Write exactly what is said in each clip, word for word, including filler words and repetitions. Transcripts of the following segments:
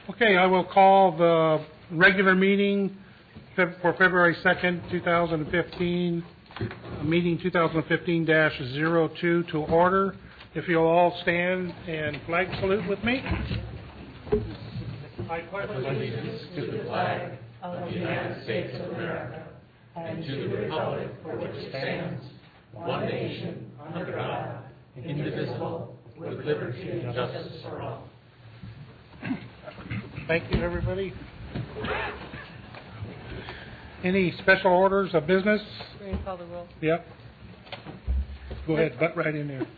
Okay, I will call the regular meeting Feb- for February second, two thousand fifteen, uh, meeting two thousand fifteen dash zero two to order. If you'll all stand and flag salute with me. I pledge allegiance to the flag of the United States of America and to the republic for which it stands, one nation, under God, indivisible, with liberty and justice for all. Thank you, everybody. Any special orders of business? We're going to call the roll. Yep. Go ahead, butt right in there.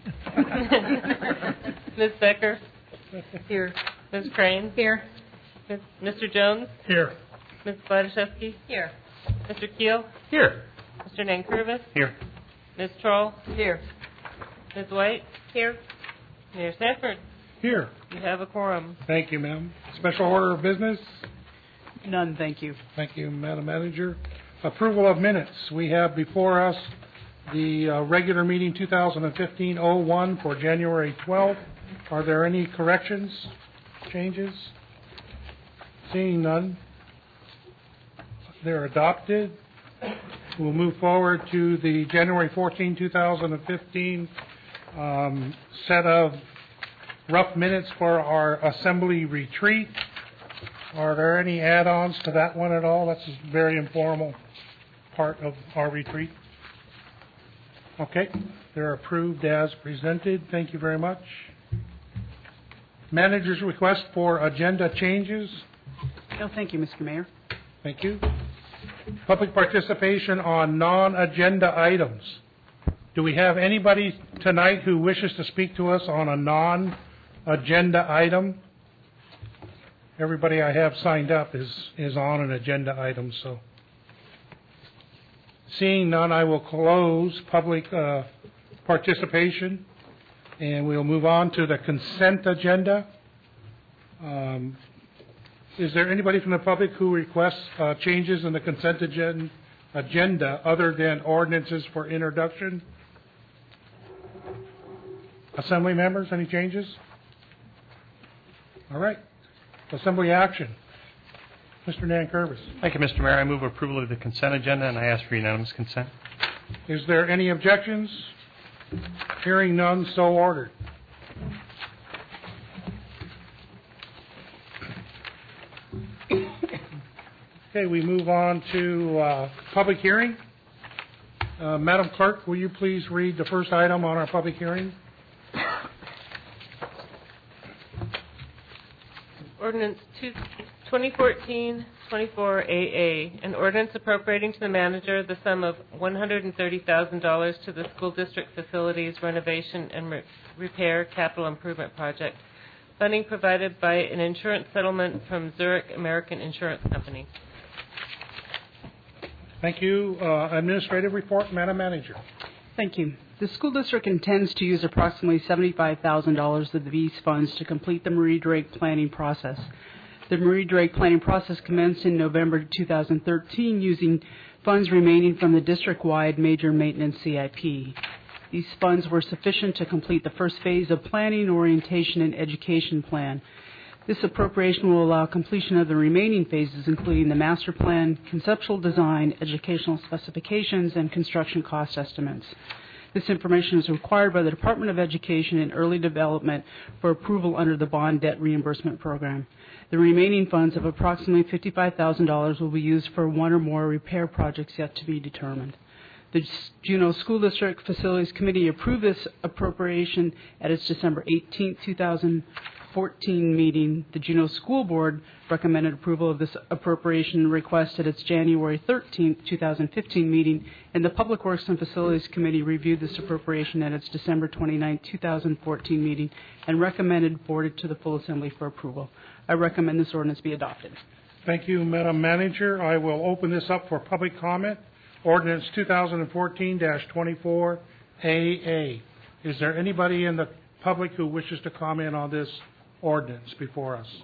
Miz Becker? Here. Miz Crane? Here. Miz Mister Jones? Here. Miz Gladaszewski? Here. Mister Keel? Here. Mister Nankervis? Here. Miz Troll? Here. Miz White? Here. Mayor Sanford? Here. You have a quorum. Thank you, ma'am. Special order of business? None, thank you. Thank you, Madam Manager. Approval of minutes. We have before us the uh, regular meeting two thousand fifteen oh one for January twelfth. Are there any corrections, changes? Seeing none, they're adopted. We'll move forward to the January fourteenth, two thousand fifteen um, set of rough minutes for our assembly retreat. Are there any add-ons to that one at all? That's a very informal part of our retreat. Okay, they're approved as presented. Thank you very much. Manager's request for agenda changes. No, thank you, Mister Mayor. Thank you. Public participation on non-agenda items. Do we have anybody tonight who wishes to speak to us on a non-agenda item? Everybody I have signed up is, is on an agenda item, so. Seeing none, I will close public uh, participation, and we'll move on to the consent agenda. Um, is there anybody from the public who requests uh, changes in the consent agen- agenda other than ordinances for introduction? Assembly members, any changes? All right. Assembly action. Mister Nankervis. Thank you, Mister Mayor. I move approval of the consent agenda, and I ask for unanimous consent. Is there any objections? Hearing none, so ordered. Okay, we move on to uh, public hearing. Uh, Madam Clerk, will you please read the first item on our public hearing? Ordinance twenty fourteen twenty-four A A, an ordinance appropriating to the manager the sum of one hundred thirty thousand dollars to the school district facilities renovation and re- repair capital improvement project. Funding provided by an insurance settlement from Zurich American Insurance Company. Thank you. Uh, administrative report, Madam Manager. Thank you. The school district intends to use approximately seventy-five thousand dollars of these funds to complete the Marie Drake planning process. The Marie Drake planning process commenced in November two thousand thirteen using funds remaining from the district-wide major maintenance C I P. These funds were sufficient to complete the first phase of planning, orientation, and education plan. This appropriation will allow completion of the remaining phases, including the master plan, conceptual design, educational specifications, and construction cost estimates. This information is required by the Department of Education and Early Development for approval under the Bond Debt Reimbursement Program. The remaining funds of approximately fifty-five thousand dollars will be used for one or more repair projects yet to be determined. The Juneau School District Facilities Committee approved this appropriation at its December eighteenth, two thousand fourteen meeting. The Juneau School Board recommended approval of this appropriation request at its January thirteenth, two thousand fifteen meeting, and the Public Works and Facilities Committee reviewed this appropriation at its December twenty-ninth, two thousand fourteen meeting and recommended forwarded to the full Assembly for approval. I recommend this ordinance be adopted. Thank you, Madam Manager. I will open this up for public comment. Ordinance two thousand fourteen dash twenty-four A A. Is there anybody in the public who wishes to comment on this ordinance before us?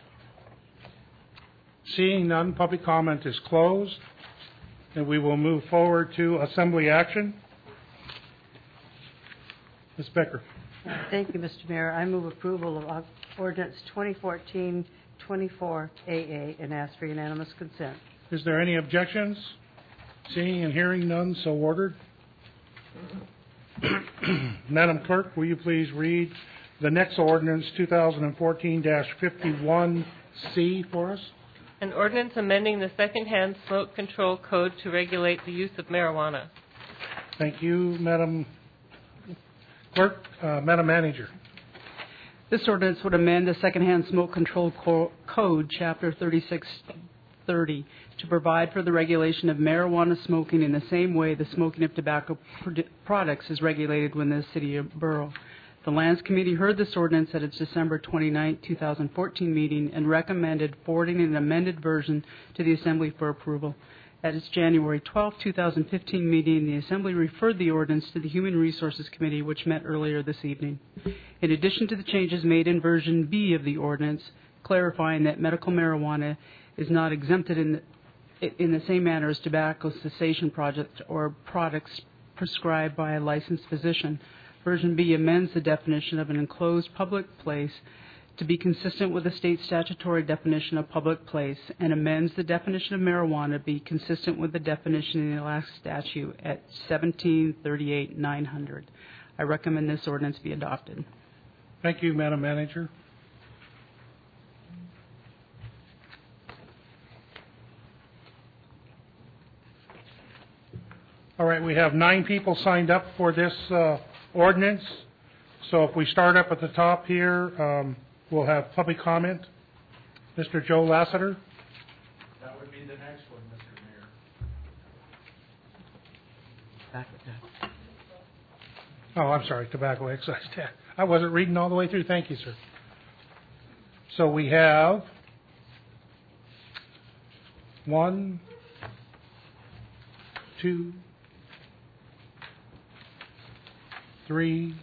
Seeing none, public comment is closed, and we will move forward to assembly action. Miz Becker. Thank you, Mister Mayor. I move approval of ordinance twenty fourteen twenty-four A A and ask for unanimous consent. Is there any objections? Seeing and hearing none, so ordered. Madam Clerk, will you please read the next ordinance, two thousand fourteen dash fifty-one C, for us? An ordinance amending the secondhand smoke control code to regulate the use of marijuana. Thank you, Madam Clerk. Uh, Madam Manager. This ordinance would amend the Secondhand Smoke Control Co- Code, Chapter thirty-six thirty, to provide for the regulation of marijuana smoking in the same way the smoking of tobacco produ- products is regulated within the City of Borough. The Lands Committee heard this ordinance at its December twenty-ninth, two thousand fourteen meeting and recommended forwarding an amended version to the Assembly for approval. At its January twelfth, two thousand fifteen meeting, the Assembly referred the ordinance to the Human Resources Committee, which met earlier this evening. In addition to the changes made in version B of the ordinance, clarifying that medical marijuana is not exempted in the, in the same manner as tobacco cessation projects or products prescribed by a licensed physician, version B amends the definition of an enclosed public place to be consistent with the state statutory definition of public place, and amends the definition of marijuana to be consistent with the definition in the Alaska statute at seventeen thirty-eight nine hundred. I recommend this ordinance be adopted. Thank you, Madam Manager. All right, we have nine people signed up for this uh, ordinance. So if we start up at the top here, um, we'll have public comment. Mister Joe Lassiter. That would be the next one, Mister Mayor. Back with that. Oh, I'm sorry, tobacco excise tax. I wasn't reading all the way through. Thank you, sir. So we have one, two, three,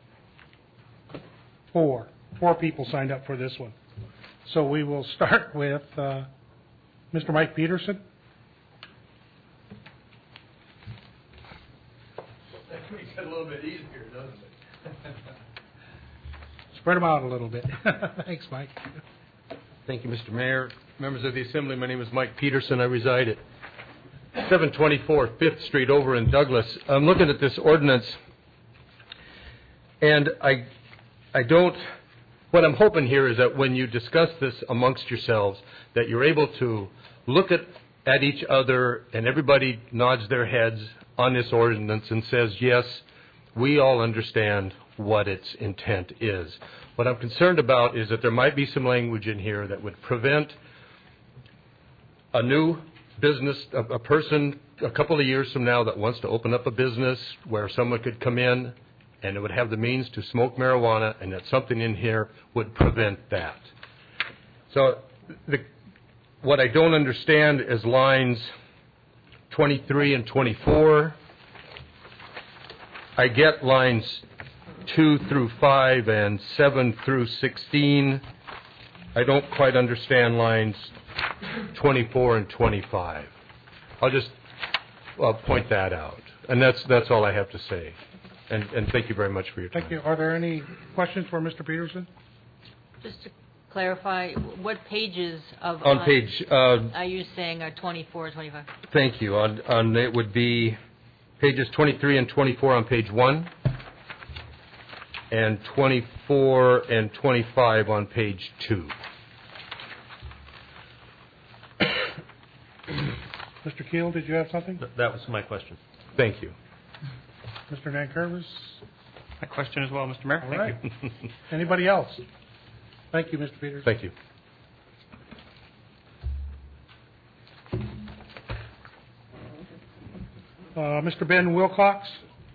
four. Four people signed up for this one. So we will start with uh, Mister Mike Peterson. That makes it a little bit easier, doesn't it? Spread them out a little bit. Thanks, Mike. Thank you, Mister Mayor. Members of the Assembly, my name is Mike Peterson. I reside at seven twenty-four Fifth Street over in Douglas. I'm looking at this ordinance, and I, I don't, what I'm hoping here is that when you discuss this amongst yourselves, that you're able to look at, at each other and everybody nods their heads on this ordinance and says, yes, we all understand what its intent is. What I'm concerned about is that there might be some language in here that would prevent a new business, a, a person a couple of years from now that wants to open up a business where someone could come in and it would have the means to smoke marijuana, and that something in here would prevent that. So the, what I don't understand is lines twenty-three and twenty-four. I get lines two through five and seven through sixteen. I don't quite understand lines twenty-four and twenty-five. I'll just uh, point that out. And that's that's all I have to say. And, and thank you very much for your time. Thank you. Are there any questions for Mister Peterson? Just to clarify, what pages of... On page... Uh, are you saying are twenty-four, twenty-five? thank you. On, on it would be pages twenty-three and twenty-four on page one, and twenty-four and twenty-five on page two. Mister Keel, did you have something? That was my question. Thank you. Mister Nankervis? My question as well, Mister Mayor. All Thank right. you. Anybody else? Thank you, Mister Peterson. Thank you. Uh, Mister Ben Wilcox?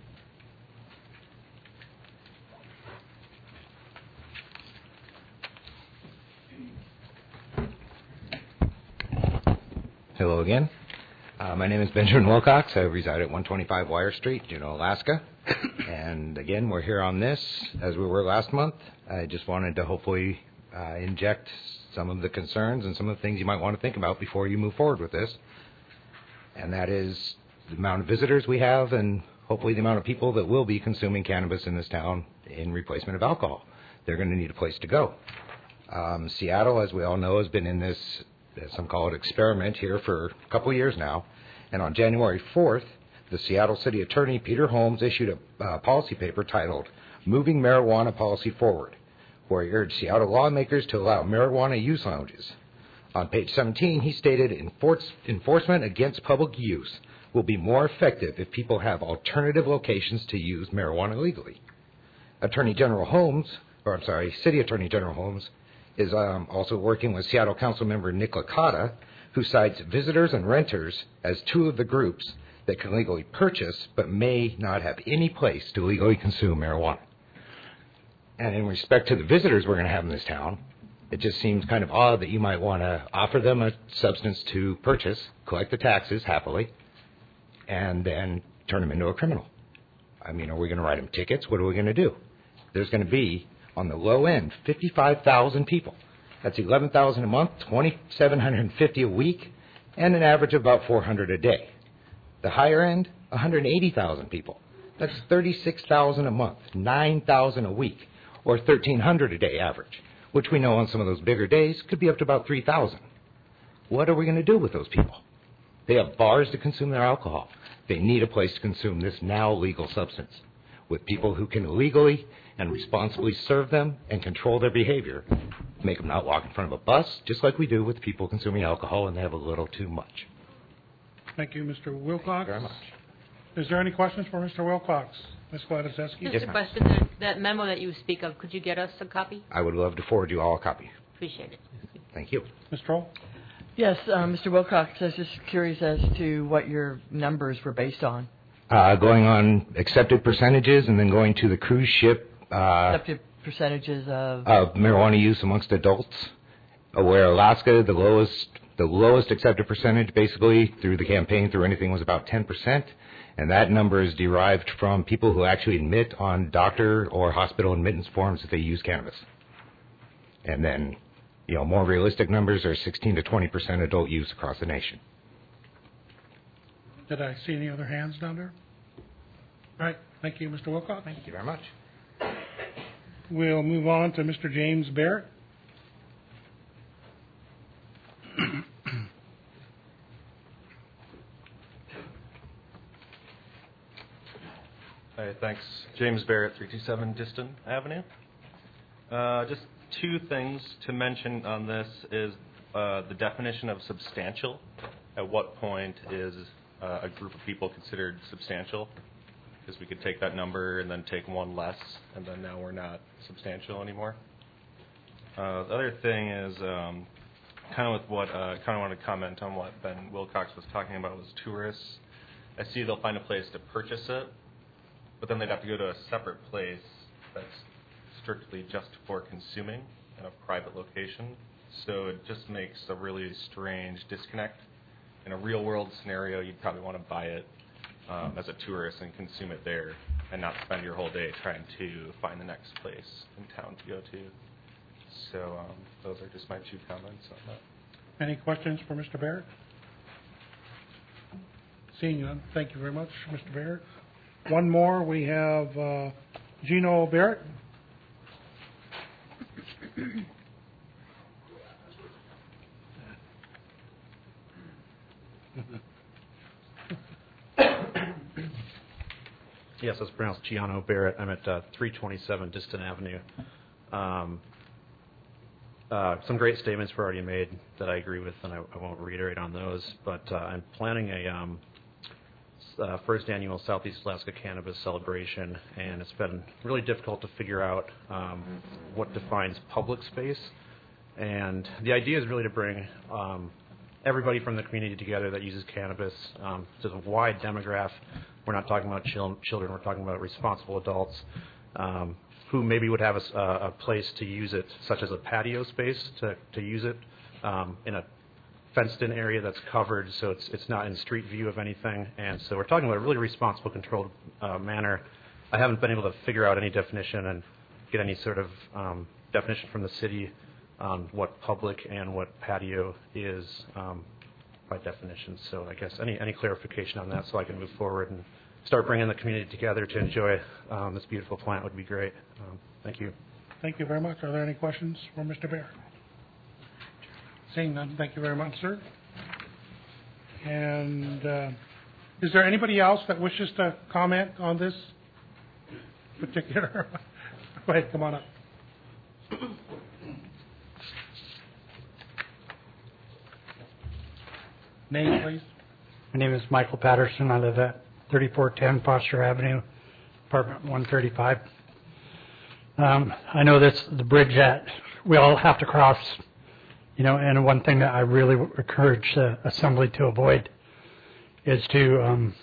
Hello again. Uh, my name is Benjamin Wilcox. I reside at one twenty-five Wire Street, Juneau, Alaska. And again, we're here on this as we were last month. I just wanted to hopefully uh, inject some of the concerns and some of the things you might want to think about before you move forward with this. And that is the amount of visitors we have and hopefully the amount of people that will be consuming cannabis in this town in replacement of alcohol. They're going to need a place to go. Um, Seattle, as we all know, has been in this, as some call it, experiment here for a couple of years now. And on January fourth, the Seattle City Attorney, Peter Holmes, issued a uh, policy paper titled Moving Marijuana Policy Forward, where he urged Seattle lawmakers to allow marijuana use lounges. On page seventeen, he stated Enforce, enforcement against public use will be more effective if people have alternative locations to use marijuana legally. Attorney General Holmes, or I'm sorry, City Attorney General Holmes, is um, also working with Seattle Council member Nick Licata, who cites visitors and renters as two of the groups that can legally purchase but may not have any place to legally consume marijuana. And in respect to the visitors we're going to have in this town, it just seems kind of odd that you might want to offer them a substance to purchase, collect the taxes happily, and then turn them into a criminal. I mean, are we going to write them tickets? What are we going to do? There's going to be, on the low end, fifty-five thousand people. That's eleven thousand a month, twenty-seven hundred fifty a week, and an average of about four hundred a day. The higher end, one hundred eighty thousand people. That's thirty-six thousand a month, nine thousand a week, or thirteen hundred a day average, which we know on some of those bigger days could be up to about three thousand. What are we going to do with those people? They have bars to consume their alcohol. They need a place to consume this now legal substance, with people who can legally and responsibly serve them and control their behavior, make them not walk in front of a bus, just like we do with people consuming alcohol when they have a little too much. Thank you, Mister Wilcox. Thank you very much. Is there any questions for Mister Wilcox? Miz Gladysewski? Just a question. That, that memo that you speak of, could you get us a copy? I would love to forward you all a copy. Appreciate it. Thank you. Miz Troll? Yes, uh, Mister Wilcox, I was just curious as to what your numbers were based on. Uh, going on accepted percentages and then going to the cruise ship uh, Accepted percentages of... of marijuana use amongst adults, uh, where Alaska, the lowest the lowest accepted percentage basically through the campaign, through anything, was about ten percent. And that number is derived from people who actually admit on doctor or hospital admittance forms that they use cannabis. And then, you know, more realistic numbers are sixteen to twenty percent adult use across the nation. Did I see any other hands down there? All right. Thank you, Mister Wilcox. Thank you very much. We'll move on to Mister James Barrett. Hi, thanks. James Barrett, three two seven Diston Avenue. Uh, just two things to mention on this is uh, the definition of substantial. At what point is uh, a group of people considered substantial? Because we could take that number and then take one less, and then now we're not substantial anymore. Uh, the other thing is um, kind of with what uh, kind of want to comment on what Ben Wilcox was talking about was tourists. I see they'll find a place to purchase it, but then they'd have to go to a separate place that's strictly just for consuming in a private location. So it just makes a really strange disconnect. In a real-world scenario, you'd probably want to buy it um, as a tourist and consume it there and not spend your whole day trying to find the next place in town to go to. So um, those are just my two comments on that. Any questions for Mister Barrett? Seeing none, thank you very much, Mister Barrett. One more, we have uh, Gino Barrett. Yes, it's pronounced Giano Barrett. I'm at uh, three twenty-seven Diston Avenue. Um, uh, some great statements were already made that I agree with, and I, I won't reiterate on those. But uh, I'm planning a um, uh, first annual Southeast Alaska Cannabis Celebration, and it's been really difficult to figure out um, what defines public space. And the idea is really to bring um, everybody from the community together that uses cannabis. Um, there's a wide demographic. We're not talking about chil- children. We're talking about responsible adults um, who maybe would have a, a place to use it, such as a patio space to, to use it um, in a fenced-in area that's covered, so it's it's not in street view of anything. And so we're talking about a really responsible, controlled uh, manner. I haven't been able to figure out any definition and get any sort of um, definition from the city on what public and what patio is um, by definition. So I guess any, any clarification on that so I can move forward and start bringing the community together to enjoy um, this beautiful plant would be great. Um, thank you. Thank you very much. Are there any questions for Mister Barrett? Seeing none, thank you very much, sir. And uh, is there anybody else that wishes to comment on this particular? Go ahead, come on up. Name, please. My name is Michael Patterson. I live at thirty-four ten Foster Avenue, apartment one thirty-five. Um, I know this the bridge that we all have to cross, you know, and one thing that I really encourage the assembly to avoid is to um,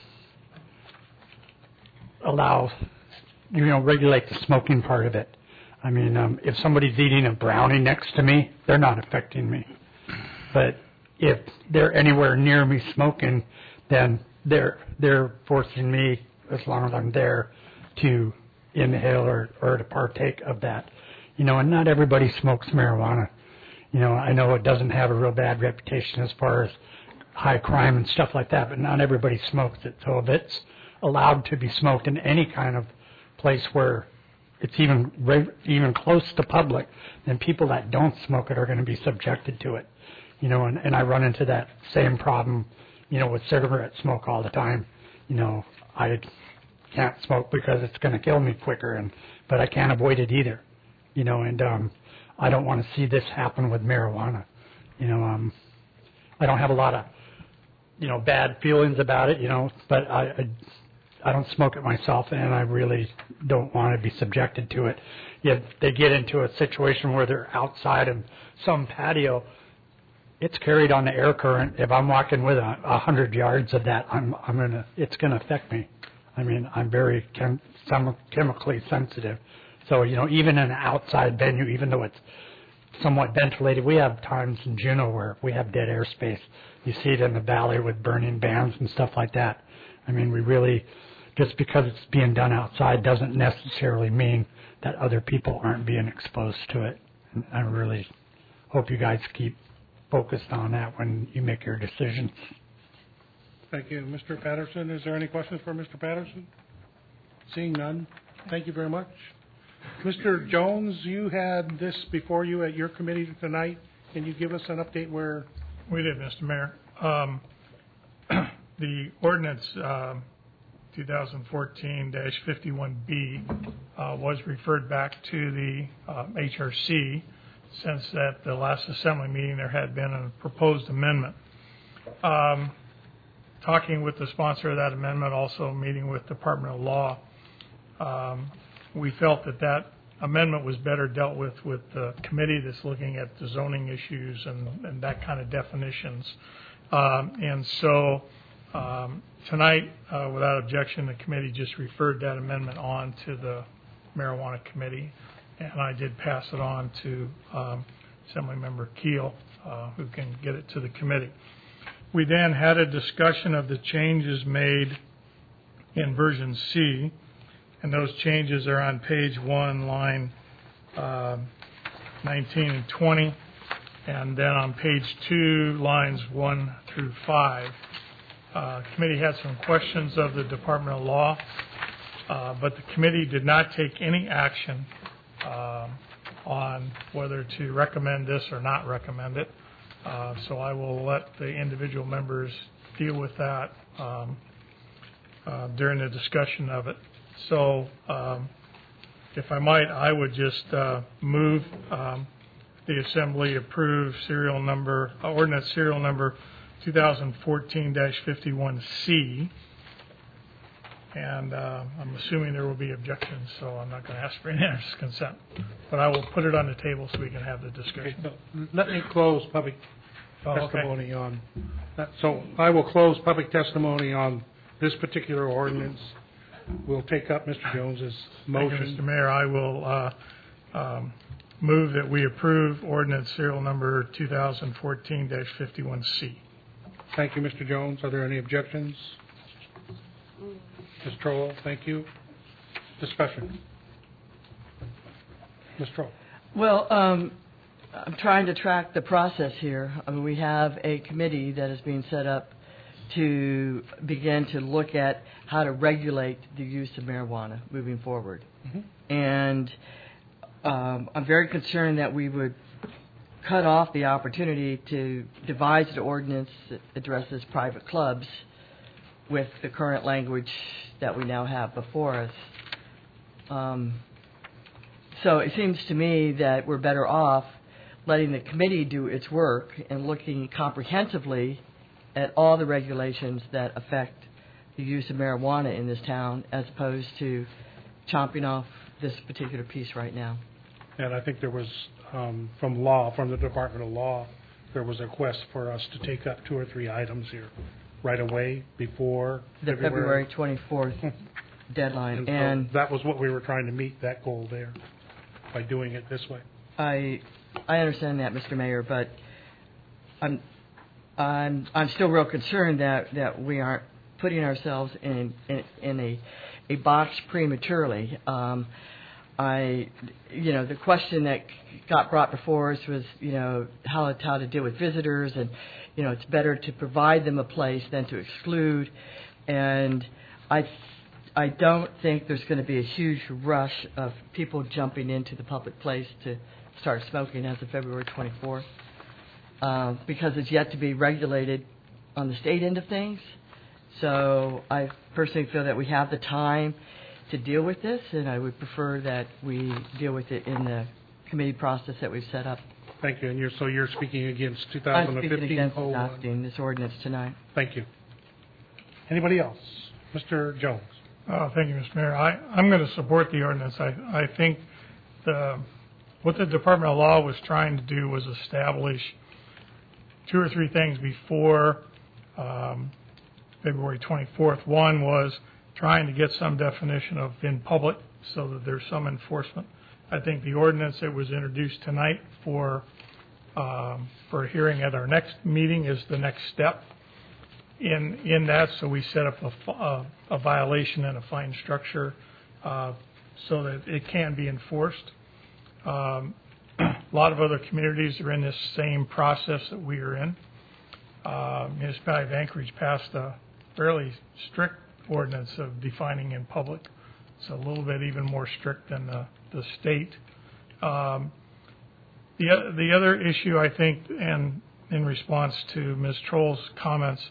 allow, you know, regulate the smoking part of it. I mean, um, if somebody's eating a brownie next to me, they're not affecting me. But if they're anywhere near me smoking, then they're they're forcing me, as long as I'm there, to inhale or, or to partake of that. You know, and not everybody smokes marijuana. You know, I know it doesn't have a real bad reputation as far as high crime and stuff like that, but not everybody smokes it. So if it's allowed to be smoked in any kind of place where it's even even close to public, then people that don't smoke it are going to be subjected to it. You know, and, and I run into that same problem, you know, with cigarette smoke all the time. You know, I can't smoke because it's going to kill me quicker, and but I can't avoid it either. You know, and um, I don't want to see this happen with marijuana. You know, um, I don't have a lot of, you know, bad feelings about it, you know, but I, I, I don't smoke it myself, and I really don't want to be subjected to it. If they get into a situation where they're outside of some patio, it's carried on the air current. If I'm walking with a, a hundred yards of that, I'm I'm gonna it's gonna affect me. I mean, I'm very chem, some, chemically sensitive. So you know, even in an outside venue, even though it's somewhat ventilated, we have times in Juneau where we have dead air space. You see it in the valley with burning bands and stuff like that. I mean, we really just because it's being done outside doesn't necessarily mean that other people aren't being exposed to it. And I really hope you guys keep focused on that when you make your decisions. Thank you. Mister Patterson, is there any questions for Mister Patterson? Seeing none, thank you very much. Mister Jones, you had this before you at your committee tonight. Can you give us an update where? We did, Mister Mayor. Um, the ordinance um, twenty fourteen dash fifty-one B uh, was referred back to the uh, H R C since at the last assembly meeting there had been a proposed amendment. Um, talking with the sponsor of that amendment, also meeting with Department of Law, um, we felt that that amendment was better dealt with with the committee that's looking at the zoning issues and, and that kind of definitions. Um, and so um, tonight, uh, without objection, the committee just referred that amendment on to the marijuana committee, and I did pass it on to um, Assemblymember Keel, uh, who can get it to the committee. We then had a discussion of the changes made in version C, and those changes are on page one, line uh, nineteen and twenty, and then on page two, lines one through five. Uh, committee had some questions of the Department of Law, uh, but the committee did not take any action uh, on whether to recommend this or not recommend it. Uh, so I will let the individual members deal with that um, uh, during the discussion of it. So um, if I might, I would just uh, move um, the Assembly approve serial number, uh, ordinance serial number twenty fourteen dash fifty-one C. And uh, I'm assuming there will be objections, so I'm not going to ask for unanimous consent. But I will put it on the table so we can have the discussion. Okay, let me close public Oh, testimony okay. on that. So I will close public testimony on this particular ordinance. We'll take up Mister Jones's motion. Thank you, Mister Mayor. I will uh, um, move that we approve ordinance serial number twenty fourteen dash fifty-one C. Thank you, Mister Jones. Are there any objections? Miz Troll, thank you. Discussion. Miz Troll. Well, um, I'm trying to track the process here. I mean, we have a committee that is being set up to begin to look at how to regulate the use of marijuana moving forward. Mm-hmm. And um, I'm very concerned that we would cut off the opportunity to devise an ordinance that addresses private clubs with the current language that we now have before us. Um, so it seems to me that we're better off letting the committee do its work and looking comprehensively at all the regulations that affect the use of marijuana in this town, as opposed to chomping off this particular piece right now. And I think there was, um, from law, from the Department of Law, there was a request for us to take up two or three items here right away before The February twenty-fourth deadline. And, And so that was what we were trying to meet, that goal there, by doing it this way. I I understand that, Mister Mayor, but I'm I'm I'm still real concerned that, that we aren't putting ourselves in in, in a a box prematurely. Um, I you know the question that got brought before us was you know how how to deal with visitors, and you know it's better to provide them a place than to exclude, and I. I don't think there's going to be a huge rush of people jumping into the public place to start smoking as of February twenty-fourth, uh, because it's yet to be regulated on the state end of things. So I personally feel that we have the time to deal with this, and I would prefer that we deal with it in the committee process that we've set up. Thank you. And you're, so you're speaking against two I'm thousand fifteen? speaking against oh one. adopting this ordinance tonight. Thank you. Anybody else? Mister Jones. Oh, thank you, Mister Mayor. I, I'm going to support the ordinance. I, I think the, what the Department of Law was trying to do was establish two or three things before um, February twenty-fourth. One was trying to get some definition of in public so that there's some enforcement. I think the ordinance that was introduced tonight for um, for a hearing at our next meeting is the next step in in that. So we set up a, a, a violation and a fine structure uh, so that it can be enforced. Um, a lot of other communities are in this same process that we are in. Uh, Municipality of Anchorage passed a fairly strict ordinance of defining in public. It's a little bit even more strict than the, the state. Um, the, the other issue, I think, and in response to Miz Troll's comments,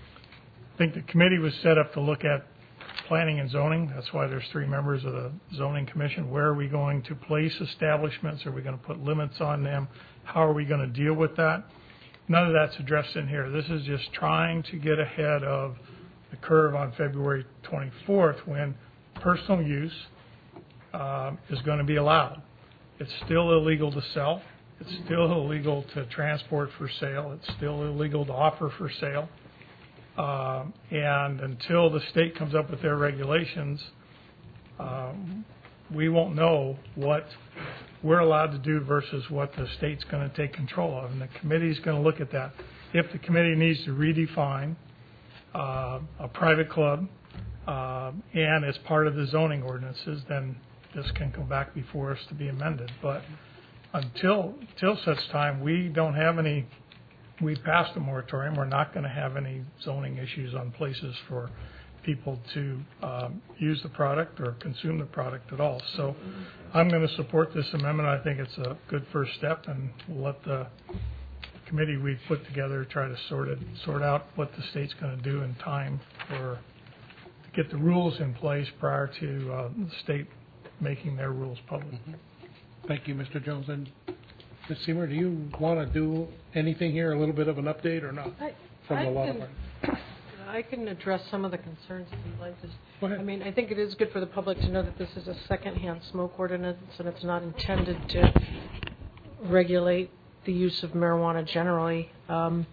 I think the committee was set up to look at planning and zoning. That's why there's three members of the zoning commission. Where are we going to place establishments? Are we going to put limits on them? How are we going to deal with that? None of that's addressed in here. This is just trying to get ahead of the curve on February twenty-fourth when personal use uh, is going to be allowed. It's still illegal to sell. It's still illegal to transport for sale. It's still illegal to offer for sale. Um, and until the state comes up with their regulations, um, we won't know what we're allowed to do versus what the state's going to take control of. And the committee's going to look at that. If the committee needs to redefine uh, a private club uh, and as part of the zoning ordinances, then this can come back before us to be amended. But until, until such time, we don't have any. We passed a moratorium. We're not going to have any zoning issues on places for people to um, use the product or consume the product at all. So I'm going to support this amendment. I think it's a good first step, and we'll let the committee we've put together try to sort it, sort out what the state's going to do in time for to get the rules in place prior to uh, the state making their rules public. Mm-hmm. Thank you, Mister Jones. And Miz Seymour, do you want to do anything here, a little bit of an update or not I, from I the law can, department? I can address some of the concerns if you'd like. Just, Go ahead. I mean, I think it is good for the public to know that this is a secondhand smoke ordinance and it's not intended to regulate the use of marijuana generally. Um,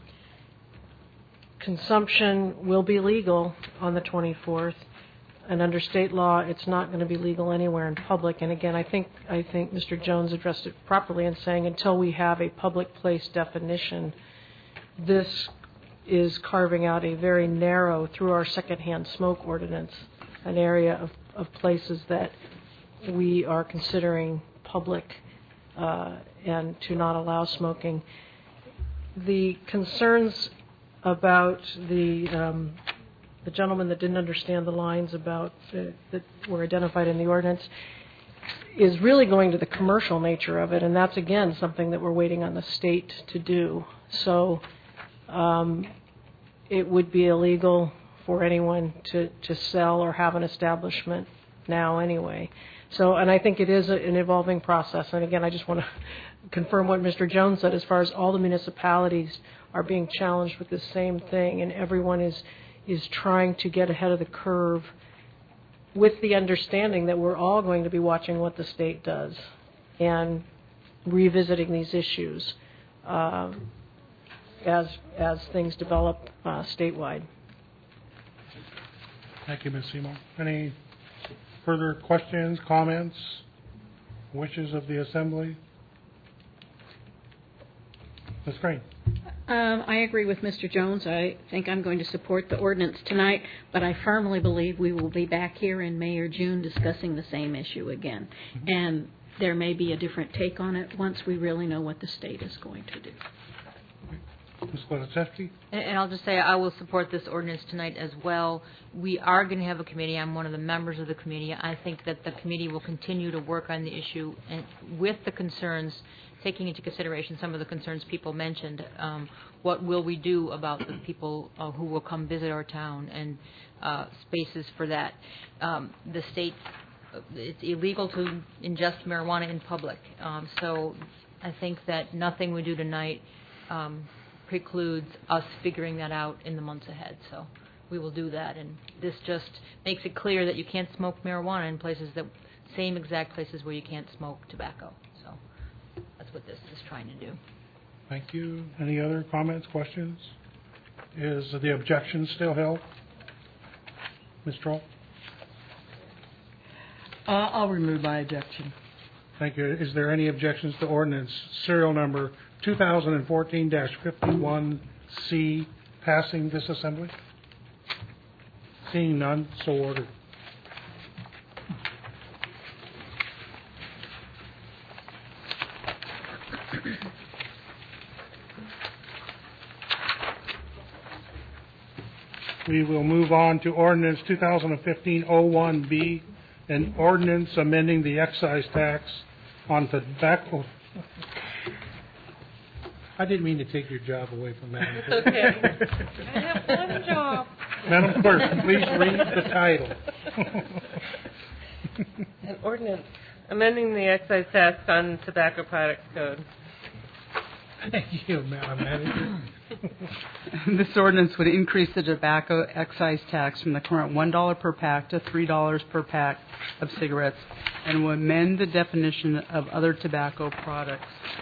consumption will be legal on the twenty-fourth. And under state law, it's not going to be legal anywhere in public. And again, I think I think Mister Jones addressed it properly in saying until we have a public place definition, this is carving out a very narrow, through our secondhand smoke ordinance, an area of, of places that we are considering public uh, and to not allow smoking. The concerns about the um, the gentleman that didn't understand the lines about uh, that were identified in the ordinance. is really going to the commercial nature of it, and that's, again, something that we're waiting on the state to do. So um, it would be illegal for anyone to, to sell or have an establishment now anyway. So, and I think it is a, an evolving process. And again, I just want to confirm what Mister Jones said as far as all the municipalities are being challenged with the same thing, and everyone is is trying to get ahead of the curve with the understanding that we're all going to be watching what the state does and revisiting these issues uh, as as things develop uh, statewide. Thank you, Miz Seymour. Any further questions, comments, wishes of the Assembly? Miz Crane. Um, I agree with Mister Jones. I think I'm going to support the ordinance tonight, but I firmly believe we will be back here in May or June discussing the same issue again. Mm-hmm. And there may be a different take on it once we really know what the state is going to do. Miz Gladysevsky? And, and I'll just say I will support this ordinance tonight as well. We are going to have a committee. I'm one of the members of the committee. I think that the committee will continue to work on the issue and with the concerns, taking into consideration some of the concerns people mentioned. Um, what will we do about the people uh, who will come visit our town and uh, spaces for that? Um, the state, it's illegal to ingest marijuana in public. Um, so I think that nothing we do tonight um, precludes us figuring that out in the months ahead. So we will do that. And this just makes it clear that you can't smoke marijuana in places that, same exact places where you can't smoke tobacco. So that's what this is trying to do. Thank you. Any other comments, questions? Is the objection still held? Miz Troll? Uh, I'll remove my objection. Thank you. Is there any objections to ordinance serial number two thousand fourteen dash fifty-one C passing this assembly? Seeing none, so ordered. We will move on to ordinance two thousand fifteen oh one B, an ordinance amending the excise tax on tobacco. I didn't mean to take your job away from Madam Clerk. It's okay. I have one job. Madam Clerk, please read the title. An ordinance amending the excise tax on tobacco products code. Thank you, Madam Manager. This ordinance would increase the tobacco excise tax from the current one dollar per pack to three dollars per pack of cigarettes and will amend the definition of other tobacco products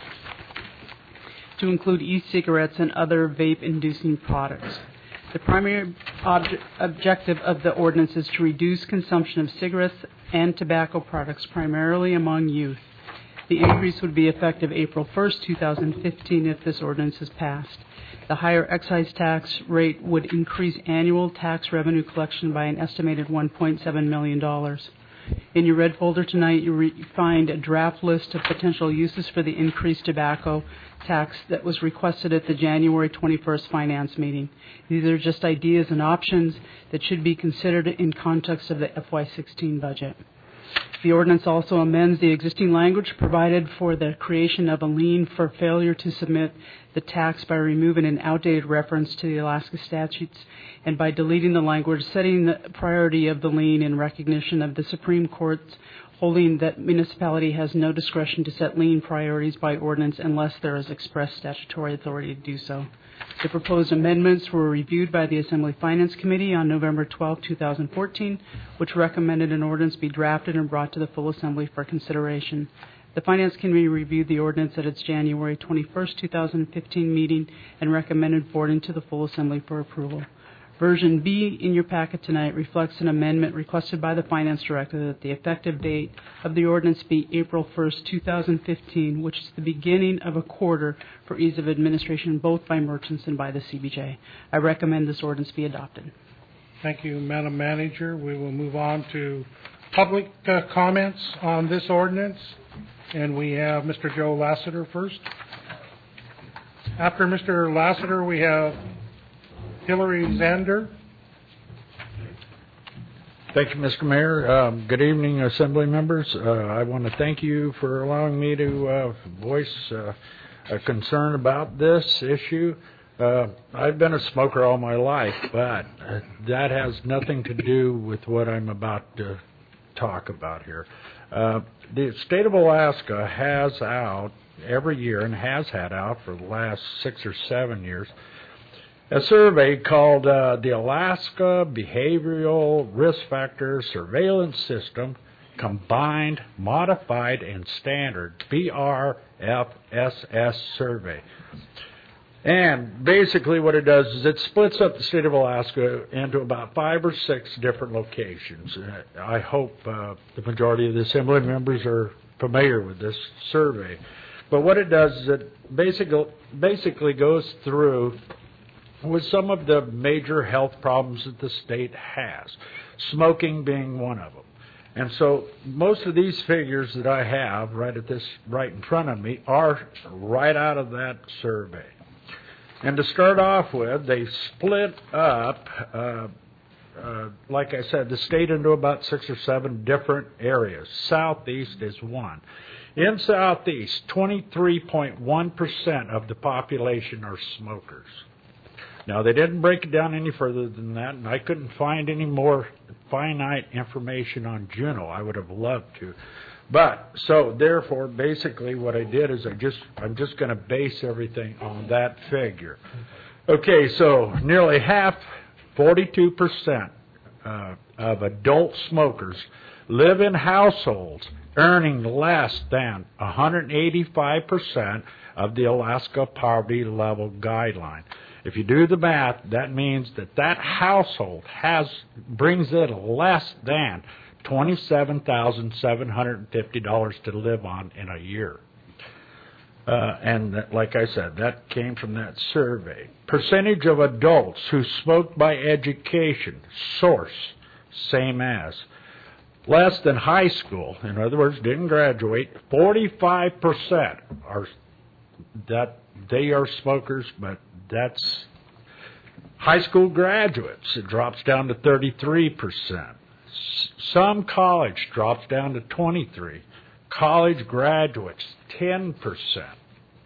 to include e-cigarettes and other vape-inducing products. The primary obje- objective of the ordinance is to reduce consumption of cigarettes and tobacco products, primarily among youth. The increase would be effective April first, two thousand fifteen, if this ordinance is passed. The higher excise tax rate would increase annual tax revenue collection by an estimated one point seven million dollars. In your red folder tonight, you re- find a draft list of potential uses for the increased tobacco tax that was requested at the January twenty-first finance meeting. These are just ideas and options that should be considered in context of the F Y sixteen budget. The ordinance also amends the existing language provided for the creation of a lien for failure to submit the tax by removing an outdated reference to the Alaska statutes and by deleting the language setting the priority of the lien in recognition of the Supreme Court's holding that municipality has no discretion to set lien priorities by ordinance unless there is express statutory authority to do so. The proposed amendments were reviewed by the Assembly Finance Committee on November twelfth, two thousand fourteen, which recommended an ordinance be drafted and brought to the full Assembly for consideration. The Finance Committee reviewed the ordinance at its January twenty-first, two thousand fifteen meeting and recommended forwarding to the full Assembly for approval. Version B in your packet tonight reflects an amendment requested by the Finance Director that the effective date of the ordinance be April first, two thousand fifteen, which is the beginning of a quarter for ease of administration both by merchants and by the C B J. I recommend this ordinance be adopted. Thank you, Madam Manager. We will move on to public uh, comments on this ordinance, and we have Mister Joe Lassiter first. After Mister Lassiter, we have Hillary Zander. Thank you, Mister Mayor. Um, good evening, Assembly members. Uh, I want to thank you for allowing me to uh, voice uh, a concern about this issue. Uh, I've been a smoker all my life, but uh, that has nothing to do with what I'm about to talk about here. Uh, the state of Alaska has out every year, and has had out for the last six or seven years, a survey called uh, the Alaska Behavioral Risk Factor Surveillance System Combined, Modified, and Standard, B R F S S survey. And basically what it does is it splits up the state of Alaska into about five or six different locations. Uh, I hope uh, the majority of the Assembly members are familiar with this survey. But what it does is it basically, basically goes through with some of the major health problems that the state has, smoking being one of them. And so most of these figures that I have right at this right in front of me are right out of that survey. And to start off with, they split up, uh, uh, like I said, the state into about six or seven different areas. Southeast is one. In Southeast, twenty-three point one percent of the population are smokers. Now, they didn't break it down any further than that, and I couldn't find any more finite information on Juneau. I would have loved to. But, so, therefore, basically what I did is I just, I'm just going to base everything on that figure. Okay, so nearly half, forty-two percent uh, of adult smokers live in households earning less than one hundred eighty-five percent of the Alaska Poverty Level Guideline. If you do the math, that means that that household has brings in less than twenty-seven thousand seven hundred fifty dollars to live on in a year. Uh, and that, like I said, that came from that survey. Percentage of adults who smoke by education, source, same as. Less than high school, in other words, didn't graduate, forty-five percent are that they are smokers, but that's high school graduates. It drops down to thirty-three percent. Some college drops down to twenty-three. College graduates, ten percent.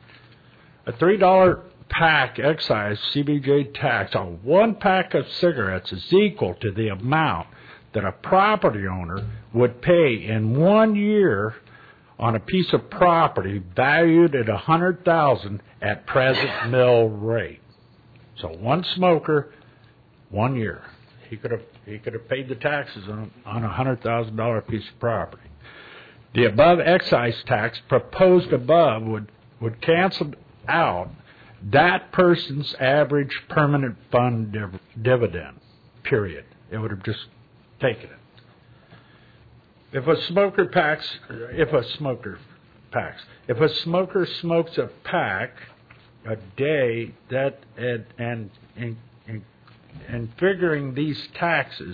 A three dollar pack excise C B J tax on one pack of cigarettes is equal to the amount that a property owner would pay in one year on a piece of property valued at one hundred thousand dollars at present mill rate. So one smoker, one year. He could have he could have paid the taxes on, on a one hundred thousand dollars piece of property. The above excise tax proposed above would, would cancel out that person's average permanent fund div- dividend, period. It would have just taken it. If a smoker packs, if a smoker packs, if a smoker smokes a pack a day, that and and and, and, and figuring these taxes,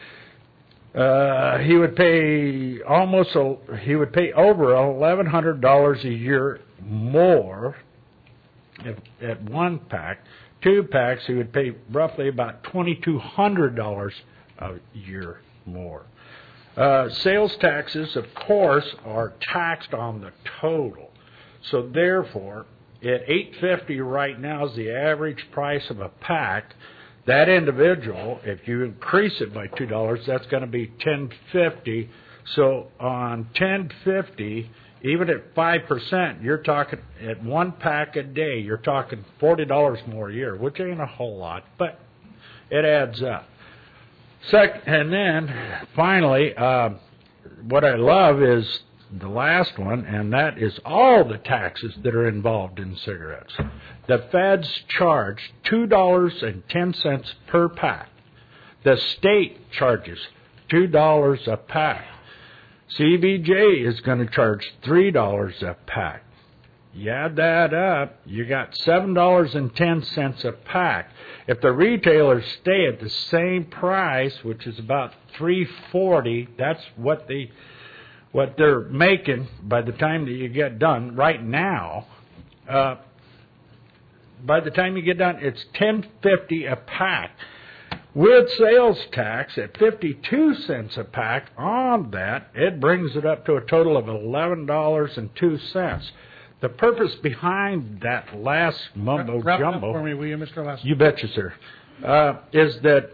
uh, he would pay almost a, he would pay over eleven hundred dollars a year more if, at one pack. Two packs, he would pay roughly about twenty two hundred dollars a year more. Uh, sales taxes, of course, are taxed on the total. So therefore, at eight fifty right now is the average price of a pack. That individual, if you increase it by two dollars, that's going to be ten fifty. So on ten fifty, even at five percent, you're talking at one pack a day, you're talking forty dollars more a year, which ain't a whole lot, but it adds up. Second, and then finally, uh, what I love is the last one, and that is all the taxes that are involved in cigarettes. The feds charge two dollars and ten cents per pack. The state charges two dollars a pack. C B J is going to charge three dollars a pack. You add that up, you got seven dollars and ten cents a pack. If the retailers stay at the same price, which is about three dollars and forty cents, that's what they what they're making by the time that you get done right now. Uh, by the time you get done, it's ten fifty a pack. With sales tax at fifty-two cents a pack on that, it brings it up to a total of eleven dollars and two cents. The purpose behind that last mumbo Wrap it up jumbo, for me, will you, Mister Lassiter? you betcha, sir, uh, is that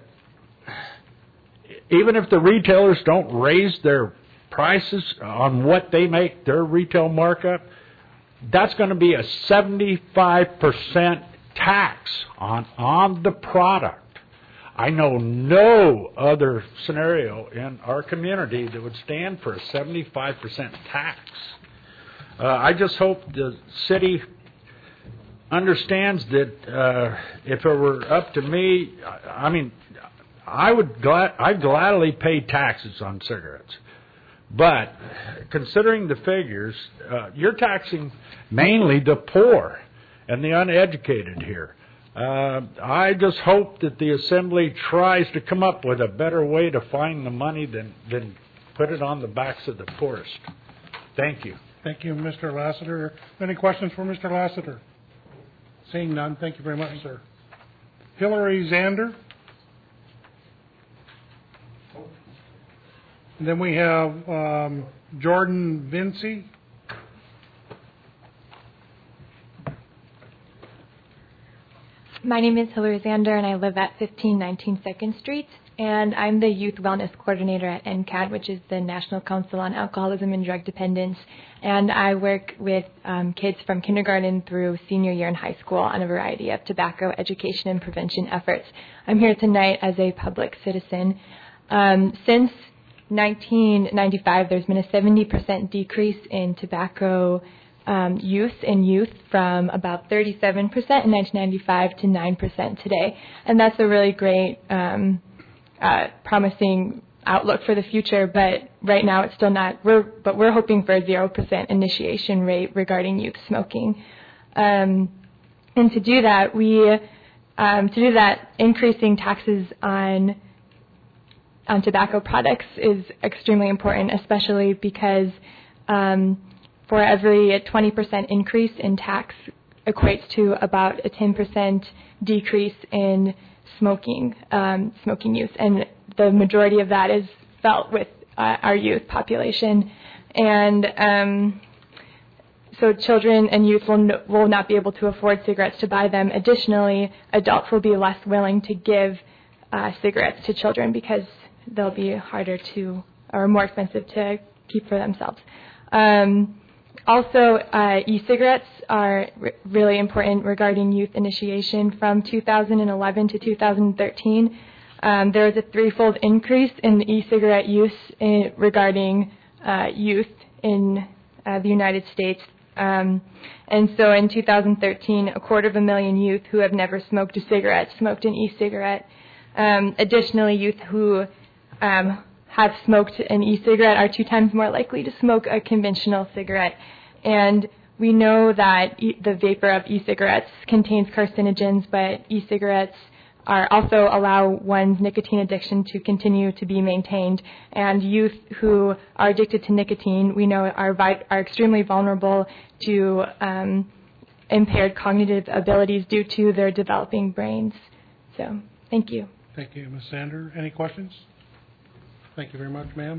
even if the retailers don't raise their prices on what they make their retail markup, that's going to be a seventy-five percent tax on on the product. I know no other scenario in our community that would stand for a seventy-five percent tax. Uh, I just hope the city understands that uh, if it were up to me, I, I mean, I would glad I'd gladly pay taxes on cigarettes. But considering the figures, uh, you're taxing mainly the poor and the uneducated here. Uh, I just hope that the Assembly tries to come up with a better way to find the money than, than put it on the backs of the poorest. Thank you. Thank you, Mister Lassiter. Any questions for Mister Lassiter? Seeing none, thank you very much, sir. Hillary Zander. And then we have um, Jordan Vinci. My name is Hillary Zander, and I live at fifteen nineteen second Street, and I'm the Youth Wellness Coordinator at N C A D, which is the National Council on Alcoholism and Drug Dependence, and I work with um, kids from kindergarten through senior year in high school on a variety of tobacco education and prevention efforts. I'm here tonight as a public citizen. Um, since nineteen ninety-five, there's been a seventy percent decrease in tobacco Um, use in youth from about thirty-seven percent in nineteen ninety-five to nine percent today. And that's a really great, um, uh, promising outlook for the future, but right now it's still not, we're, but we're hoping for a zero percent initiation rate regarding youth smoking. Um, and to do that, we, um, to do that, increasing taxes on on tobacco products is extremely important, especially because um, for every twenty percent increase in tax equates to about a ten percent decrease in smoking, um, smoking use. And the majority of that is felt with uh, our youth population. And um, so children and youth will, no, will not be able to afford cigarettes to buy them. Additionally, adults will be less willing to give uh, cigarettes to children because they'll be harder to, or more expensive to keep for themselves. Um, Also, uh, e-cigarettes are r- really important regarding youth initiation. From two thousand eleven to two thousand thirteen, um, there was a threefold increase in the e-cigarette use in, regarding uh, youth in uh, the United States. Um, and so in two thousand thirteen, a quarter of a million youth who have never smoked a cigarette smoked an e-cigarette. Um, additionally, youth who um, have smoked an e-cigarette are two times more likely to smoke a conventional cigarette. And we know that e- the vapor of e-cigarettes contains carcinogens, but e-cigarettes are also allow one's nicotine addiction to continue to be maintained. And youth who are addicted to nicotine, we know, are, vi- are extremely vulnerable to um, impaired cognitive abilities due to their developing brains. So, thank you. Thank you, Miz Sander. Any questions? Thank you very much, ma'am.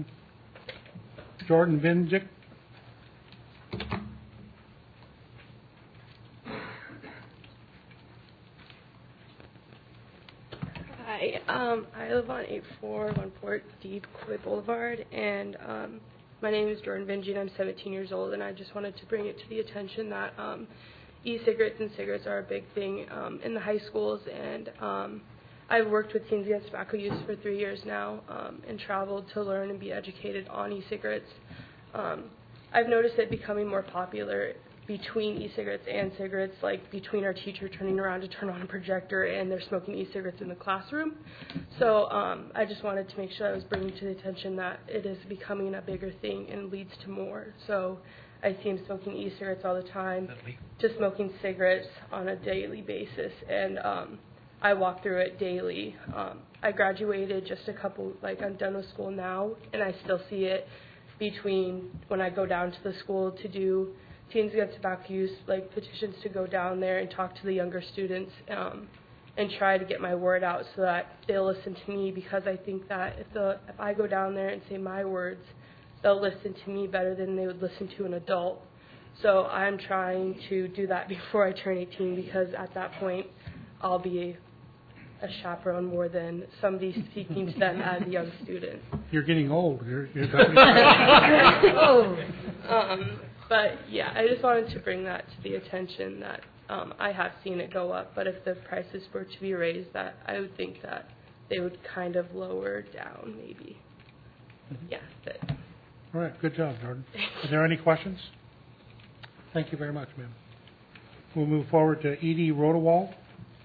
Jordan Vinjic. Hi, um, I live on eight four one Port Deep Coy Boulevard, and um, my name is Jordan Vinji, and I'm seventeen years old, and I just wanted to bring it to the attention that um, e-cigarettes and cigarettes are a big thing um, in the high schools, and um, I've worked with Teens Against Tobacco Use for three years now um, and traveled to learn and be educated on e-cigarettes. Um, I've noticed it becoming more popular between e-cigarettes and cigarettes, like between our teacher turning around to turn on a projector and they're smoking e-cigarettes in the classroom. So um, I just wanted to make sure I was bringing to the attention that it is becoming a bigger thing and leads to more. So I see them smoking e-cigarettes all the time, just smoking cigarettes on a daily basis, and um, I walk through it daily. Um, I graduated just a couple, like I'm done with school now, and I still see it between when I go down to the school to do Teens Against Tobacco Use, like petitions to go down there and talk to the younger students. Um, and try to get my word out so that they'll listen to me, because I think that if the if I go down there and say my words, they'll listen to me better than they would listen to an adult. So I'm trying to do that before I turn eighteen, because at that point I'll be a chaperone more than somebody speaking to them as a young student. You're getting old. You're, you're oh. um, but yeah, I just wanted to bring that to the attention that um, I have seen it go up, but if the prices were to be raised, that I would think that they would kind of lower down maybe. Mm-hmm. Yeah, but. All right, good job, Jordan. Are there any questions? Thank you very much, ma'am. We'll move forward to Edie Rodewald.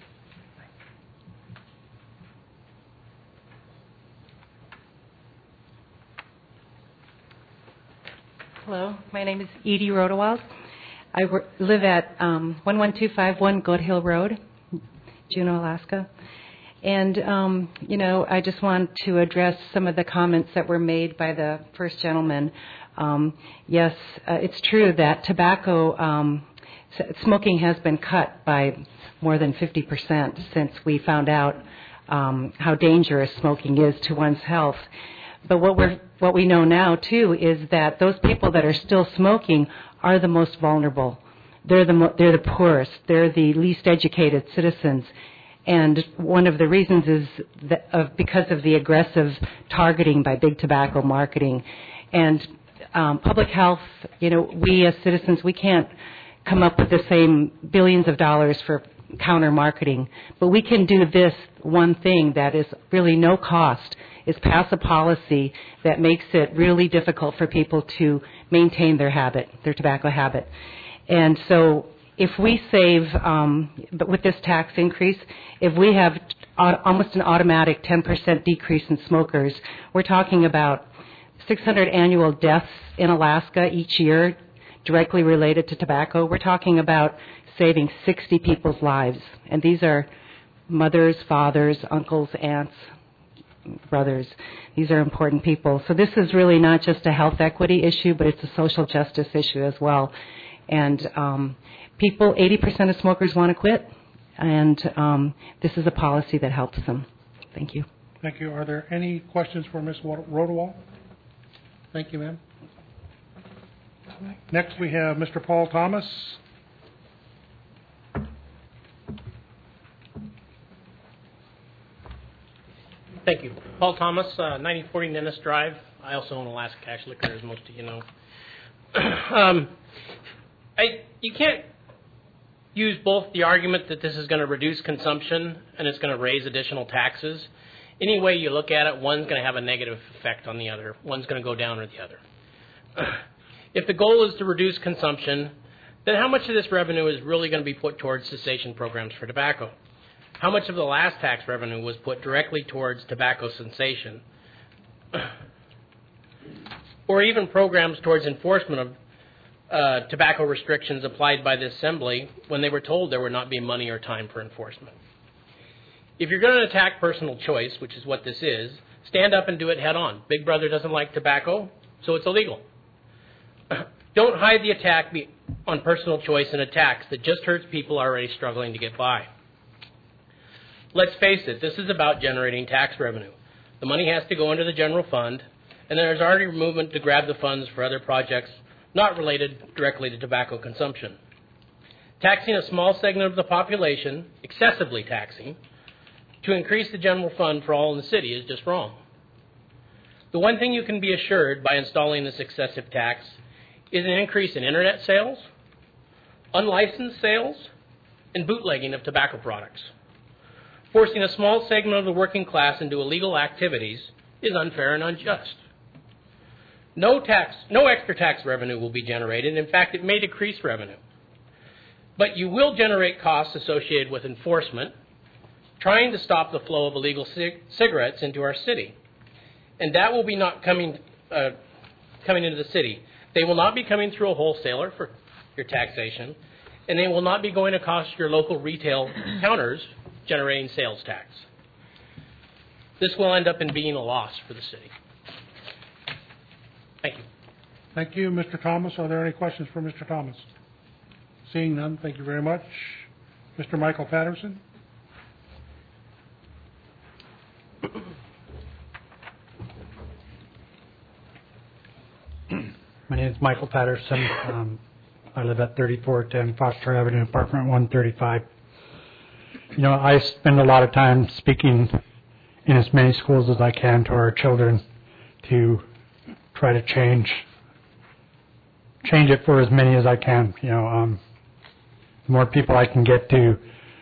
Hello, my name is Edie Rodewald. I work, live at um, one one two five one Good Hill Road, Juneau, Alaska. And, um, you know, I just want to address some of the comments that were made by the first gentleman. Um, yes, uh, it's true that tobacco, um, smoking has been cut by more than fifty percent since we found out um, how dangerous smoking is to one's health. But what we're what we know now, too, is that those people that are still smoking are the most vulnerable. They're the mo- they're the poorest. They're the least educated citizens. And one of the reasons is that of, because of the aggressive targeting by big tobacco marketing. And um, public health, you know, we as citizens, we can't come up with the same billions of dollars for counter marketing. But we can do this one thing that is really no cost, is pass a policy that makes it really difficult for people to maintain their habit, their tobacco habit. And so if we save, um, but with this tax increase, if we have almost an automatic ten percent decrease in smokers, we're talking about six hundred annual deaths in Alaska each year directly related to tobacco. We're talking about saving sixty people's lives. And these are mothers, fathers, uncles, aunts, brothers. These are important people. So this is really not just a health equity issue, but it's a social justice issue as well. And um, people, eighty percent of smokers want to quit, and um, this is a policy that helps them. Thank you. Thank you. Are there any questions for Miz Rodewald? Thank you, ma'am. Next we have Mister Paul Thomas. Thank you. Paul Thomas, uh, ninety forty Nennis Drive. I also own Alaska Cash Liquor, as most of you know. um, I, you can't use both the argument that this is going to reduce consumption and it's going to raise additional taxes. Any way you look at it, one's going to have a negative effect on the other. One's going to go down or the other. If the goal is to reduce consumption, then how much of this revenue is really going to be put towards cessation programs for tobacco? How much of the last tax revenue was put directly towards tobacco cessation? Or even programs towards enforcement of uh, tobacco restrictions applied by the Assembly when they were told there would not be money or time for enforcement. If you're going to attack personal choice, which is what this is, stand up and do it head on. Big Brother doesn't like tobacco, so it's illegal. Don't hide the attack on personal choice in a tax that just hurts people already struggling to get by. Let's face it, this is about generating tax revenue. The money has to go into the general fund, and there's already movement to grab the funds for other projects not related directly to tobacco consumption. Taxing a small segment of the population, excessively taxing, to increase the general fund for all in the city is just wrong. The one thing you can be assured by installing this excessive tax is an increase in internet sales, unlicensed sales, and bootlegging of tobacco products. Forcing a small segment of the working class into illegal activities is unfair and unjust. No tax, no extra tax revenue will be generated. In fact, it may decrease revenue. But you will generate costs associated with enforcement, trying to stop the flow of illegal cig- cigarettes into our city. And that will be not coming, uh, coming into the city. They will not be coming through a wholesaler for your taxation, and they will not be going to cost your local retail counters generating sales tax. This will end up in being a loss for the city. Thank you. Thank you, Mister Thomas. Are there any questions for Mister Thomas? Seeing none, thank you very much. Mister Michael Patterson. My name is Michael Patterson. Um, I live at thirty-four ten Foster Avenue, apartment one thirty-five. You know, I spend a lot of time speaking in as many schools as I can to our children to try to change change it for as many as I can. You know, um, the more people I can get to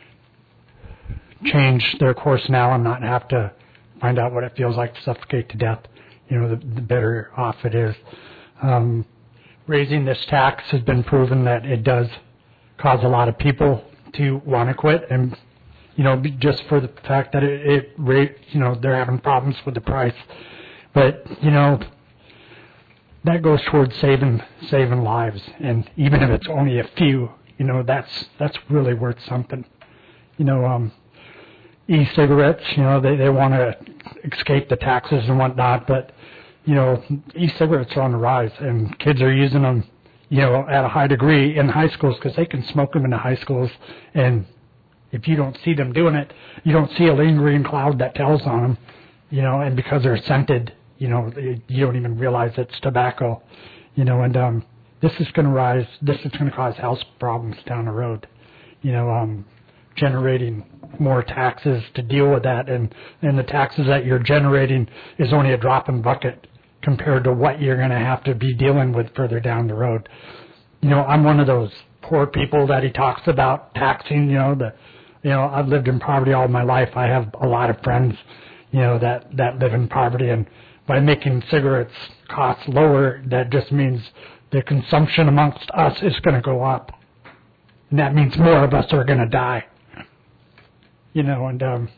change their course now and not have to find out what it feels like to suffocate to death, you know, the, the better off it is. Um, raising this tax has been proven that it does cause a lot of people to want to quit, and you know, just for the fact that it, it rate, you know, they're having problems with the price. But you know, that goes towards saving saving lives, and even if it's only a few, you know, that's that's really worth something. You know, um, e-cigarettes, you know, they they want to escape the taxes and whatnot, but you know, e-cigarettes are on the rise, and kids are using them, you know, at a high degree in high schools because they can smoke them in the high schools, and if you don't see them doing it, you don't see a lingering cloud that tells on them, you know, and because they're scented, you know, you don't even realize it's tobacco, you know, and um, this is going to rise, this is going to cause health problems down the road, you know, um, generating more taxes to deal with that, and, and the taxes that you're generating is only a drop in the bucket compared to what you're going to have to be dealing with further down the road. You know, I'm one of those poor people that he talks about taxing, you know, the, you know, I've lived in poverty all my life. I have a lot of friends, you know, that, that live in poverty, and by making cigarettes costs lower, that just means the consumption amongst us is going to go up. And that means more of us are going to die. You know, and um,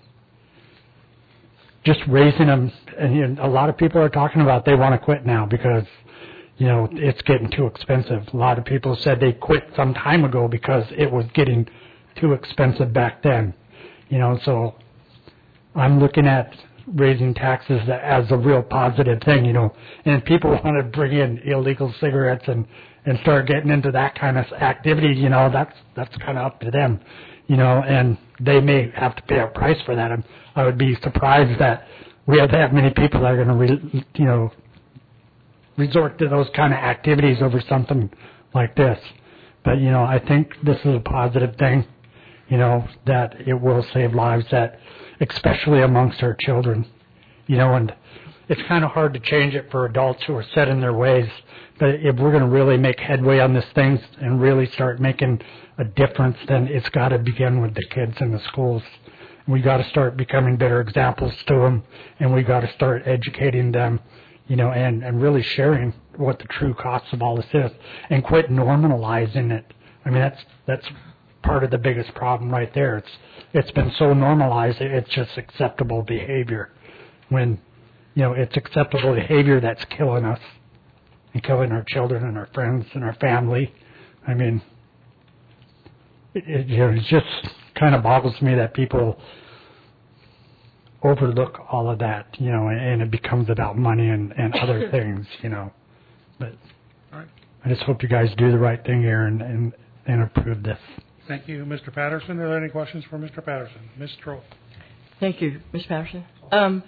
just raising them, and you know, a lot of people are talking about they want to quit now because, you know, it's getting too expensive. A lot of people said they quit some time ago because it was getting too expensive back then. You know, so I'm looking at raising taxes as a real positive thing, you know, and if people want to bring in illegal cigarettes and, and start getting into that kind of activity, you know, that's, that's kind of up to them, you know, and they may have to pay a price for that. And I would be surprised that we have that many people that are going to, re, you know, resort to those kind of activities over something like this. But, you know, I think this is a positive thing, you know, that it will save lives, that especially amongst our children, you know, and it's kind of hard to change it for adults who are set in their ways. But if we're going to really make headway on this thing and really start making a difference, then it's got to begin with the kids in the schools. We got to start becoming better examples to them, and we got to start educating them, you know, and, and really sharing what the true costs of all this is, and quit normalizing it. I mean, that's that's part of the biggest problem right there. It's it's been so normalized, it's just acceptable behavior. When, you know, it's acceptable behavior that's killing us and killing our children and our friends and our family. I mean, it, it, you know, it just kind of boggles me that people overlook all of that, you know, and, and it becomes about money and, and other things, you know. But all right. I just hope you guys do the right thing here and, and, and approve this. Thank you, Mister Patterson. Are there any questions for Mister Patterson? Miz Troll. Thank you, Mister Patterson. Um,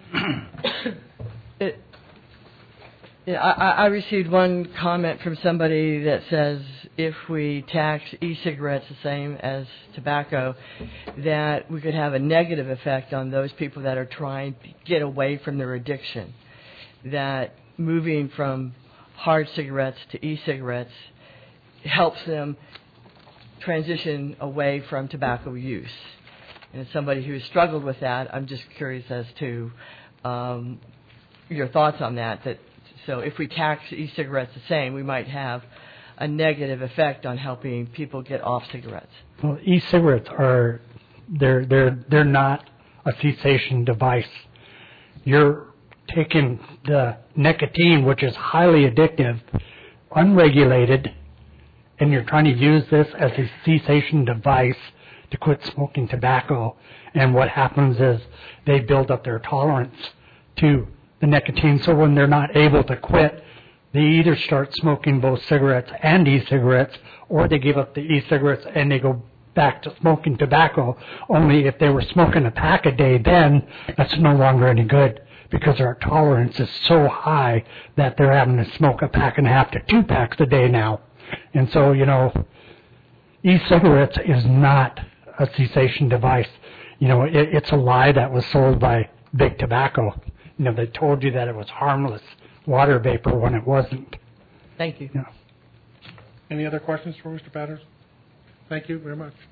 it, yeah, I, I received one comment from somebody that says if we tax e-cigarettes the same as tobacco, that we could have a negative effect on those people that are trying to get away from their addiction. That moving from hard cigarettes to e-cigarettes helps them transition away from tobacco use. And as somebody who has struggled with that, I'm just curious as to um, your thoughts on that. That so if we tax e-cigarettes the same, we might have a negative effect on helping people get off cigarettes. Well, e-cigarettes are they're they're they're not a cessation device. You're taking the nicotine, which is highly addictive, unregulated, and you're trying to use this as a cessation device to quit smoking tobacco. And what happens is they build up their tolerance to the nicotine, so when they're not able to quit, they either start smoking both cigarettes and e-cigarettes, or they give up the e-cigarettes and they go back to smoking tobacco, only if they were smoking a pack a day then, that's no longer any good because our tolerance is so high that they're having to smoke a pack and a half to two packs a day now. And so, you know, e-cigarettes is not a cessation device. You know, it, it's a lie that was sold by Big Tobacco. You know, they told you that it was harmless water vapor when it wasn't. Thank you. Yeah. Any other questions for Mister Patterson? Thank you very much.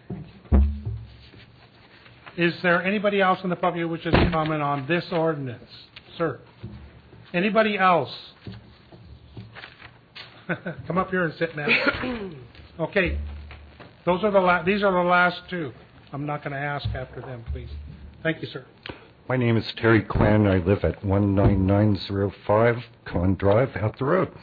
Is there anybody else in the public who wishes to comment on this ordinance? Sir. Anybody else? Come up here and sit, man. Okay. Those are the la- these are the last two. I'm not going to ask after them, please. Thank you, sir. My name is Terry Quinn. I live at one nine nine zero five Cohen Drive, out the road.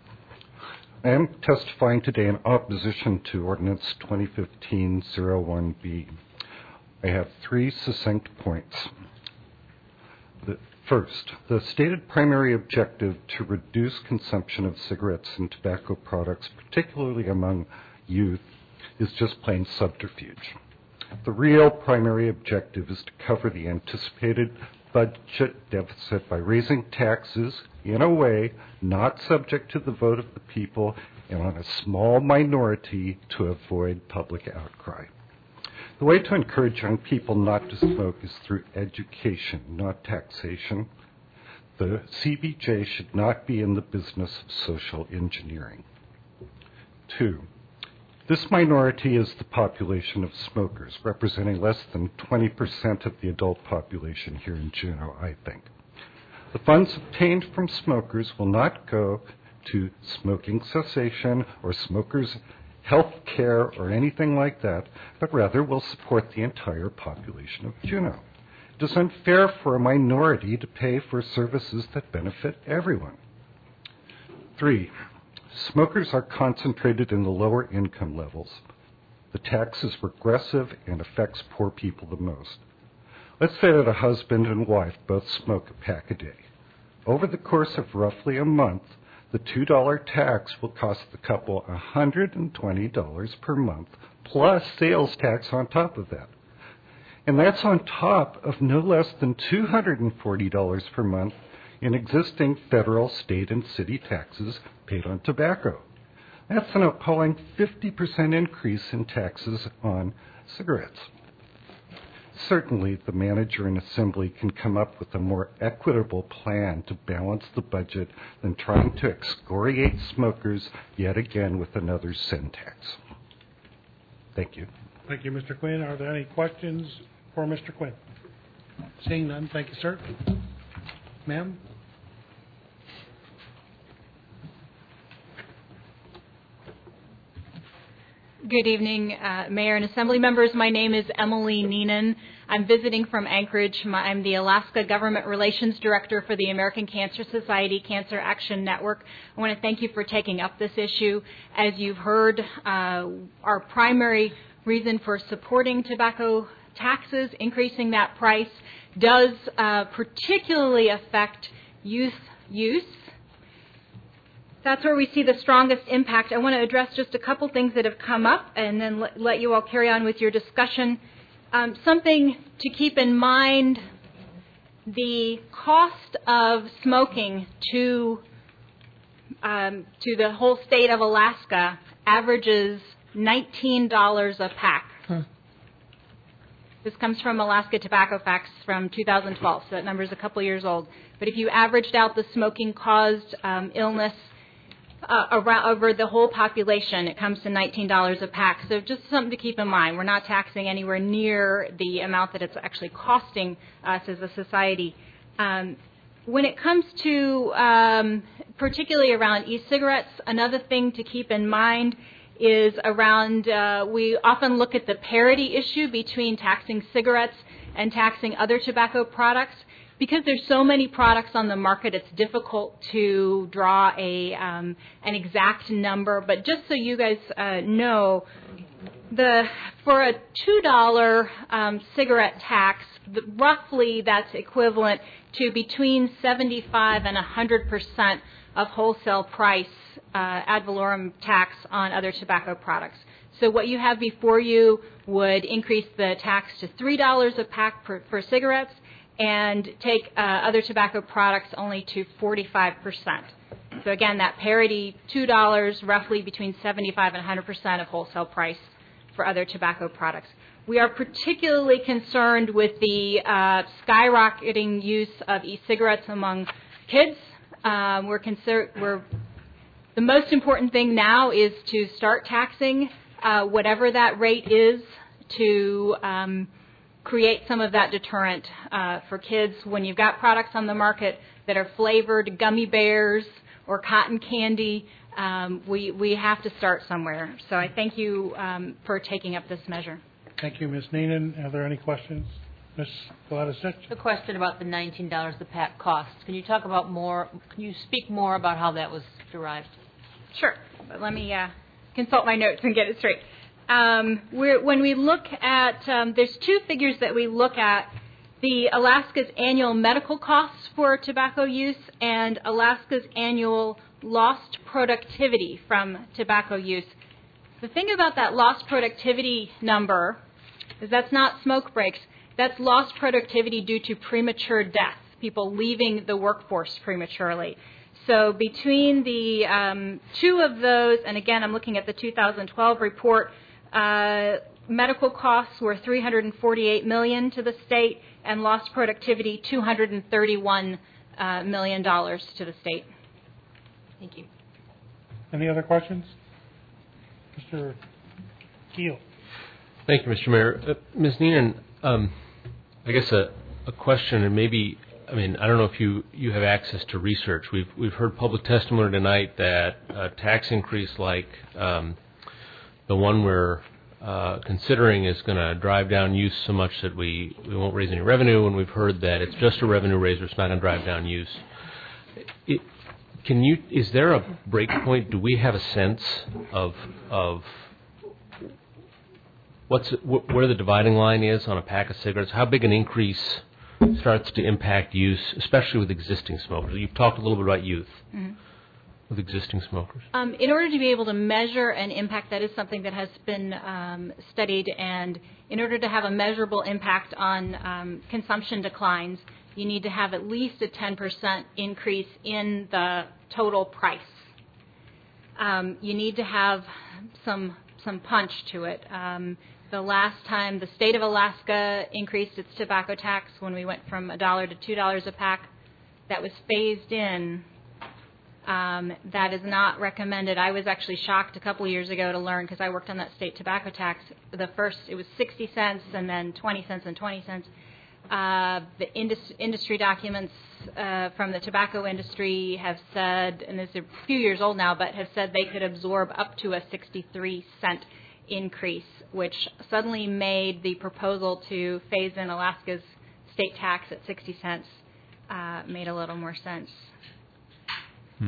I am testifying today in opposition to Ordinance twenty fifteen oh one B. I have three succinct points. The first, the stated primary objective to reduce consumption of cigarettes and tobacco products, particularly among youth, is just plain subterfuge. The real primary objective is to cover the anticipated budget deficit by raising taxes in a way not subject to the vote of the people and on a small minority to avoid public outcry. The way to encourage young people not to smoke is through education, not taxation. The C B J should not be in the business of social engineering. Two, this minority is the population of smokers, representing less than twenty percent of the adult population here in Juneau, I think. The funds obtained from smokers will not go to smoking cessation or smokers' health care or anything like that, but rather will support the entire population of Juneau. It is unfair for a minority to pay for services that benefit everyone. Three, smokers are concentrated in the lower income levels. The tax is regressive and affects poor people the most. Let's say that a husband and wife both smoke a pack a day. Over the course of roughly a month, the two dollar tax will cost the couple one hundred twenty dollars per month, plus sales tax on top of that. And that's on top of no less than two hundred forty dollars per month in existing federal, state, and city taxes paid on tobacco. That's an appalling fifty percent increase in taxes on cigarettes. Certainly, the manager and assembly can come up with a more equitable plan to balance the budget than trying to excoriate smokers yet again with another sin tax. Thank you. Thank you, Mister Quinn. Are there any questions for Mister Quinn? Seeing none, thank you, sir. Ma'am? Good evening, uh, Mayor and Assembly members. My name is Emily Neenan. I'm visiting from Anchorage. My, I'm the Alaska Government Relations Director for the American Cancer Society Cancer Action Network. I want to thank you for taking up this issue. As you've heard, uh, our primary reason for supporting tobacco taxes, increasing that price, does uh, particularly affect youth use. That's where we see the strongest impact. I want to address just a couple things that have come up and then let, let you all carry on with your discussion. Um, something to keep in mind, the cost of smoking to, um, to the whole state of Alaska averages nineteen dollars a pack. Huh. This comes from Alaska Tobacco Facts from two thousand twelve, so that number is a couple years old. But if you averaged out the smoking-caused um, illness Uh, around, over the whole population, it comes to nineteen dollars a pack. So just something to keep in mind. We're not taxing anywhere near the amount that it's actually costing us as a society. Um, when it comes to um, particularly around e-cigarettes, another thing to keep in mind is around, uh, we often look at the parity issue between taxing cigarettes and taxing other tobacco products. Because there's so many products on the market, it's difficult to draw a um, an exact number. But just so you guys uh, know, the for a two dollar um, cigarette tax, the, roughly that's equivalent to between seventy-five and one hundred percent of wholesale price uh, ad valorem tax on other tobacco products. So what you have before you would increase the tax to three dollars a pack for, for cigarettes and take uh, other tobacco products only to forty-five percent. So again, that parity, two dollars, roughly between seventy-five and one hundred percent of wholesale price for other tobacco products. We are particularly concerned with the uh, skyrocketing use of e-cigarettes among kids. Um, we're, conser- we're the most important thing now is to start taxing uh, whatever that rate is to um, create some of that deterrent uh, for kids. When you've got products on the market that are flavored gummy bears or cotton candy, um, we, we have to start somewhere. So I thank you um, for taking up this measure. Thank you, Miz Neenan. Are there any questions? Miz Gladysich? The question about the nineteen dollars the pack cost. Can you talk about more, can you speak more about how that was derived? Sure, but let me uh, consult my notes and get it straight. Um, we're, when we look at, um, there's two figures that we look at, the Alaska's annual medical costs for tobacco use and Alaska's annual lost productivity from tobacco use. The thing about that lost productivity number is that's not smoke breaks. That's lost productivity due to premature death, people leaving the workforce prematurely. So between the um, two of those, and again, I'm looking at the two thousand twelve report, uh, medical costs were three hundred forty-eight million dollars to the state, and lost productivity two hundred thirty-one uh, million dollars to the state. Thank you. Any other questions? Mister Keel. Thank you, Mister Mayor. Uh, Miz Neenan, um, I guess a, a question, and maybe, I mean, I don't know if you, you have access to research. We've we've heard public testimony tonight that a tax increase like um, the one we're uh, considering is going to drive down use so much that we, we won't raise any revenue, and we've heard that it's just a revenue raiser, it's not going to drive down use. It, can you? Is there a break point? Do we have a sense of of what's wh- where the dividing line is on a pack of cigarettes? How big an increase starts to impact use, especially with existing smokers? You've talked a little bit about youth. Mm-hmm. With existing smokers? Um, in order to be able to measure an impact, that is something that has been um, studied, and in order to have a measurable impact on um, consumption declines, you need to have at least a ten percent increase in the total price. Um, you need to have some some punch to it. Um, the last time the state of Alaska increased its tobacco tax when we went from a dollar to two dollars a pack, that was phased in. Um, that is not recommended. I was actually shocked a couple of years ago to learn, because I worked on that state tobacco tax. The first, it was sixty cents and then twenty cents and twenty cents. Uh, the indus- industry documents uh, from the tobacco industry have said, and this is a few years old now, but have said they could absorb up to a sixty-three cent increase, which suddenly made the proposal to phase in Alaska's state tax at sixty cents uh, made a little more sense. Hmm.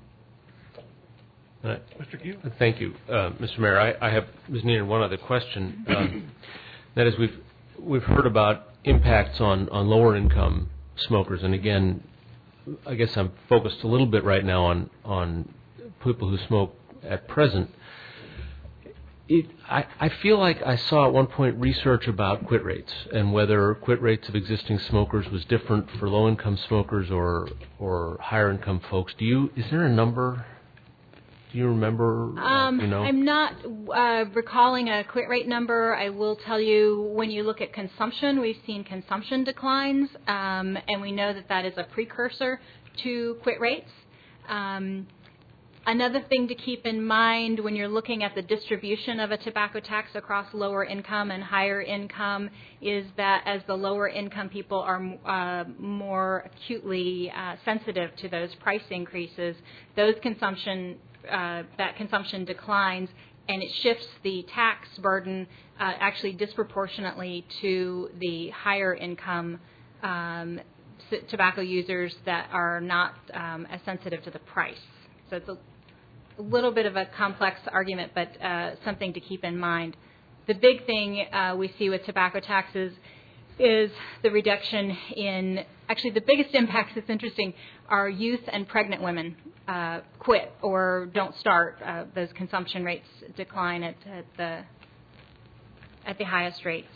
Uh, Mister Q. Thank you, uh, Mister Mayor. I, I have, Miz Neenan, one other question. Um, that is, we've we've heard about impacts on, on lower income smokers, and again, I guess I'm focused a little bit right now on on people who smoke at present. It, I, I feel like I saw at one point research about quit rates and whether quit rates of existing smokers was different for low-income smokers or or higher-income folks. Do you? Is there a number? Do you remember? Um, you know? I'm not uh, recalling a quit rate number. I will tell you, when you look at consumption, we've seen consumption declines, um, and we know that that is a precursor to quit rates. Um, Another thing to keep in mind when you're looking at the distribution of a tobacco tax across lower income and higher income is that as the lower income people are uh, more acutely uh, sensitive to those price increases, those consumption uh, that consumption declines, and it shifts the tax burden uh, actually disproportionately to the higher income um, tobacco users that are not um, as sensitive to the price. So it's a a little bit of a complex argument, but uh, something to keep in mind. The big thing uh, we see with tobacco taxes, is the reduction in, actually the biggest impacts, it's interesting, are youth and pregnant women uh, quit or don't start. Uh, those consumption rates decline at, at the at the highest rates.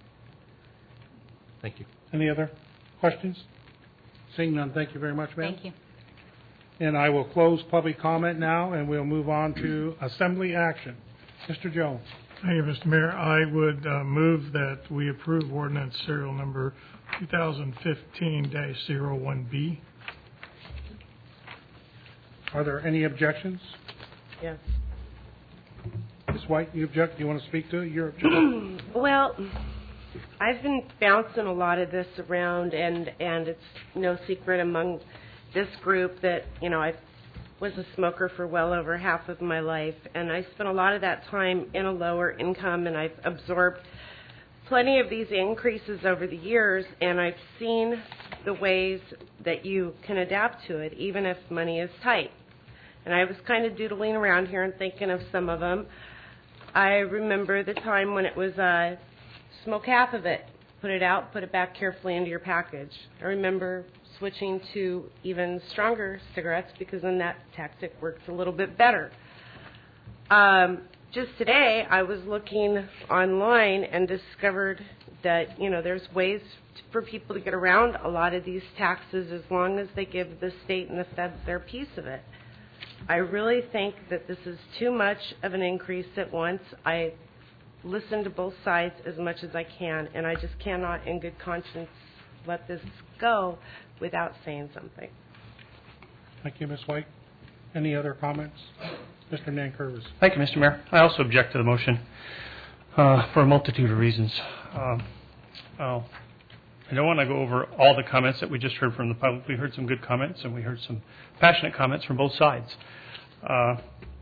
Thank you. Any other questions? Seeing none, thank you very much, ma'am. Thank you. And I will close public comment now, and we'll move on to assembly action. Mister Jones. Thank you, Mister Mayor. I would uh, move that we approve ordinance serial number twenty fifteen dash zero one B. Are there any objections? Yes. Miz White, you object? Do you want to speak to it? Your objection? Well, I've been bouncing a lot of this around, and, and it's no secret among this group that, you know, I was a smoker for well over half of my life, and I spent a lot of that time in a lower income, and I've absorbed plenty of these increases over the years, and I've seen the ways that you can adapt to it, even if money is tight. And I was kind of doodling around here and thinking of some of them. I remember the time when it was uh, smoke half of it, put it out, put it back carefully into your package. I remember switching to even stronger cigarettes because then that tactic works a little bit better. Um, just today, I was looking online and discovered that, you know, there's ways for people to get around a lot of these taxes as long as they give the state and the feds their piece of it. I really think that this is too much of an increase at once. I listen to both sides as much as I can, and I just cannot in good conscience let this go without saying something. Thank you, Miz White. Any other comments? Mister Nankervis. Thank you, Mister Mayor. I also object to the motion uh, for a multitude of reasons. Uh, I'll, I don't want to go over all the comments that we just heard from the public. We heard some good comments, and we heard some passionate comments from both sides. Uh,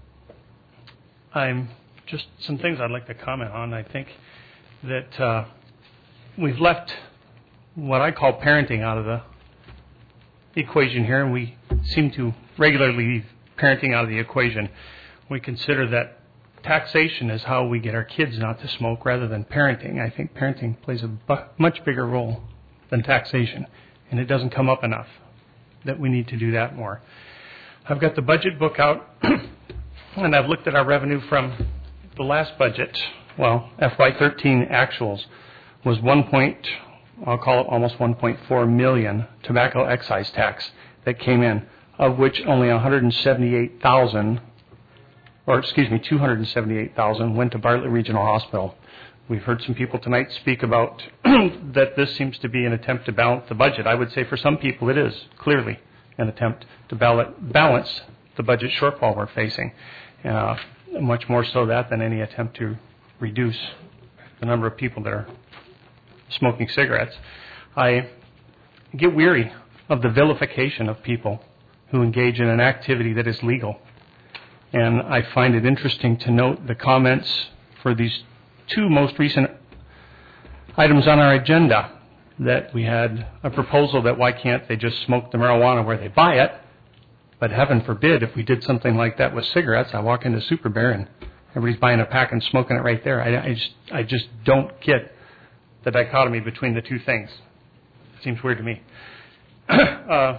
I'm just some things I'd like to comment on. I think that uh, we've left what I call parenting out of the equation here, and we seem to regularly leave parenting out of the equation. We consider that taxation is how we get our kids not to smoke rather than parenting. I think parenting plays a bu- much bigger role than taxation, and it doesn't come up enough that we need to do that more. I've got the budget book out, and I've looked at our revenue from the last budget. Well, F Y thirteen actuals was one point, I'll call it almost one point four million tobacco excise tax that came in, of which only one hundred seventy-eight thousand, or excuse me, two hundred seventy-eight thousand went to Bartlett Regional Hospital. We've heard some people tonight speak about that this seems to be an attempt to balance the budget. I would say for some people it is clearly an attempt to balance the budget shortfall we're facing, uh, much more so that than any attempt to reduce the number of people that are smoking cigarettes. I get weary of the vilification of people who engage in an activity that is legal. And I find it interesting to note the comments for these two most recent items on our agenda, that we had a proposal that why can't they just smoke the marijuana where they buy it, but heaven forbid if we did something like that with cigarettes. I walk into Super Bear and everybody's buying a pack and smoking it right there. I, I, just, I just don't get the dichotomy between the two things. It seems weird to me. uh,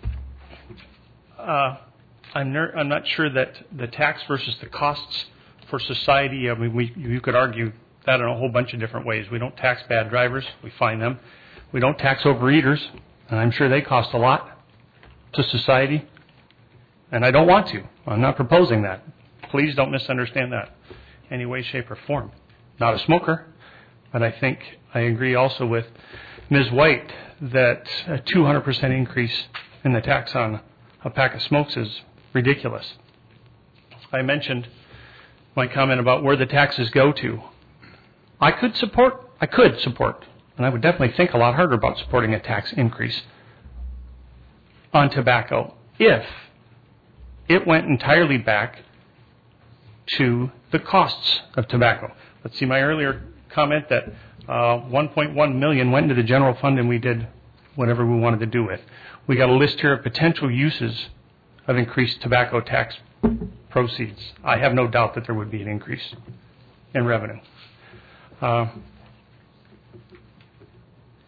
uh, I'm, ner- I'm not sure that the tax versus the costs for society, I mean, we, you could argue that in a whole bunch of different ways. We don't tax bad drivers. We fine them. We don't tax overeaters, and I'm sure they cost a lot to society, and I don't want to. I'm not proposing that. Please don't misunderstand that in any way, shape, or form. Not a smoker, but I think I agree also with Miz White that a two hundred percent increase in the tax on a pack of smokes is ridiculous. I mentioned my comment about where the taxes go to. I could support, I could support, and I would definitely think a lot harder about supporting a tax increase on tobacco if it went entirely back to the costs of tobacco. Let's see, my earlier comment that uh, one point one million went into the general fund and we did whatever we wanted to do with. We got a list here of potential uses of increased tobacco tax proceeds. I have no doubt that there would be an increase in revenue. Uh,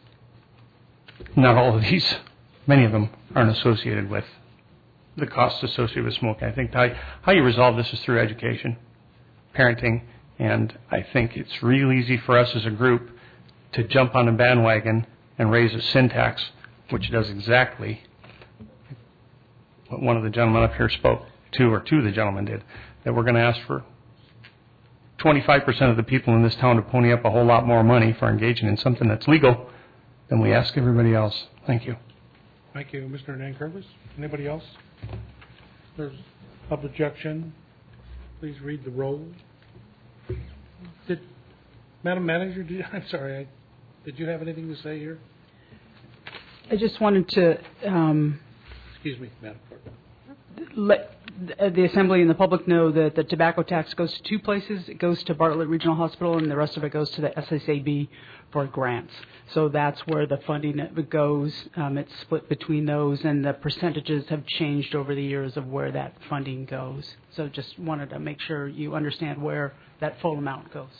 not all of these, many of them aren't associated with the costs associated with smoking. I think how, how you resolve this is through education, parenting, and I think it's real easy for us as a group to jump on a bandwagon and raise a sin tax, which does exactly what one of the gentlemen up here spoke to, or two of the gentlemen did, that we're going to ask for twenty-five percent of the people in this town to pony up a whole lot more money for engaging in something that's legal than we ask everybody else. Thank you. Thank you, Mister Nankervis. Anybody else? There's of objection. Please read the roll. Did, Madam Manager, did, I'm sorry, I, did you have anything to say here? I just wanted to um, Excuse me, Madam Clerk. let the Assembly and the public know that the tobacco tax goes to two places. It goes to Bartlett Regional Hospital, and the rest of it goes to the S S A B for grants. So that's where the funding goes. Um, it's split between those, and the percentages have changed over the years of where that funding goes. So just wanted to make sure you understand where that full amount goes.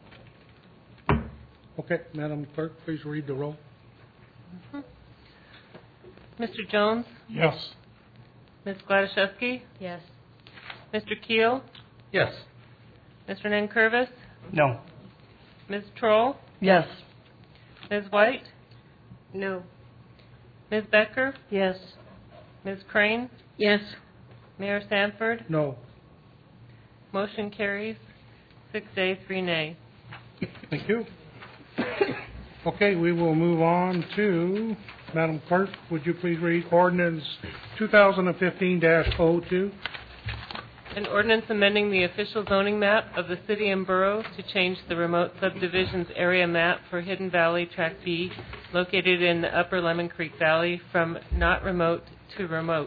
Okay, Madam Clerk, please read the roll. Mm-hmm. Mister Jones? Yes. Miz Gladaszewski? Yes. Mister Keel? Yes. Mister Nankervis? No. Miz Troll? Yes. Miz White? No. Miz Becker? Yes. Miz Crane? Yes. Mayor Sanford? No. Motion carries six A, three nay. Thank you. Okay, we will move on to, Madam Clerk, would you please read ordinance twenty fifteen dash oh two? An ordinance amending the official zoning map of the city and borough to change the remote subdivisions area map for Hidden Valley Tract B, located in the Upper Lemon Creek Valley, from not remote to remote.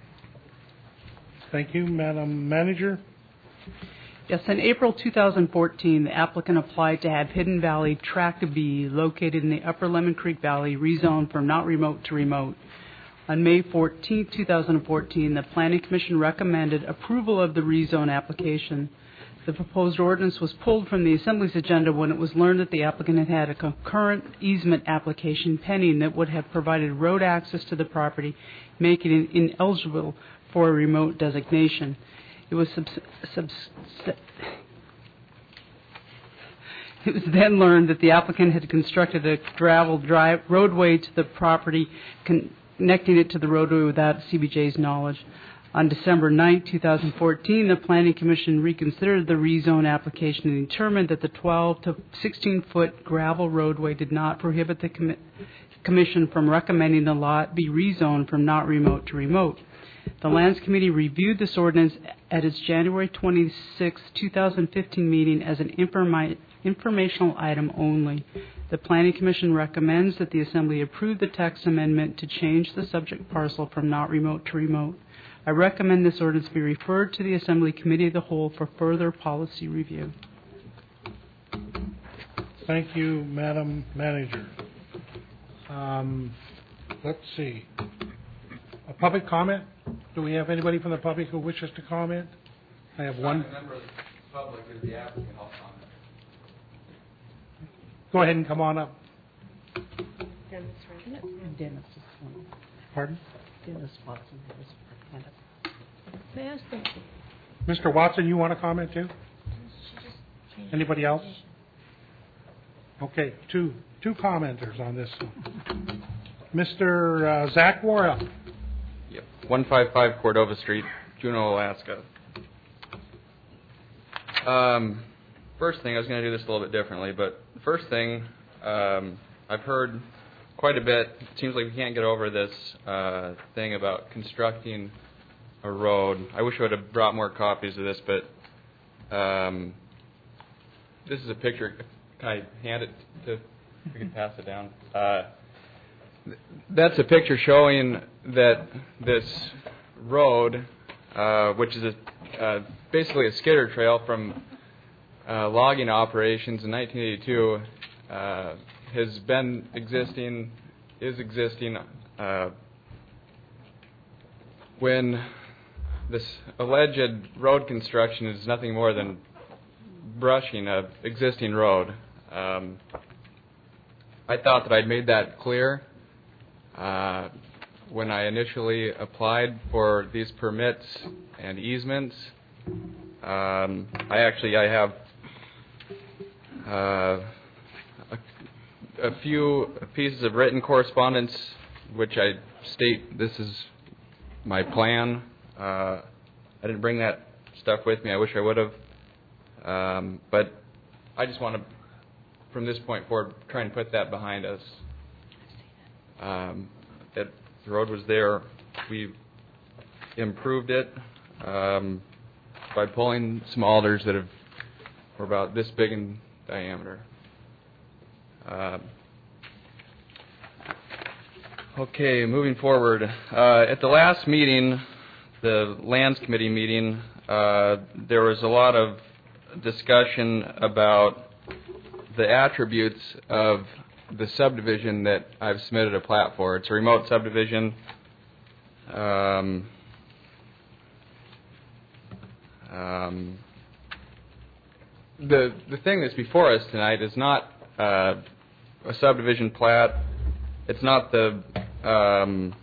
Thank you, Madam Manager. Yes, in April two thousand fourteen, the applicant applied to have Hidden Valley Tract B, located in the Upper Lemon Creek Valley, rezoned from not remote to remote. On May fourteenth, two thousand fourteen, the Planning Commission recommended approval of the rezone application. The proposed ordinance was pulled from the Assembly's agenda when it was learned that the applicant had had a concurrent easement application pending that would have provided road access to the property, making it ineligible for a remote designation. It was subs- subs- It was then learned that the applicant had constructed a gravel drive roadway to the property, con- connecting it to the roadway without C B J's knowledge. On December ninth, two thousand fourteen, the Planning Commission reconsidered the rezone application and determined that the twelve to sixteen foot gravel roadway did not prohibit the com- Commission from recommending the lot be rezoned from not remote to remote. The Lands Committee reviewed this ordinance at its January twenty-sixth, two thousand fifteen meeting as an informi- informational item only. The Planning Commission recommends that the Assembly approve the text amendment to change the subject parcel from not remote to remote. I recommend this ordinance be referred to the Assembly Committee of the Whole for further policy review. Thank you, Madam Manager. Um, let's see. A public comment? Do we have anybody from the public who wishes to comment? I have one. A member of the public is the applicant. I'll comment. Go ahead and come on up. Dennis, Dennis is one. Pardon? Dennis Watson has his hand up. May I ask them? Mister Watson, you want to comment too? Anybody else? Okay, two two commenters on this one. Mister Uh, Zach Worrell. Yep. one fifty-five Cordova Street, Juneau, Alaska. Um, first thing, I was going to do this a little bit differently, but the first thing, um, I've heard quite a bit. It seems like we can't get over this uh, thing about constructing a road. I wish I would have brought more copies of this, but um, this is a picture. Can I hand it to, we can pass it down? Uh, that's a picture showing that this road, uh, which is a, uh, basically a skidder trail from uh, logging operations in nineteen eighty-two, uh, has been existing, is existing uh, when this alleged road construction is nothing more than brushing an existing road. Um, I thought that I'd made that clear Uh, when I initially applied for these permits and easements, um, I actually I have uh, a, a few pieces of written correspondence which I state this is my plan. Uh, I didn't bring that stuff with me. I wish I would have. Um, but I just want to, from this point forward, try and put that behind us. Um, that the road was there. We improved it um, by pulling some alders that have were about this big in diameter. Uh, okay, moving forward. Uh, at the last meeting, the Lands Committee meeting, uh, there was a lot of discussion about the attributes of the subdivision that I've submitted a plat for. It's a remote subdivision. Um, um, the the thing that's before us tonight is not uh, a subdivision plat. It's not the um,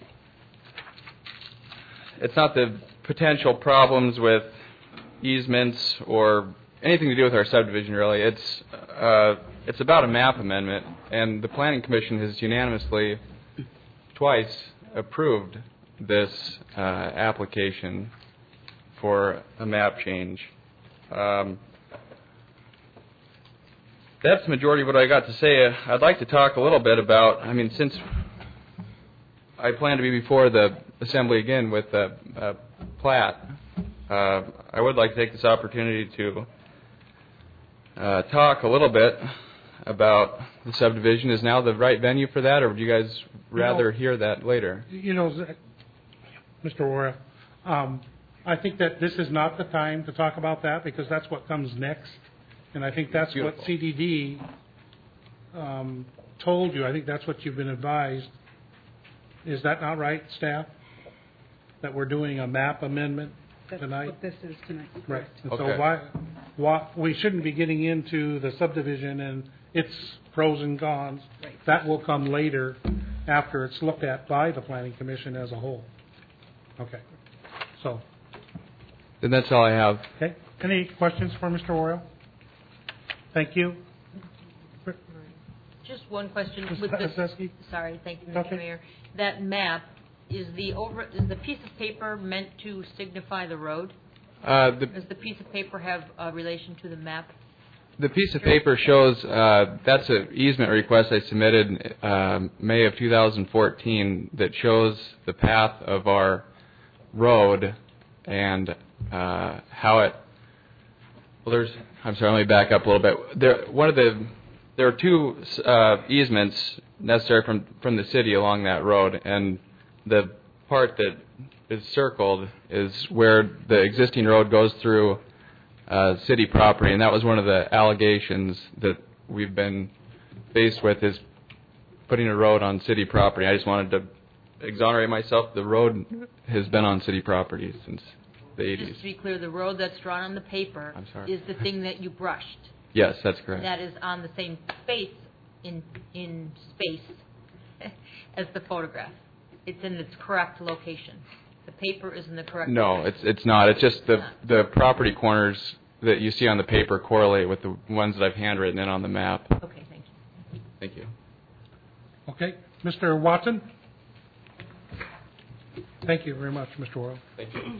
it's not the potential problems with easements or anything to do with our subdivision, really. It's uh, it's about a map amendment, and the Planning Commission has unanimously twice approved this uh, application for a map change. Um, that's the majority of what I got to say. I'd like to talk a little bit about, I mean, since I plan to be before the Assembly again with a, a plat, uh, I would like to take this opportunity to uh, talk a little bit about the subdivision. Is now the right venue for that, or would you guys rather you know, hear that later? You know, Mister Royal, um, I think that this is not the time to talk about that because that's what comes next. And I think that's Beautiful. what C D D um, told you. I think that's what you've been advised. Is that not right, staff? That we're doing a map amendment that's tonight? What this is tonight. Right. And okay. So why, why we shouldn't be getting into the subdivision and its pros and cons. Right. That will come later after it's looked at by the Planning Commission as a whole. Okay. So. Then that's all I have. Okay. Any questions for Mister Royal? Thank you. Just one question. Miz With this, Zesky? sorry, thank you, Mister Okay. Mayor. That map, is the over is the piece of paper meant to signify the road? Uh, the, Does the piece of paper have a relation to the map? The piece of paper shows uh, that's an easement request I submitted um, May of two thousand fourteen that shows the path of our road and uh, how it. Well, there's. I'm sorry. Let me back up a little bit. There, one of the there are two uh, easements necessary from from the city along that road, and the part that is circled is where the existing road goes through uh, city property, and that was one of the allegations that we've been faced with is putting a road on city property. I just wanted to exonerate myself. The road has been on city property since the eighties. Just to be clear, the road that's drawn on the paper I'm sorry. is the thing that you brushed. Yes, that's correct. That is on the same space in in space as the photograph. It's in its correct location. The paper is in the correct. No, location. it's it's not. It's just the the property corners that you see on the paper correlate with the ones that I've handwritten in on the map. Okay, thank you. Thank you. Okay, Mister Watson. Thank you very much, Mister Royal. Thank you.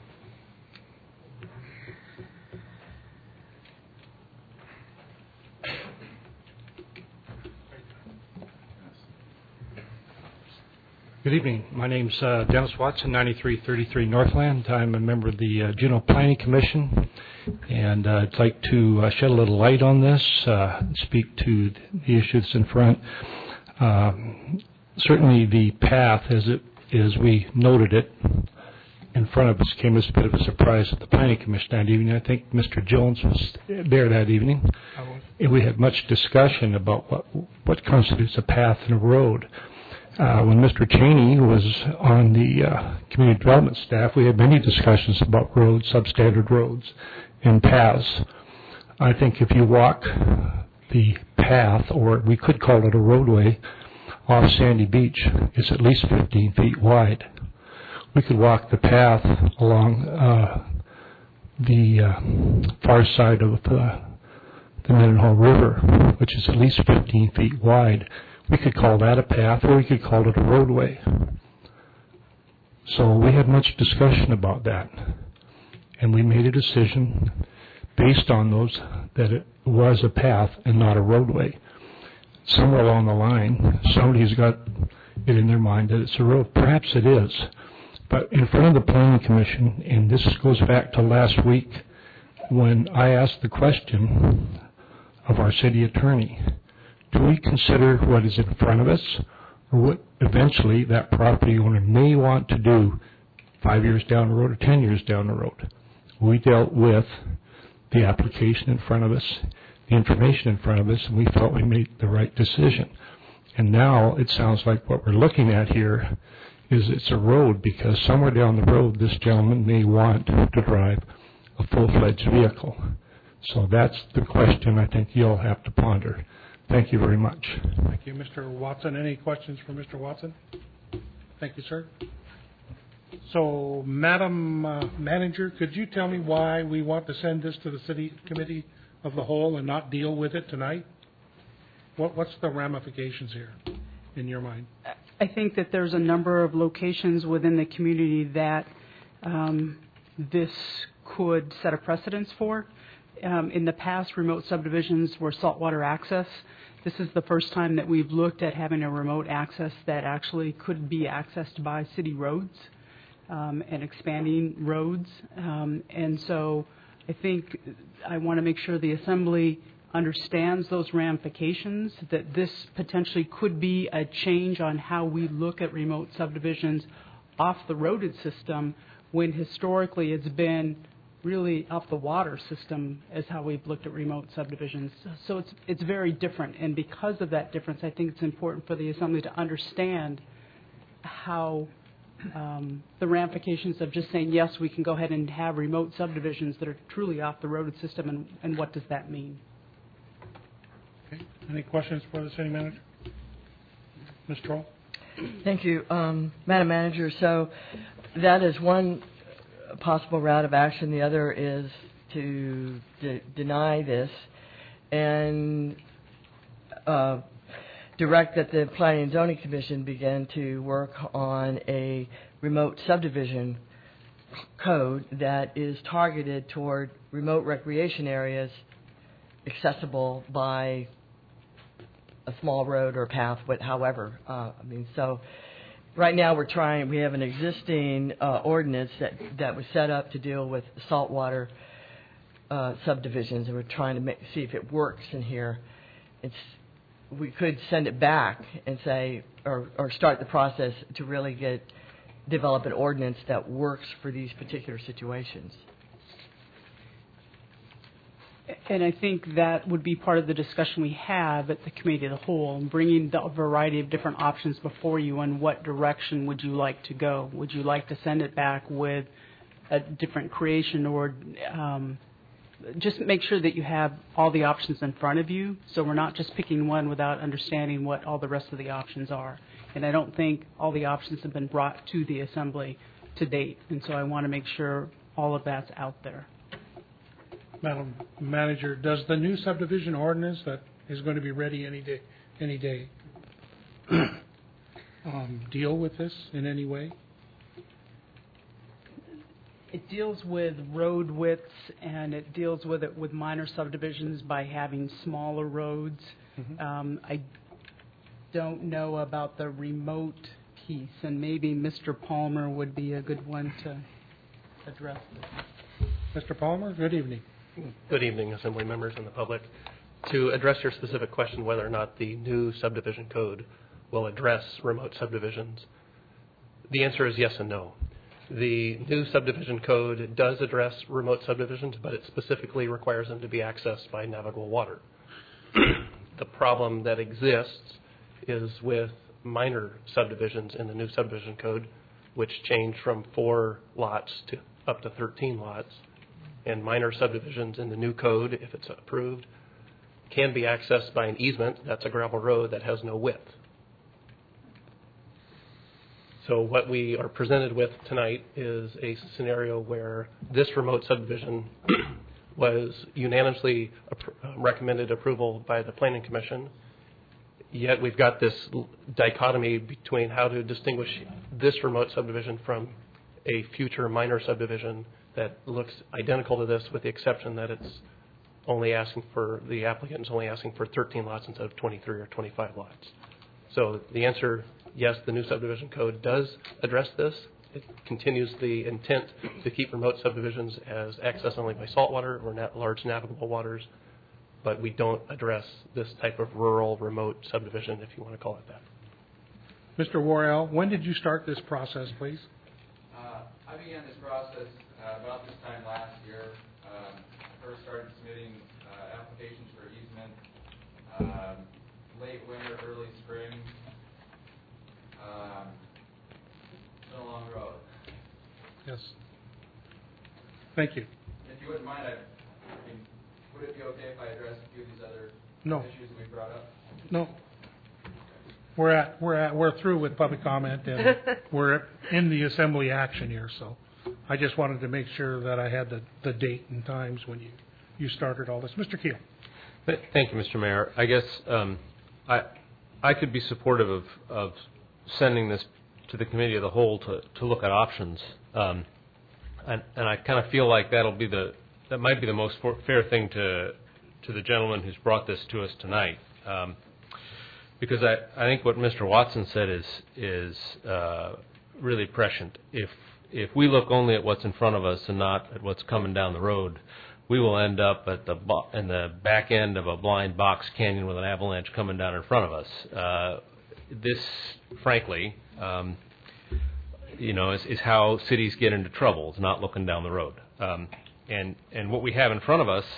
Good evening. My name's uh, Dennis Watson, ninety-three thirty-three Northland. I'm a member of the uh, Juneau Planning Commission, and uh, I'd like to uh, shed a little light on this, uh, speak to the issues in front. Um, certainly the path, as it as we noted it in front of us, came as a bit of a surprise at the Planning Commission that evening. I think Mister Jones was there that evening. I was. And we had much discussion about what what constitutes a path and a road. Uh, when Mister Cheney was on the uh, community development staff, we had many discussions about roads, substandard roads, and paths. I think if you walk the path, or we could call it a roadway, off Sandy Beach is at least fifteen feet wide. We could walk the path along uh, the uh, far side of uh, the Mendenhall River, which is at least fifteen feet wide. We could call that a path, or we could call it a roadway. So we had much discussion about that, and we made a decision based on those that it was a path and not a roadway. Somewhere along the line, somebody's got it in their mind that it's a road. Perhaps it is. But in front of the Planning Commission, and this goes back to last week when I asked the question of our city attorney, do we consider what is in front of us or what eventually that property owner may want to do five years down the road or ten years down the road? We dealt with the application in front of us, the information in front of us, and we felt we made the right decision. And now it sounds like what we're looking at here is it's a road, because somewhere down the road this gentleman may want to drive a full-fledged vehicle. So that's the question I think you'll have to ponder. Thank you very much. Thank you, Mister Watson. Any questions for Mister Watson? Thank you, sir. So, Madam uh, Manager, could you tell me why we want to send this to the City Committee of the Whole and not deal with it tonight? What, what's the ramifications here, in your mind? I think that there's a number of locations within the community that um, this could set a precedence for. Um, in the past, remote subdivisions were saltwater access. This is the first time that we've looked at having a remote access that actually could be accessed by city roads um, and expanding roads. Um, and so I think I want to make sure the Assembly understands those ramifications, that this potentially could be a change on how we look at remote subdivisions off the roaded system, when historically it's been really off the water system as how we've looked at remote subdivisions. So it's it's very different, and because of that difference, I think it's important for the Assembly to understand how um, the ramifications of just saying, yes, we can go ahead and have remote subdivisions that are truly off the roaded system, and, and what does that mean? Okay. Any questions for the City Manager? Miz Troll? Thank you, um, Madam Manager. So that is one possible route of action. The other is to de- deny this and uh, direct that the Planning and Zoning Commission begin to work on a remote subdivision code that is targeted toward remote recreation areas accessible by a small road or path, but however. Uh, I mean, so right now we're trying, we have an existing uh, ordinance that, that was set up to deal with saltwater uh, subdivisions, and we're trying to make, see if it works in here. It's, we could send it back and say, or, or start the process to really get, develop an ordinance that works for these particular situations. And I think that would be part of the discussion we have at the Committee of the Whole, bringing the variety of different options before you. And what direction would you like to go? Would you like to send it back with a different creation, or um, just make sure that you have all the options in front of you, so we're not just picking one without understanding what all the rest of the options are? And I don't think all the options have been brought to the Assembly to date, and so I want to make sure all of that's out there. Madam Manager, does the new subdivision ordinance that is going to be ready any day, any day, um, deal with this in any way? It deals with road widths, and it deals with it with minor subdivisions by having smaller roads. Mm-hmm. Um, I don't know about the remote piece, and maybe Mister Palmer would be a good one to address this. Mister Palmer, good evening. Good evening, Assembly members and the public. To address your specific question whether or not the new subdivision code will address remote subdivisions, the answer is yes and no. The new subdivision code does address remote subdivisions, but it specifically requires them to be accessed by navigable water. The problem that exists is with minor subdivisions in the new subdivision code, which change from four lots to up to thirteen lots. And minor subdivisions in the new code, if it's approved, can be accessed by an easement. That's a gravel road that has no width. So what we are presented with tonight is a scenario where this remote subdivision was unanimously appro- recommended approval by the Planning Commission, yet we've got this dichotomy between how to distinguish this remote subdivision from a future minor subdivision that looks identical to this, with the exception that it's only asking for, the applicant is only asking for thirteen lots instead of twenty-three or twenty-five lots. So the answer, yes, the new subdivision code does address this. It continues the intent to keep remote subdivisions as access only by saltwater or na- large navigable waters, but we don't address this type of rural remote subdivision, if you want to call it that. Mister Worrell, when did you start this process, please? Uh, I began this process uh, about this time last year. Um, I first started submitting uh, applications for easement um, late winter, early spring. Um, it's been a long road. Yes. Thank you. If you wouldn't mind, I, I mean, would it be okay if I address a few of these other No. issues that we brought up? No. We're at we're at we're through with public comment, and we're in the assembly action here. So, I just wanted to make sure that I had the, the date and times when you, you started all this. Mister Keel. Thank you, Mister Mayor. I guess um, I I could be supportive of, of sending this to the committee of the whole to, to look at options, um, and and I kind of feel like that'll be the that might be the most for, fair thing to to the gentleman who's brought this to us tonight. Um, Because I, I think what Mister Watson said is is uh, really prescient. If if we look only at what's in front of us and not at what's coming down the road, we will end up at the bo- in the back end of a blind box canyon with an avalanche coming down in front of us. Uh, this, frankly, um, you know, is, is how cities get into trouble. Is not looking down the road. Um, and and what we have in front of us.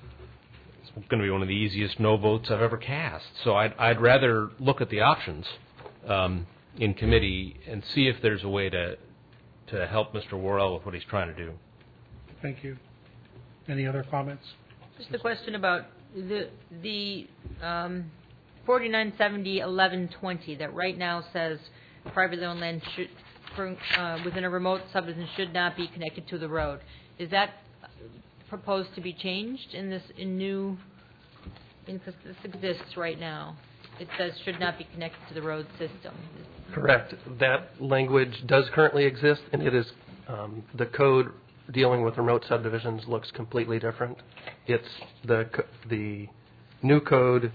It's going to be one of the easiest no votes I've ever cast. So I'd, I'd rather look at the options um, in committee and see if there's a way to to help Mister Worrell with what he's trying to do. Thank you. Any other comments? Just a question about the the um, forty-nine seventy eleven twenty that right now says privately owned land should, for, uh, within a remote subdivision should not be connected to the road. Is that proposed to be changed in this in new, because this exists right now? It says should not be connected to the road system. Correct. That language does currently exist, and it is um, the code dealing with remote subdivisions looks completely different. It's the the new code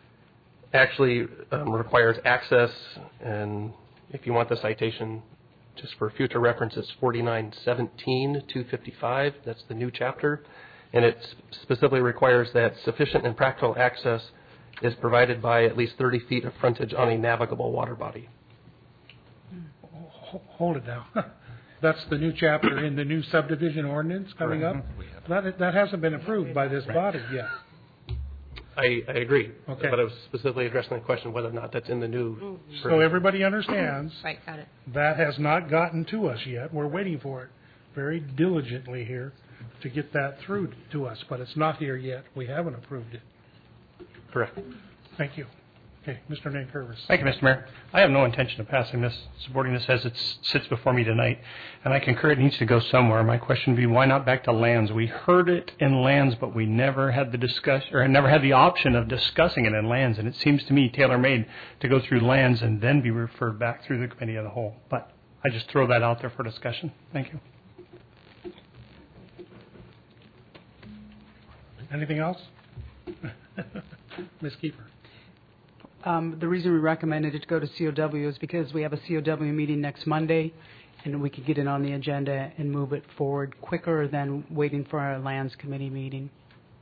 actually um, requires access, and if you want the citation, just for future reference, it's forty-nine seventeen two fifty-five. That's the new chapter. And it specifically requires that sufficient and practical access is provided by at least thirty feet of frontage on a navigable water body. Hold it now. That's the new chapter in the new subdivision ordinance coming up? That, that hasn't been approved by this body yet. I, I agree. Okay. But I was specifically addressing the question whether or not that's in the new. Mm-hmm. So everybody understands. Right, got it. That has not gotten to us yet. We're waiting for it very diligently here to get that through to us, but it's not here yet. We haven't approved it. Correct. Thank you. Okay, Mister Nankervis. Thank you, Mister Mayor. I have no intention of passing this, supporting this as it sits before me tonight, and I concur it needs to go somewhere. My question would be, why not back to lands? We heard it in lands, but we never had the discussion, or never had the option of discussing it in lands, and it seems to me tailor-made to go through lands and then be referred back through the committee of the whole. But I just throw that out there for discussion. Thank you. Anything else? Miz Keeper. Um, the reason we recommended it to go to C O W is because we have a C O W meeting next Monday, and we could get it on the agenda and move it forward quicker than waiting for our lands committee meeting.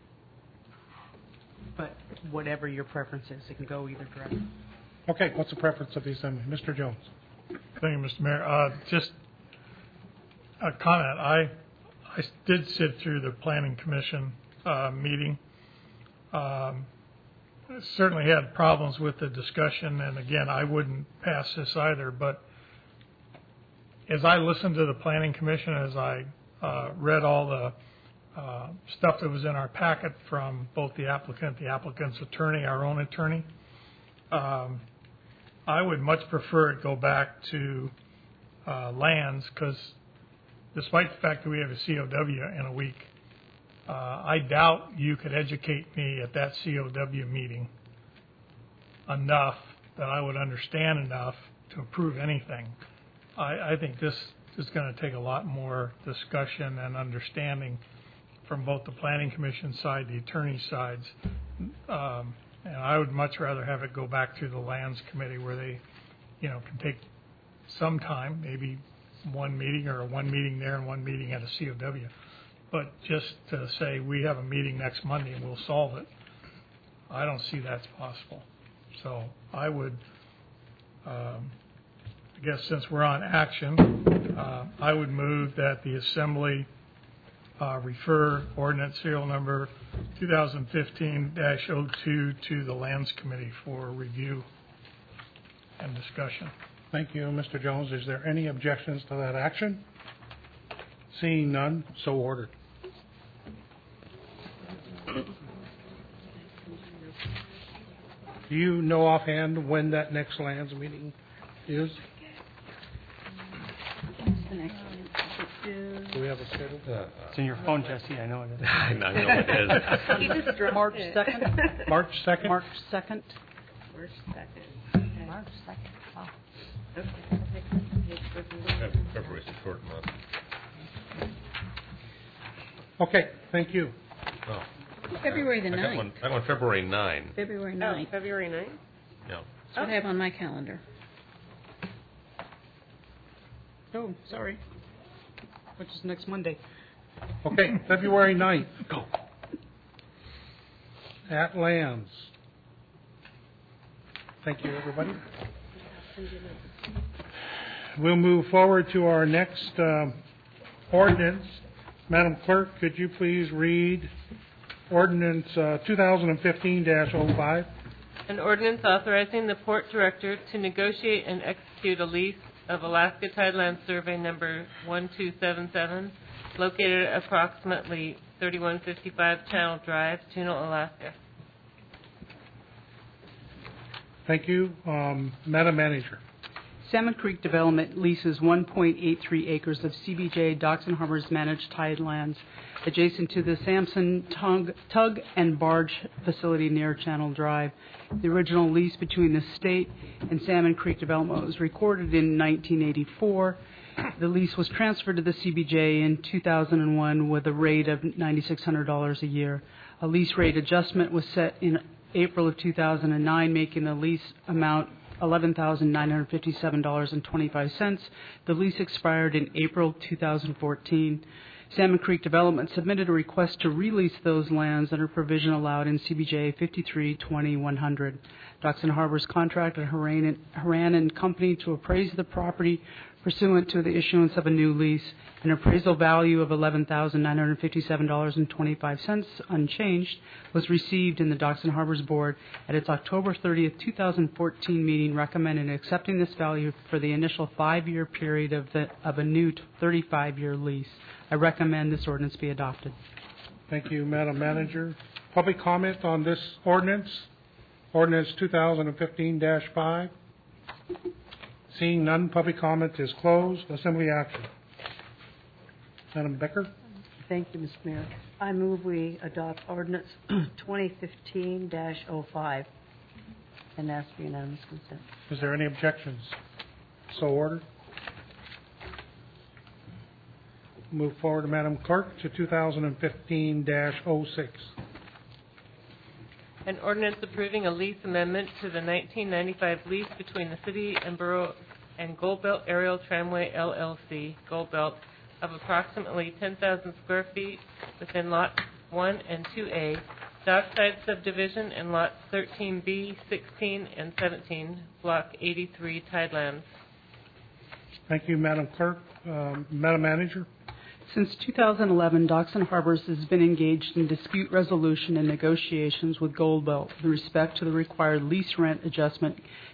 But whatever your preference is, it can go either direction. Okay, what's the preference of the assembly? Mister Jones. Thank you, Mister Mayor. Uh, just a comment. I I did sit through the Planning Commission uh, meeting. Um, certainly had problems with the discussion, and again, I wouldn't pass this either, but as I listened to the Planning Commission, as I uh, read all the uh, stuff that was in our packet from both the applicant, the applicant's attorney, our own attorney, um, I would much prefer it go back to uh, lands, because despite the fact that we have a C O W in a week, uh, I doubt you could educate me at that C O W meeting enough that I would understand enough to approve anything. I, I think this is going to take a lot more discussion and understanding from both the Planning Commission side, the attorney sides, um, and I would much rather have it go back to the Lands Committee where they, you know, can take some time, maybe one meeting or one meeting there and one meeting at a C O W. But just to say we have a meeting next Monday and we'll solve it, I don't see that's possible. So I would, um, I guess since we're on action, uh, I would move that the Assembly uh, refer ordinance serial number twenty fifteen dash oh two to the Lands Committee for review and discussion. Thank you, Mister Jones. Is there any objections to that action? Seeing none, so ordered. Do you know offhand when that next lands meeting is? Do we have a schedule? Uh, it's in your phone, Jesse. I know it is. I know it is. You just dropped March second. March second. March second. March second. Okay. March second. Wow. February's a short month. Okay, thank you. Oh. February the I got ninth. one, I got one February ninth. February Oh, ninth. February ninth? Yeah. That's what I have on my calendar. Oh, sorry. Which is next Monday. Okay, February ninth. Go. At Lands. Thank you, everybody. We'll move forward to our next um, ordinance. Madam Clerk, could you please read ordinance uh, twenty fifteen dash oh five? An ordinance authorizing the Port Director to negotiate and execute a lease of Alaska Tideland Survey number one two seven seven, located at approximately thirty-one fifty-five Channel Drive, Juneau, Alaska. Thank you. Um, Madam Manager. Salmon Creek Development leases one point eight three acres of C B J Docks and Harbors managed tidelands adjacent to the Sampson Tug, Tug and Barge facility near Channel Drive. The original lease between the state and Salmon Creek Development was recorded in nineteen eighty-four. The lease was transferred to the C B J in two thousand one with a rate of nine thousand six hundred dollars a year. A lease rate adjustment was set in April of two thousand nine, making the lease amount eleven thousand nine hundred fifty-seven dollars and twenty-five cents. The lease expired in April two thousand fourteen. Salmon Creek Development submitted a request to release those lands under provision allowed in C B J fifty-three twenty one hundred. Docks and Harbors contracted Haran and, Haran and Company to appraise the property pursuant to the issuance of a new lease. An appraisal value of eleven thousand nine hundred fifty-seven dollars and twenty-five cents, unchanged, was received in the Docks and Harbors Board at its October thirtieth, two thousand fourteen meeting, recommending accepting this value for the initial five-year period of, the, of a new thirty-five-year lease. I recommend this ordinance be adopted. Thank you, Madam Manager. Public comment on this ordinance, ordinance twenty fifteen dash five. Seeing none, public comment is closed. Assembly action. Madam Becker. Thank you, Mister Mayor. I move we adopt ordinance twenty fifteen dash oh five and ask for unanimous consent. Is there any objections? So ordered. Move forward to Madam Clerk to two thousand fifteen dash oh six. An ordinance approving a lease amendment to the nineteen ninety-five lease between the City and Borough and Goldbelt Aerial Tramway L L C, Goldbelt, of approximately ten thousand square feet within Lot one and two A, Dockside Subdivision, and Lots thirteen B, sixteen, and seventeen, Block eighty-three, Tidelands. Thank you, Madam Clerk. Um, Madam Manager. Since two thousand eleven, Docks and Harbors has been engaged in dispute resolution and negotiations with Goldbelt with respect to the required lease rent adjustment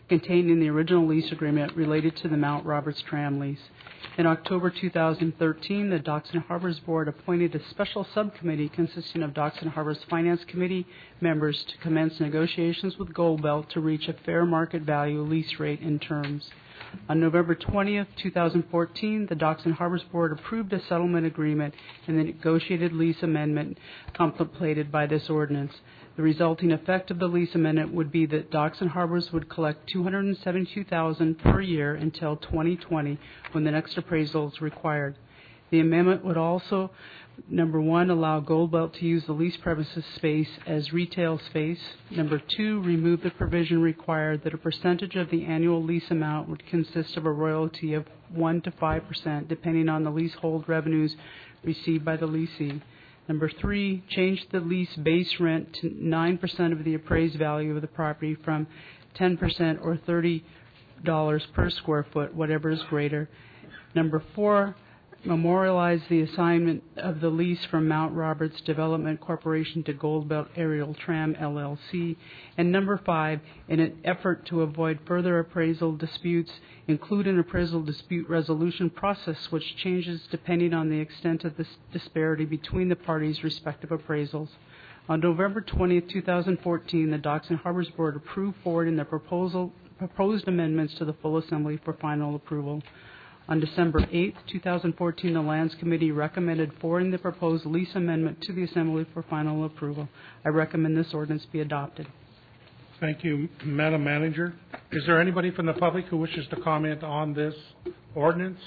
contained in the original lease agreement related to the Mount Roberts tram lease. In October two thousand thirteen, the Docks and Harbors Board appointed a special subcommittee consisting of Docks and Harbors Finance Committee members to commence negotiations with Goldbelt to reach a fair market value lease rate and terms. On November twentieth, two thousand fourteen, the Docks and Harbors Board approved a settlement agreement and the negotiated lease amendment contemplated by this ordinance. The resulting effect of the lease amendment would be that Docks and Harbors would collect two hundred seventy-two thousand dollars per year until twenty twenty, when the next appraisal is required. The amendment would also, number one, allow Goldbelt to use the lease premises space as retail space. Number two, remove the provision required that a percentage of the annual lease amount would consist of a royalty of one to five percent, depending on the leasehold revenues received by the lessee. Number three, change the lease base rent to nine percent of the appraised value of the property from ten percent or thirty dollars per square foot, whatever is greater. Number four, memorialize the assignment of the lease from Mount Roberts Development Corporation to Goldbelt Aerial Tram L L C. And number five, in an effort to avoid further appraisal disputes, include an appraisal dispute resolution process which changes depending on the extent of this disparity between the parties' respective appraisals. On November twentieth, two thousand fourteen, the Docks and Harbors Board approved forward in the proposal, proposed amendments to the full Assembly for final approval. On December eighth, two thousand fourteen, the Lands Committee recommended forwarding the proposed lease amendment to the Assembly for final approval. I recommend this ordinance be adopted. Thank you, Madam Manager. Is there anybody from the public who wishes to comment on this ordinance?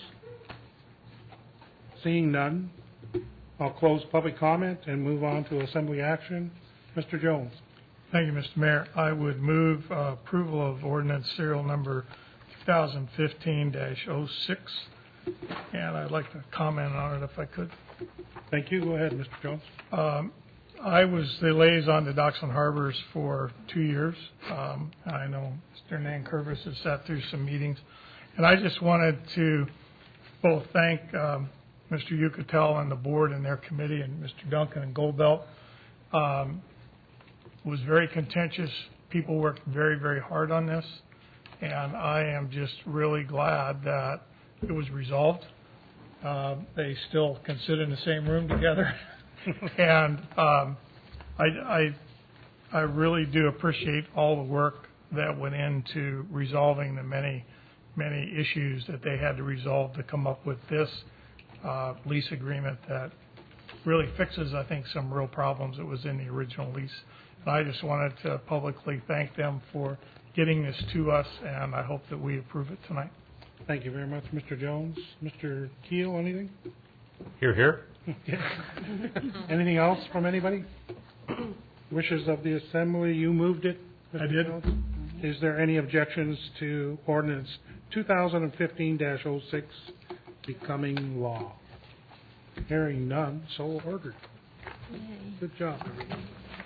Seeing none, I'll close public comment and move on to Assembly action. Mister Jones. Thank you, Mister Mayor. I would move uh, approval of ordinance serial number two thousand fifteen dash oh six, and I'd like to comment on it if I could. Thank you. Go ahead, Mister Jones. Um, I was the liaison to Docks and Harbors for two years. Um, I know Mister Nankervis has sat through some meetings, and I just wanted to both thank um, Mister Yucatel and the board and their committee, and Mister Duncan and Goldbelt. Um, it was very contentious. People worked very, very hard on this, and I am just really glad that it was resolved. Uh, they still can sit in the same room together. And um, I, I, I really do appreciate all the work that went into resolving the many, many issues that they had to resolve to come up with this uh, lease agreement that really fixes, I think, some real problems that was in the original lease. And I just wanted to publicly thank them for getting this to us, and I hope that we approve it tonight. Thank you very much, Mister Jones. Mister Keel, anything? Here, here. Anything else from anybody? Wishes of the Assembly. You moved it, Mister I did. Jones? Is there any objections to ordinance two thousand fifteen dash oh six becoming law? Hearing none, so ordered. Good job, everyone.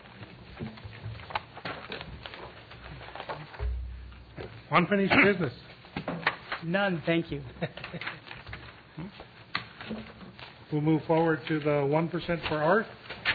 Unfinished business. None, thank you. We'll move forward to the one percent for art.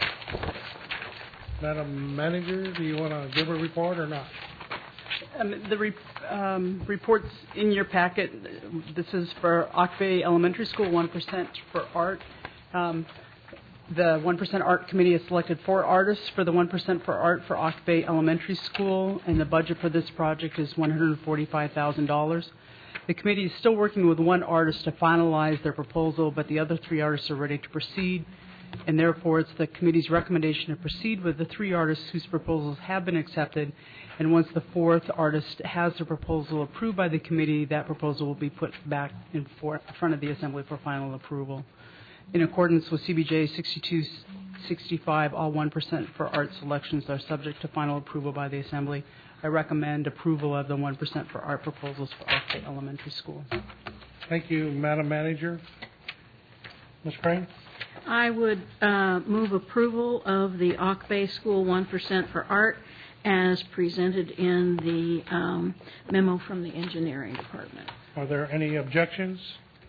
Madam Manager, do you want to give a report or not? Um, the re- um, report's in your packet. This is for Auk Bay Elementary School, one percent for art. Um, the one percent Art Committee has selected four artists for the one percent for art for Auk Bay Elementary School, and the budget for this project is one hundred forty-five thousand dollars. The committee is still working with one artist to finalize their proposal, but the other three artists are ready to proceed, and therefore it's the committee's recommendation to proceed with the three artists whose proposals have been accepted, and once the fourth artist has their proposal approved by the committee, that proposal will be put back in for, front of the Assembly for final approval. In accordance with C B J sixty-two sixty-five, all one percent for art selections are subject to final approval by the Assembly. I recommend approval of the one percent for art proposals for Auk Bay Elementary School. Thank you, Madam Manager. Miz Crane? I would uh, move approval of the Auk Bay School one percent for art as presented in the um, memo from the engineering department. Are there any objections?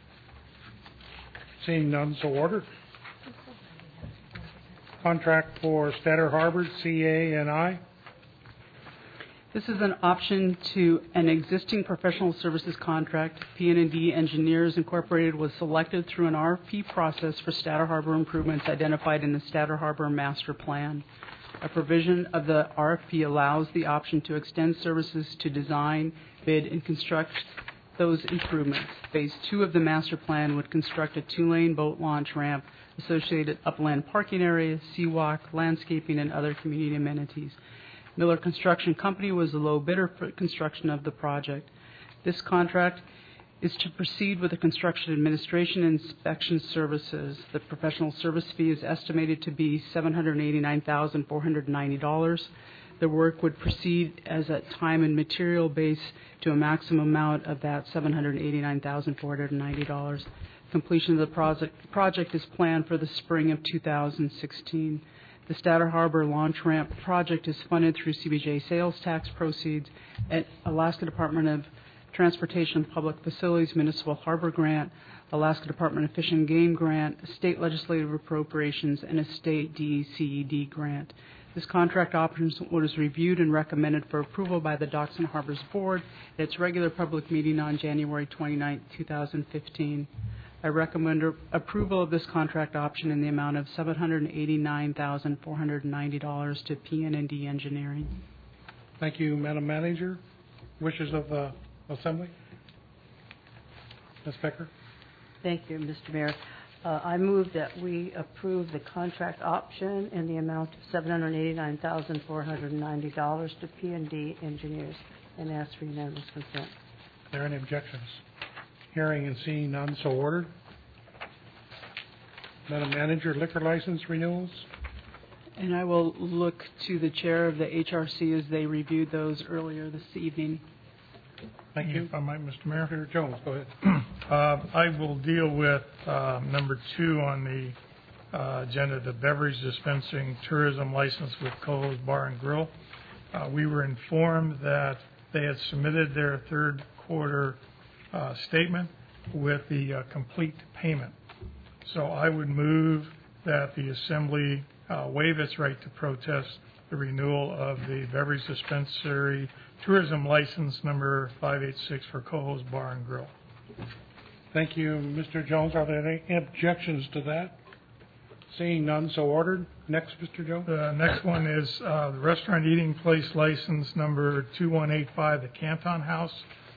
Seeing none, so ordered. Contract for Stetter Harbor, C A and I. This is an option to an existing professional services contract. P and D Engineers Incorporated was selected through an R F P process for Statter Harbor improvements identified in the Statter Harbor Master Plan. A provision of the R F P allows the option to extend services to design, bid, and construct those improvements. Phase two of the master plan would construct a two-lane boat launch ramp, associated upland parking areas, seawalk, landscaping, and other community amenities. Miller Construction Company was the low bidder for construction of the project. This contract is to proceed with the construction administration and inspection services. The professional service fee is estimated to be seven hundred eighty-nine thousand four hundred ninety dollars. The work would proceed as a time and material base to a maximum amount of that seven hundred eighty-nine thousand four hundred ninety dollars. Completion of the project, project is planned for the spring of two thousand sixteen. The Statter Harbor Launch Ramp project is funded through C B J sales tax proceeds and Alaska Department of Transportation Public Facilities Municipal Harbor Grant, Alaska Department of Fish and Game Grant, State Legislative Appropriations, and a State D E C E D grant. This contract option was reviewed and recommended for approval by the Docks and Harbors Board at its regular public meeting on January twenty-ninth, two thousand fifteen. I recommend approval of this contract option in the amount of seven hundred eighty-nine thousand four hundred ninety dollars to P and D Engineering. Thank you, Madam Manager. Wishes of the Assembly? Miz Becker? Thank you, Mister Mayor. Uh, I move that we approve the contract option in the amount of seven hundred eighty-nine thousand four hundred ninety dollars to P and D Engineers and ask for unanimous consent. Are there any objections? Hearing and seeing none, so ordered. Madam Manager, liquor license renewals? And I will look to the chair of the H R C as they reviewed those earlier this evening. Thank you. If I might, Mister Mayor. Mister Jones, go ahead. Uh, I will deal with uh, number two on the uh, agenda, the beverage dispensing tourism license with Cohoes Bar and Grill. Uh, we were informed that they had submitted their third quarter uh, statement with the uh, complete payment. So I would move that the Assembly uh, waive its right to protest the renewal of the beverage dispensary tourism license number five eighty-six for Cohoes Bar and Grill. Thank you, Mister Jones. Are there any objections to that? Seeing none, so ordered. Next, Mister Jones. The next one is uh, the restaurant eating place license number two one eight five, the Canton House.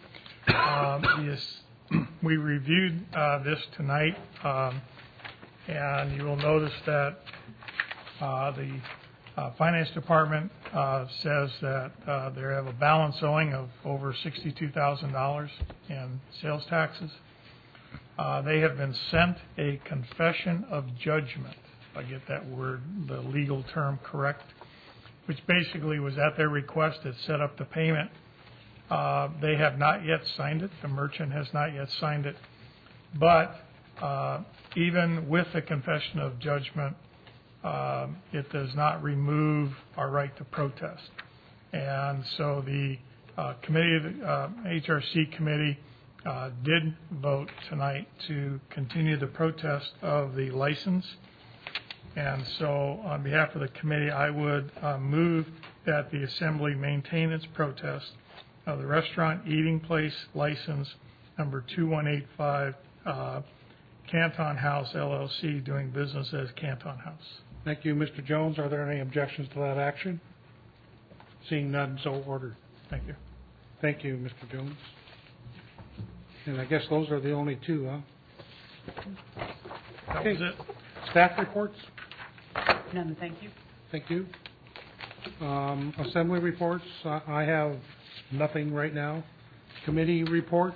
Um, yes, we reviewed uh, this tonight, um, and you will notice that uh, the uh, Finance Department uh, says that uh, they have a balance owing of over sixty-two thousand dollars in sales taxes. Uh, they have been sent a confession of judgment, if I get that word, the legal term correct, which basically was at their request. It set up the payment. Uh, they have not yet signed it. The merchant has not yet signed it. But uh, even with the confession of judgment, uh, it does not remove our right to protest. And so the uh, committee, uh, H R C committee, uh, did vote tonight to continue the protest of the license. And so on behalf of the committee, I would uh, move that the Assembly maintain its protest of the restaurant eating place license number two one eight five, uh, Canton House L L C, doing business as Canton House. Thank you, Mister Jones. Are there any objections to that action? Seeing none, so ordered. Thank you. Thank you, Mister Jones. And I guess those are the only two, huh? That okay. was it. Staff reports? None, thank you. Thank you. Um, Assembly reports, uh, I have nothing right now. Committee reports,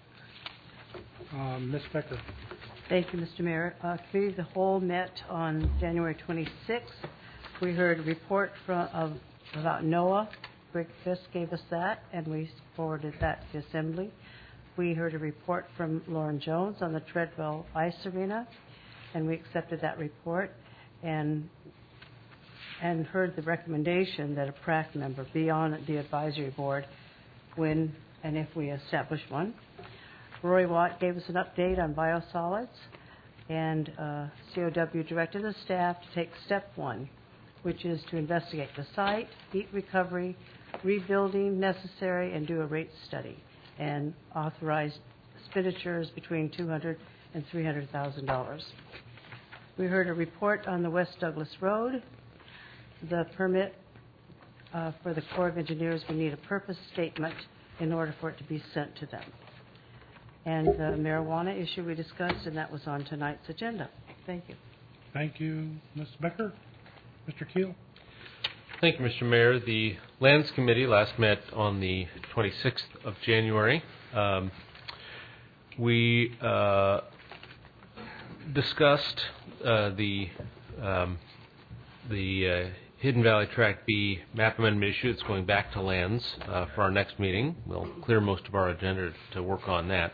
um, Miz Becker. Thank you, Mister Mayor. Uh, Committee of the Whole met on January twenty-sixth. We heard a report from, of, about NOAA. Greg Fisk gave us that, and we forwarded that to the Assembly. We heard a report from Lauren Jones on the Treadwell Ice Arena, and we accepted that report and and heard the recommendation that a P R A C member be on the advisory board when and if we establish one. Roy Watt gave us an update on biosolids, and uh, C O W directed the staff to take step one, which is to investigate the site, heat recovery, rebuilding necessary and do a rate study, and authorize expenditures between two hundred thousand dollars and three hundred thousand dollars. We heard a report on the West Douglas Road. The permit uh, for the Corps of Engineers, we need a purpose statement in order for it to be sent to them. And the marijuana issue we discussed, and that was on tonight's agenda. Thank you. Thank you, Miz Becker. Mister Keel. Thank you, Mister Mayor. The Lands Committee last met on the twenty-sixth of January. Um, we uh, discussed uh, the um, the uh, Hidden Valley Tract B map amendment issue. It's going back to Lands uh, for our next meeting. We'll clear most of our agenda to work on that.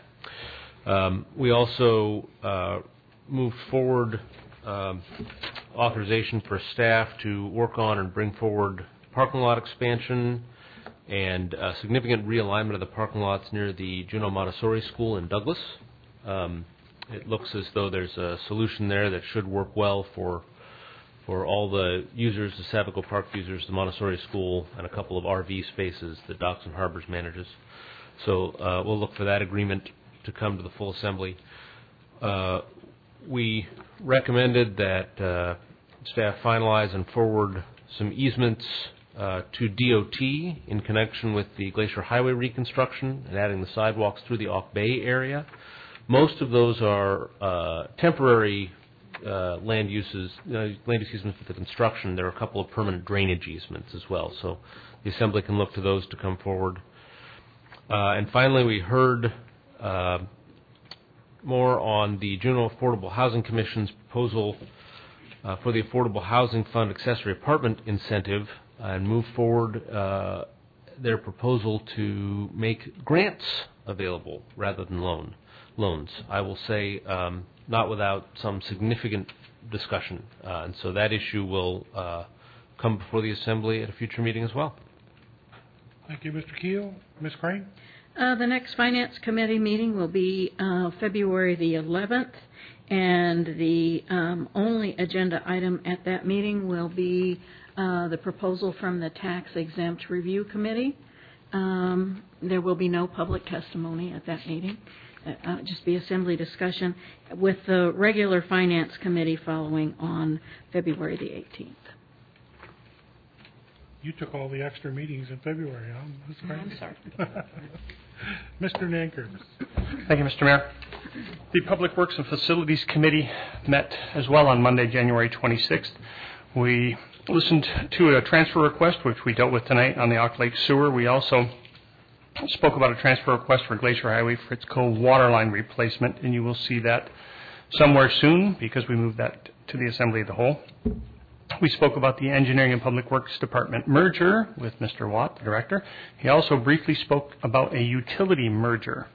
Um, we also uh, moved forward um, authorization for staff to work on and bring forward parking lot expansion and uh, significant realignment of the parking lots near the Juneau Montessori School in Douglas. Um, it looks as though there's a solution there that should work well for for all the users, the Savico Park users, the Montessori School, and a couple of R V spaces that Docks and Harbors manages. So uh, we'll look for that agreement to come to the full assembly. Uh, we recommended that uh, staff finalize and forward some easements uh, to D O T in connection with the Glacier Highway reconstruction and adding the sidewalks through the Off Bay area. Most of those are uh, temporary uh, land uses, uh, land use easements for the construction. There are a couple of permanent drainage easements as well, so the Assembly can look to those to come forward. Uh, and finally, we heard uh, more on the Juneau Affordable Housing Commission's proposal uh, for the Affordable Housing Fund accessory apartment incentive and move forward uh, their proposal to make grants available rather than loan loans. I will say um, not without some significant discussion. Uh, and so that issue will uh, come before the Assembly at a future meeting as well. Thank you, Mister Keel. Miz Crane? Uh, the next Finance Committee meeting will be uh, February the eleventh, and the um, only agenda item at that meeting will be uh, the proposal from the Tax Exempt Review Committee. Um, there will be no public testimony at that meeting. Uh, just be assembly discussion, with the regular Finance Committee following on February the eighteenth. You took all the extra meetings in February, huh? Miz Crane? I'm sorry. Mister Nankers. Thank you, Mister Mayor. The Public Works and Facilities Committee met as well on Monday, January twenty-sixth. We listened to a transfer request, which we dealt with tonight on the Ock Lake Sewer. We also spoke about a transfer request for Glacier Highway Fritz Cove water line replacement, and you will see that somewhere soon because we moved that to the Assembly of the Whole. We spoke about the Engineering and Public Works Department merger with Mister Watt, the director. He also briefly spoke about a utility merger.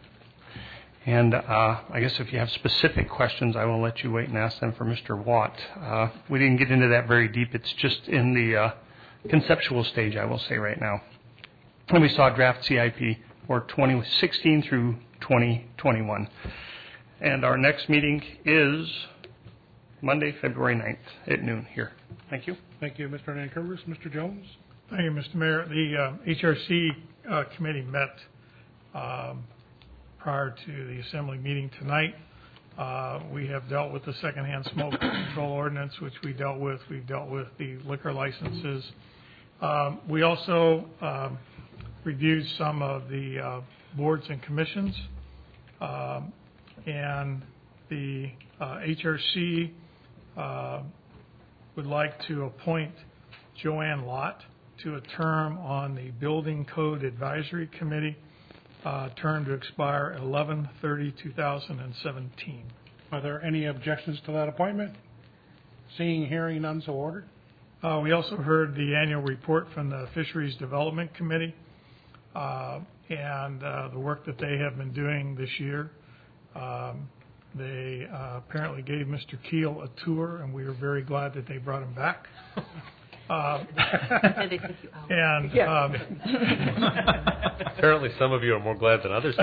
And uh, I guess if you have specific questions, I will let you wait and ask them for Mister Watt. Uh, we didn't get into that very deep. It's just in the uh, conceptual stage, I will say right now. And we saw draft C I P for twenty sixteen through twenty twenty-one. And our next meeting is Monday, February ninth at noon here. Thank you. Thank you, Mister Nankers. Mister Jones? Thank you, Mister Mayor. The uh, H R C uh, committee met um, prior to the Assembly meeting tonight. Uh, we have dealt with the secondhand smoke control ordinance, which we dealt with. We've dealt with the liquor licenses. Um, we also um, reviewed some of the uh, boards and commissions, um, and the uh, H R C uh, would like to appoint Joanne Lott to a term on the Building Code Advisory Committee, uh, term to expire eleven thirty two thousand seventeen. Are there any objections to that appointment? Seeing, hearing, none, so ordered. Uh, we also heard the annual report from the Fisheries Development Committee uh, and uh, the work that they have been doing this year. Um, They uh, apparently gave Mister Keel a tour, and we were very glad that they brought him back. Um, and um, apparently, some of you are more glad than others.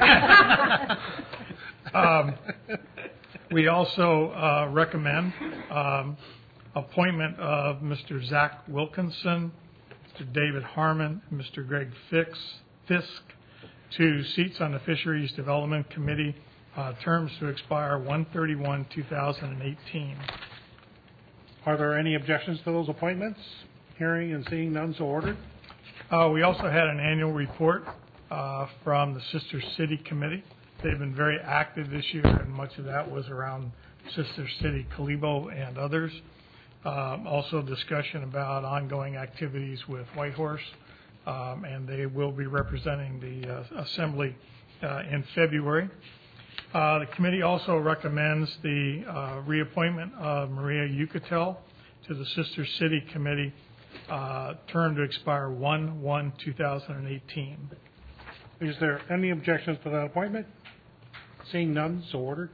um, we also uh, recommend um, appointment of Mister Zach Wilkinson Mister David Harmon and Mister Greg Fix, Fisk to seats on the Fisheries Development Committee, uh, terms to expire one thirty-one two thousand eighteen. Are there any objections to those appointments? Hearing and seeing none, so ordered. Uh, we also had an annual report uh, from the Sister City Committee. They've been very active this year, and much of that was around Sister City, Kalibo, and others. Um, also discussion about ongoing activities with Whitehorse, um, and they will be representing the uh, Assembly uh, in February. Uh, the committee also recommends the uh, reappointment of Maria Yucatel to the Sister City Committee, uh, term to expire one one two thousand eighteen. Is there any objections to that appointment? Seeing none, so ordered.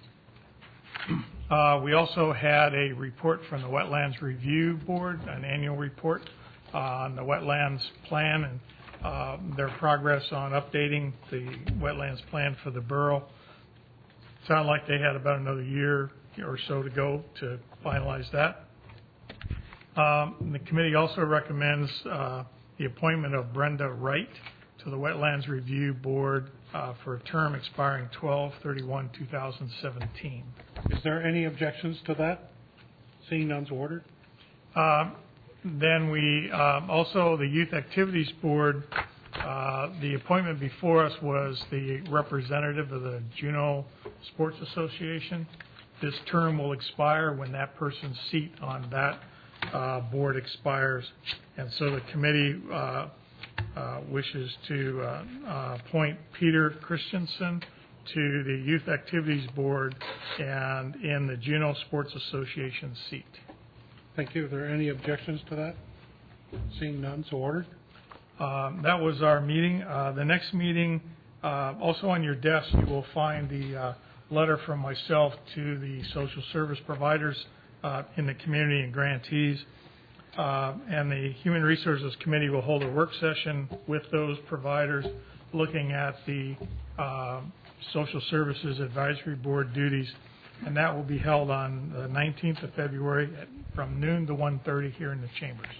Uh, we also had a report from the Wetlands Review Board, an annual report uh, on the wetlands plan and uh, their progress on updating the wetlands plan for the borough. Sounded like they had about another year or so to go to finalize that. Um, the committee also recommends uh, the appointment of Brenda Wright to the Wetlands Review Board uh, for a term expiring twelve thirty-one two thousand seventeen. Is there any objections to that? Seeing none, so ordered. Um, then we um, also, the Youth Activities Board, uh, the appointment before us was the representative of the Juneau Sports Association. This term will expire when that person's seat on that uh, board expires. And so the committee uh, uh, wishes to uh, uh, appoint Peter Christensen to the Youth Activities Board and in the Juneau Sports Association seat. Thank you. Are there any objections to that? Seeing none, so ordered. Um, that was our meeting. Uh, the next meeting, uh, also on your desk, you will find the uh, letter from myself to the social service providers uh, in the community and grantees. Uh, and the Human Resources Committee will hold a work session with those providers looking at the uh, Social Services Advisory Board duties, and that will be held on the nineteenth of February at, from noon to one thirty here in the chambers.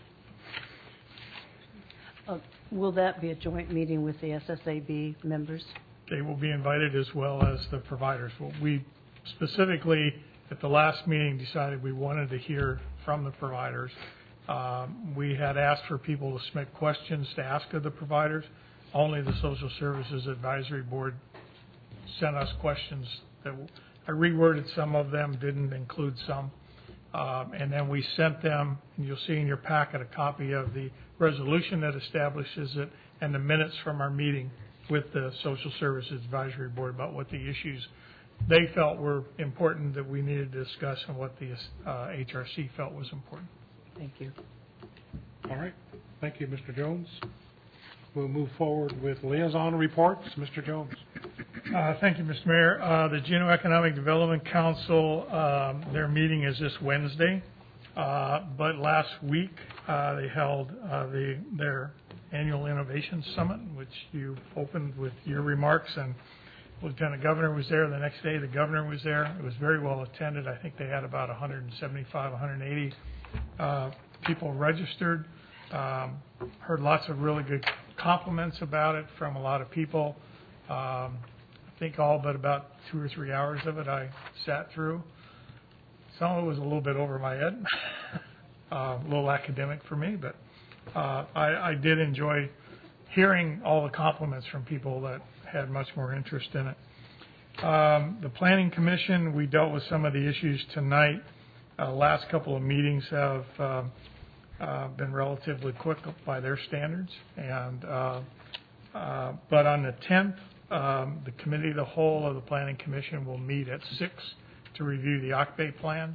Uh, will that be a joint meeting with the S S A B members? They will be invited as well as the providers. Well, we specifically, at the last meeting, decided we wanted to hear from the providers. Um, we had asked for people to submit questions to ask of the providers. Only the Social Services Advisory Board sent us questions that I reworded some of them, didn't include some. Um, and then we sent them, and you'll see in your packet a copy of the resolution that establishes it and the minutes from our meeting with the Social Services Advisory Board about what the issues they felt were important that we needed to discuss and what the uh, H R C felt was important. Thank you. All right. Thank you, Mister Jones. We'll move forward with liaison reports. Mister Jones. Uh, thank you, Mister Mayor. Uh, the Juneau Economic Development Council, um, their meeting is this Wednesday. Uh, but last week uh, they held uh, the, their annual Innovation Summit, which you opened with your remarks, and Lieutenant Governor was there. The next day the governor was there. It was very well attended. I think they had about one hundred seventy-five, one hundred eighty uh, people registered. Um, heard lots of really good compliments about it from a lot of people. Um, I think all but about two or three hours of it I sat through. Some of it was a little bit over my head, uh, a little academic for me, but uh, I, I did enjoy hearing all the compliments from people that had much more interest in it. Um, the Planning Commission, we dealt with some of the issues tonight. Uh, last couple of meetings have uh, uh, been relatively quick by their standards, and uh, uh, but on the tenth, um, the Committee of the Whole of the Planning Commission will meet at six to review the O C B A plan.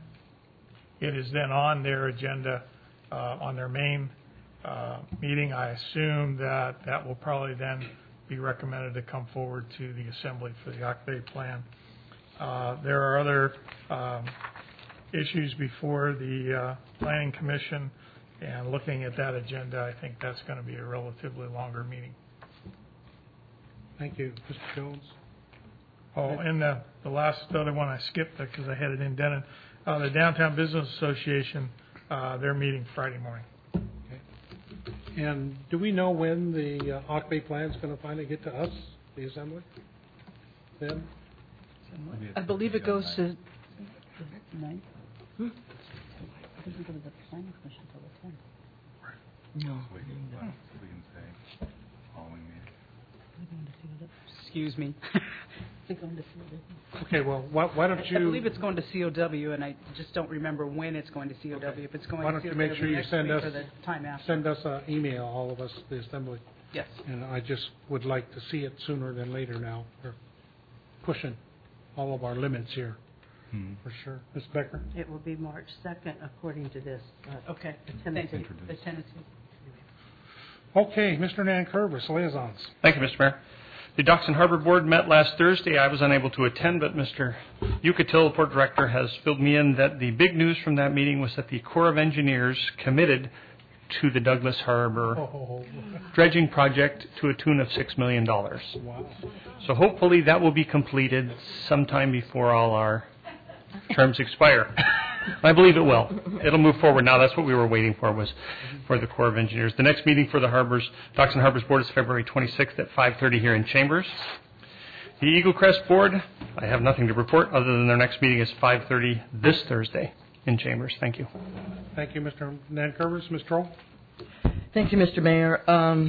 It is then on their agenda, uh, on their main uh, meeting. I assume that that will probably then be recommended to come forward to the Assembly for the O C B A plan. Uh, there are other um, issues before the uh, Planning Commission, and looking at that agenda, I think that's going to be a relatively longer meeting. Thank you. Mister Jones. Oh, and the, the last other one I skipped because I had it indented. Uh, the Downtown Business Association, uh, they're meeting Friday morning. Okay. And do we know when the uh, Ock Bay plan is going to finally get to us, the Assembly? Then? I believe it goes to nine. Hmm? It doesn't go to the planning commission until the tenth. No. We can, we can say following meeting. Excuse me. They're going to C O W. Okay, well, why, why don't you... I believe it's going to C O W, and I just don't remember when it's going to C O W. Okay. If it's going why to don't C O you W make sure you next send week us or the time after. send us an email, all of us, the Assembly. Yes. And I just would like to see it sooner than later now. We're pushing all of our limits here, hmm. for sure. Miz Becker? It will be March second, according to this. Uh, okay. The Tennessee. The Tennessee. Okay, Mister Nankervis, liaisons. Thank you, Mister Mayor. The Docks and Harbor Board met last Thursday. I was unable to attend, but Mister Ucatil, Port Director, has filled me in that the big news from that meeting was that the Corps of Engineers committed to the Douglas Harbor oh. dredging project to a tune of six million dollars. Wow. So hopefully that will be completed sometime before all our terms expire. I believe it will. It'll move forward now. That's what we were waiting for, was for the Corps of Engineers. The next meeting for the Harbors, Docks and Harbors Board is February twenty-sixth at five thirty here in Chambers. The Eagle Crest Board, I have nothing to report other than their next meeting is five thirty this Thursday in Chambers. Thank you. Thank you, Mister Nankervis. Miz Troll? Thank you, Mister Mayor. Um,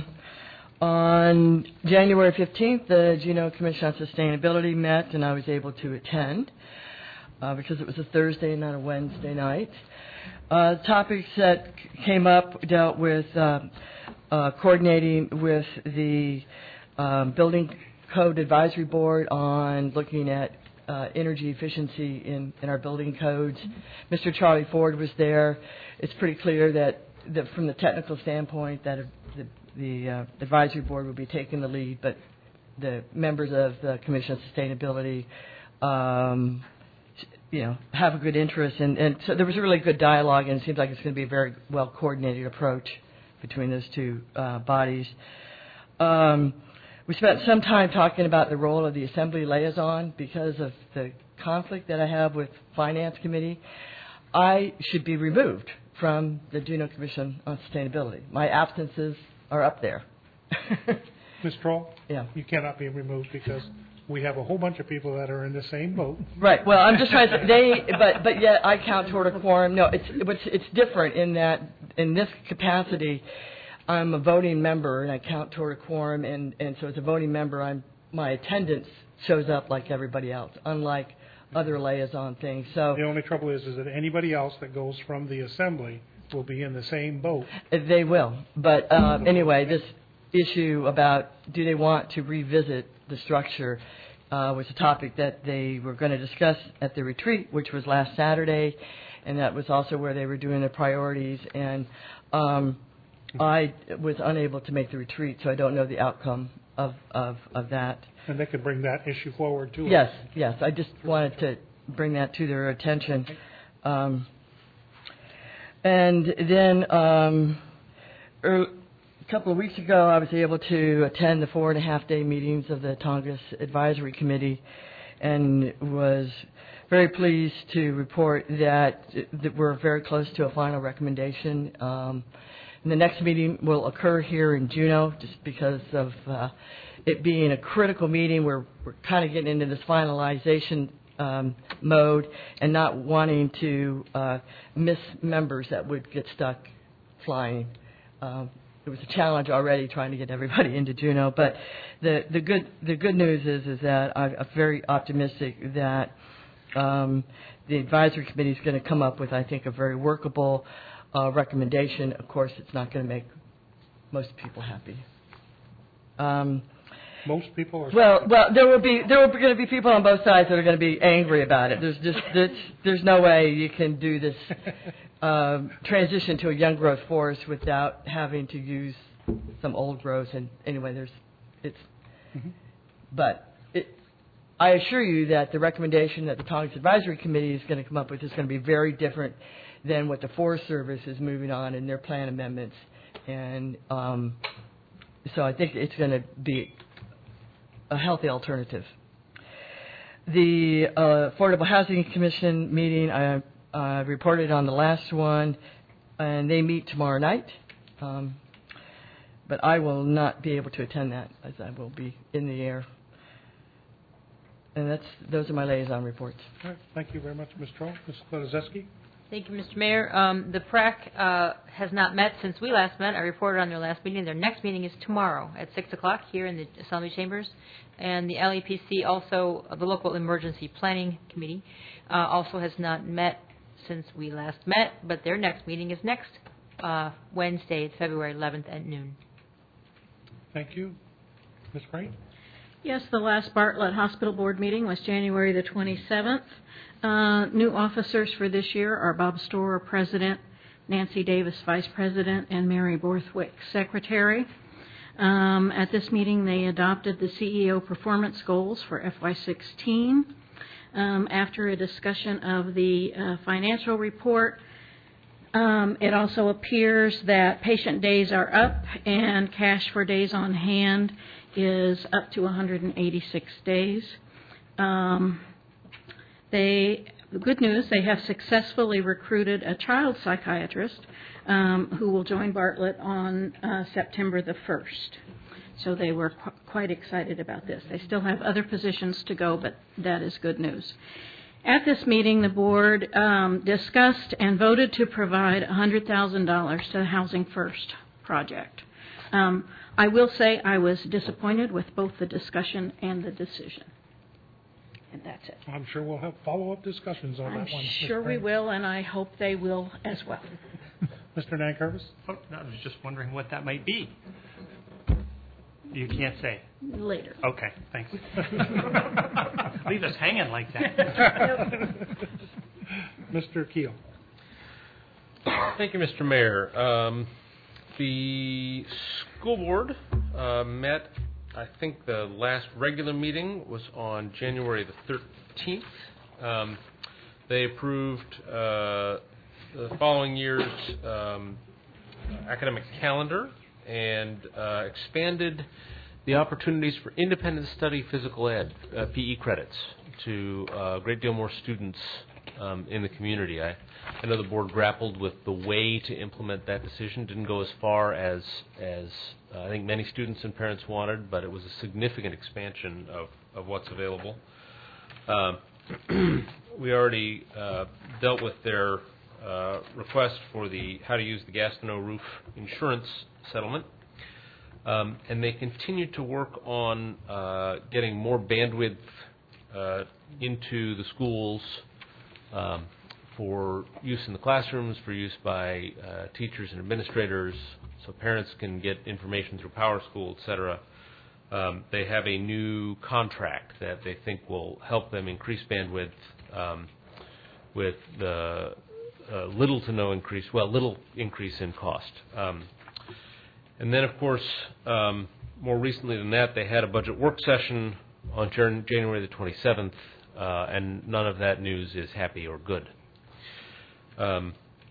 on January fifteenth, the Juneau Commission on Sustainability met, and I was able to attend. Uh, because it was a Thursday, not a Wednesday night. Uh, topics that c- came up dealt with uh, uh, coordinating with the um, Building Code Advisory Board on looking at uh, energy efficiency in, in our building codes. Mister Charlie Ford was there. It's pretty clear that, that from the technical standpoint that the, the uh, advisory board will be taking the lead, but the members of the Commission on Sustainability um, you know, have a good interest, and, and so there was a really good dialogue, and it seems like it's going to be a very well coordinated approach between those two uh, bodies. Um, we spent some time talking about the role of the Assembly liaison because of the conflict that I have with Finance Committee. I should be removed from the Juneau Commission on Sustainability. My absences are up there. Miz Troll? Yeah. You cannot be removed because we have a whole bunch of people that are in the same boat. Right. Well, I'm just trying to say they, but but yet I count toward a quorum. No, it's it's it's different in that in this capacity, I'm a voting member and I count toward a quorum, and and so as a voting member, I'm my attendance shows up like everybody else, unlike other liaison things. So the only trouble is is that anybody else that goes from the Assembly will be in the same boat. They will. But uh, anyway, this issue about do they want to revisit the structure uh, was a topic that they were going to discuss at the retreat, which was last Saturday, and that was also where they were doing their priorities. And um, I was unable to make the retreat, so I don't know the outcome of, of, of that. And they could bring that issue forward, too. Yes, yes. I just wanted to bring that to their attention. Um, and then um, er, a couple of weeks ago, I was able to attend the four and a half day meetings of the Tongass Advisory Committee, and was very pleased to report that, that we're very close to a final recommendation. Um, and the next meeting will occur here in Juneau, just because of uh, it being a critical meeting. We're we're kind of getting into this finalization um, mode, and not wanting to uh, miss members that would get stuck flying. Um, It was a challenge already trying to get everybody into Juneau, but the, the good the good news is is that I'm very optimistic that um, the advisory committee is going to come up with, I think, a very workable uh, recommendation. Of course, it's not going to make most people happy. Um, most people are well. Well, there will be there are going to be people on both sides that are going to be angry about it. There's just there's, there's no way you can do this. Um, transition to a young growth forest without having to use some old growth. And anyway, there's it's. Mm-hmm. But it, I assure you that the recommendation that the Tongass Advisory Committee is going to come up with is going to be very different than what the Forest Service is moving on in their plan amendments. And um, so I think it's going to be a healthy alternative. The uh, Affordable Housing Commission meeting, I uh, reported on the last one, and they meet tomorrow night. Um, but I will not be able to attend that as I will be in the air. And that's those are my liaison reports. All right. Thank you very much, Miz Troll. Miz Klodoszewski? Thank you, Mister Mayor. Um, the P R A C uh, has not met since we last met. I reported on their last meeting. Their next meeting is tomorrow at six o'clock here in the Assembly Chambers. And the L E P C also, uh, the Local Emergency Planning Committee, uh, also has not met since we last met, but their next meeting is next uh, Wednesday, February eleventh at noon. Thank you. Miz Crane? Yes, the last Bartlett Hospital Board meeting was January the twenty-seventh. Uh, new officers for this year are Bob Storer, President, Nancy Davis, Vice President, and Mary Borthwick, Secretary. Um, at this meeting, they adopted the C E O performance goals for F Y sixteen. Um, after a discussion of the uh, financial report, um, it also appears that patient days are up and cash for days on hand is up to one hundred eighty-six days. Um, they, the good news, they have successfully recruited a child psychiatrist um, who will join Bartlett on uh, September the first. So they were qu- quite excited about this. They still have other positions to go, but that is good news. At this meeting, the board um, discussed and voted to provide one hundred thousand dollars to the Housing First project. Um, I will say I was disappointed with both the discussion and the decision. And that's it. I'm sure we'll have follow-up discussions on I'm that one. sure we will, and I hope they will as well. Mister Nankervis? Oh, I was just wondering what that might be. You can't say. Later. Okay, thanks. Leave us hanging like that. Mister Keel? Thank you, Mister Mayor. Um, the school board uh, met, I think the last regular meeting was on January the thirteenth. Um, they approved uh, the following year's um, academic calendar and uh, expanded the opportunities for independent study physical ed, uh, P E credits, to uh, a great deal more students um, in the community. I, I know the board grappled with the way to implement that decision. Didn't go as far as, as uh, I think many students and parents wanted, but it was a significant expansion of, of what's available. Um, we already uh, dealt with their uh, request for the how to use the Gastineau roof insurance settlement. Um, and they continue to work on uh, getting more bandwidth uh, into the schools um, for use in the classrooms, for use by uh, teachers and administrators, so parents can get information through PowerSchool, et cetera. Um, they have a new contract that they think will help them increase bandwidth um, with the uh, little to no increase, well, little increase in cost. Um, And then, of course, um, more recently than that, they had a budget work session on January the twenty-seventh, uh, and none of that news is happy or good. Um,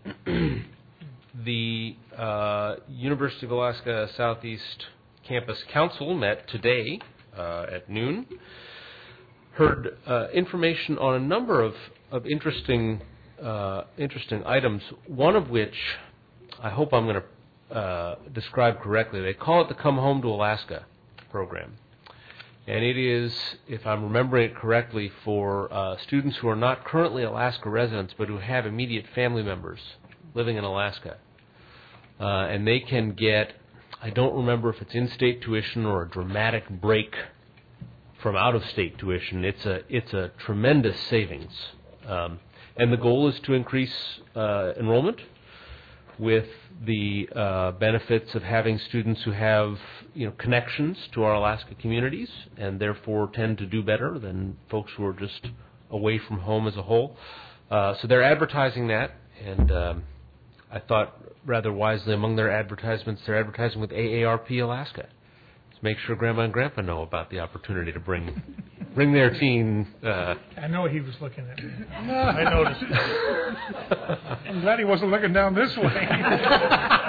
the uh, University of Alaska Southeast Campus Council met today uh, at noon, heard uh, information on a number of, of interesting, uh, interesting items, one of which I hope I'm going to Uh, described correctly. They call it the Come Home to Alaska program. And it is, if I'm remembering it correctly, for uh, students who are not currently Alaska residents but who have immediate family members living in Alaska. Uh, and they can get, I don't remember if it's in-state tuition or a dramatic break from out-of-state tuition. It's a, it's a tremendous savings. Um, and the goal is to increase uh, enrollment with the uh, benefits of having students who have, you know, connections to our Alaska communities and therefore tend to do better than folks who are just away from home as a whole. Uh, so they're advertising that, and um, I thought rather wisely among their advertisements, they're advertising with A A R P Alaska to make sure Grandma and Grandpa know about the opportunity to bring bring their teen. Uh, I know he was looking at me. I noticed. I'm glad he wasn't looking down this way.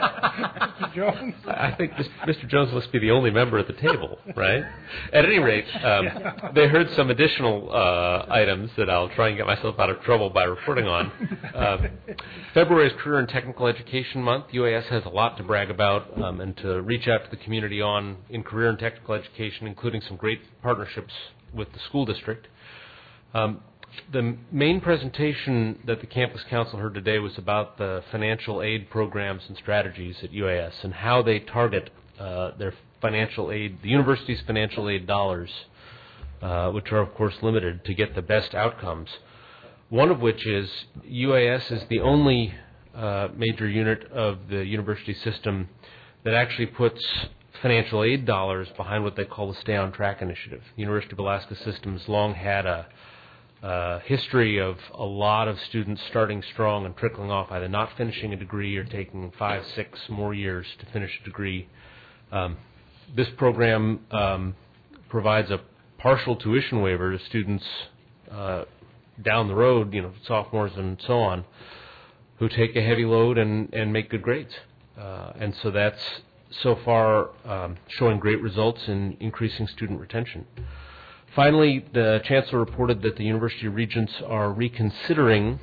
Mister Jones? I think this, Mister Jones must be the only member at the table, right? At any rate, um, Yeah. they heard some additional uh, items that I'll try and get myself out of trouble by reporting on. Uh, February is Career and Technical Education Month. U A S has a lot to brag about um, and to reach out to the community on in career and technical education, including some great partnerships with the school district. Um, The main presentation that the Campus Council heard today was about the financial aid programs and strategies at U A S and how they target uh, their financial aid, the university's financial aid dollars, uh, which are, of course, limited, to get the best outcomes. One of which is U A S is the only uh, major unit of the university system that actually puts financial aid dollars behind what they call the Stay on Track initiative. The University of Alaska system has long had a Uh, history of a lot of students starting strong and trickling off, either not finishing a degree or taking five, six more years to finish a degree. Um, this program um, provides a partial tuition waiver to students uh, down the road, you know, sophomores and so on, who take a heavy load and, and make good grades. Uh, and so that's so far um, showing great results in increasing student retention. Finally, the Chancellor reported that the University Regents are reconsidering,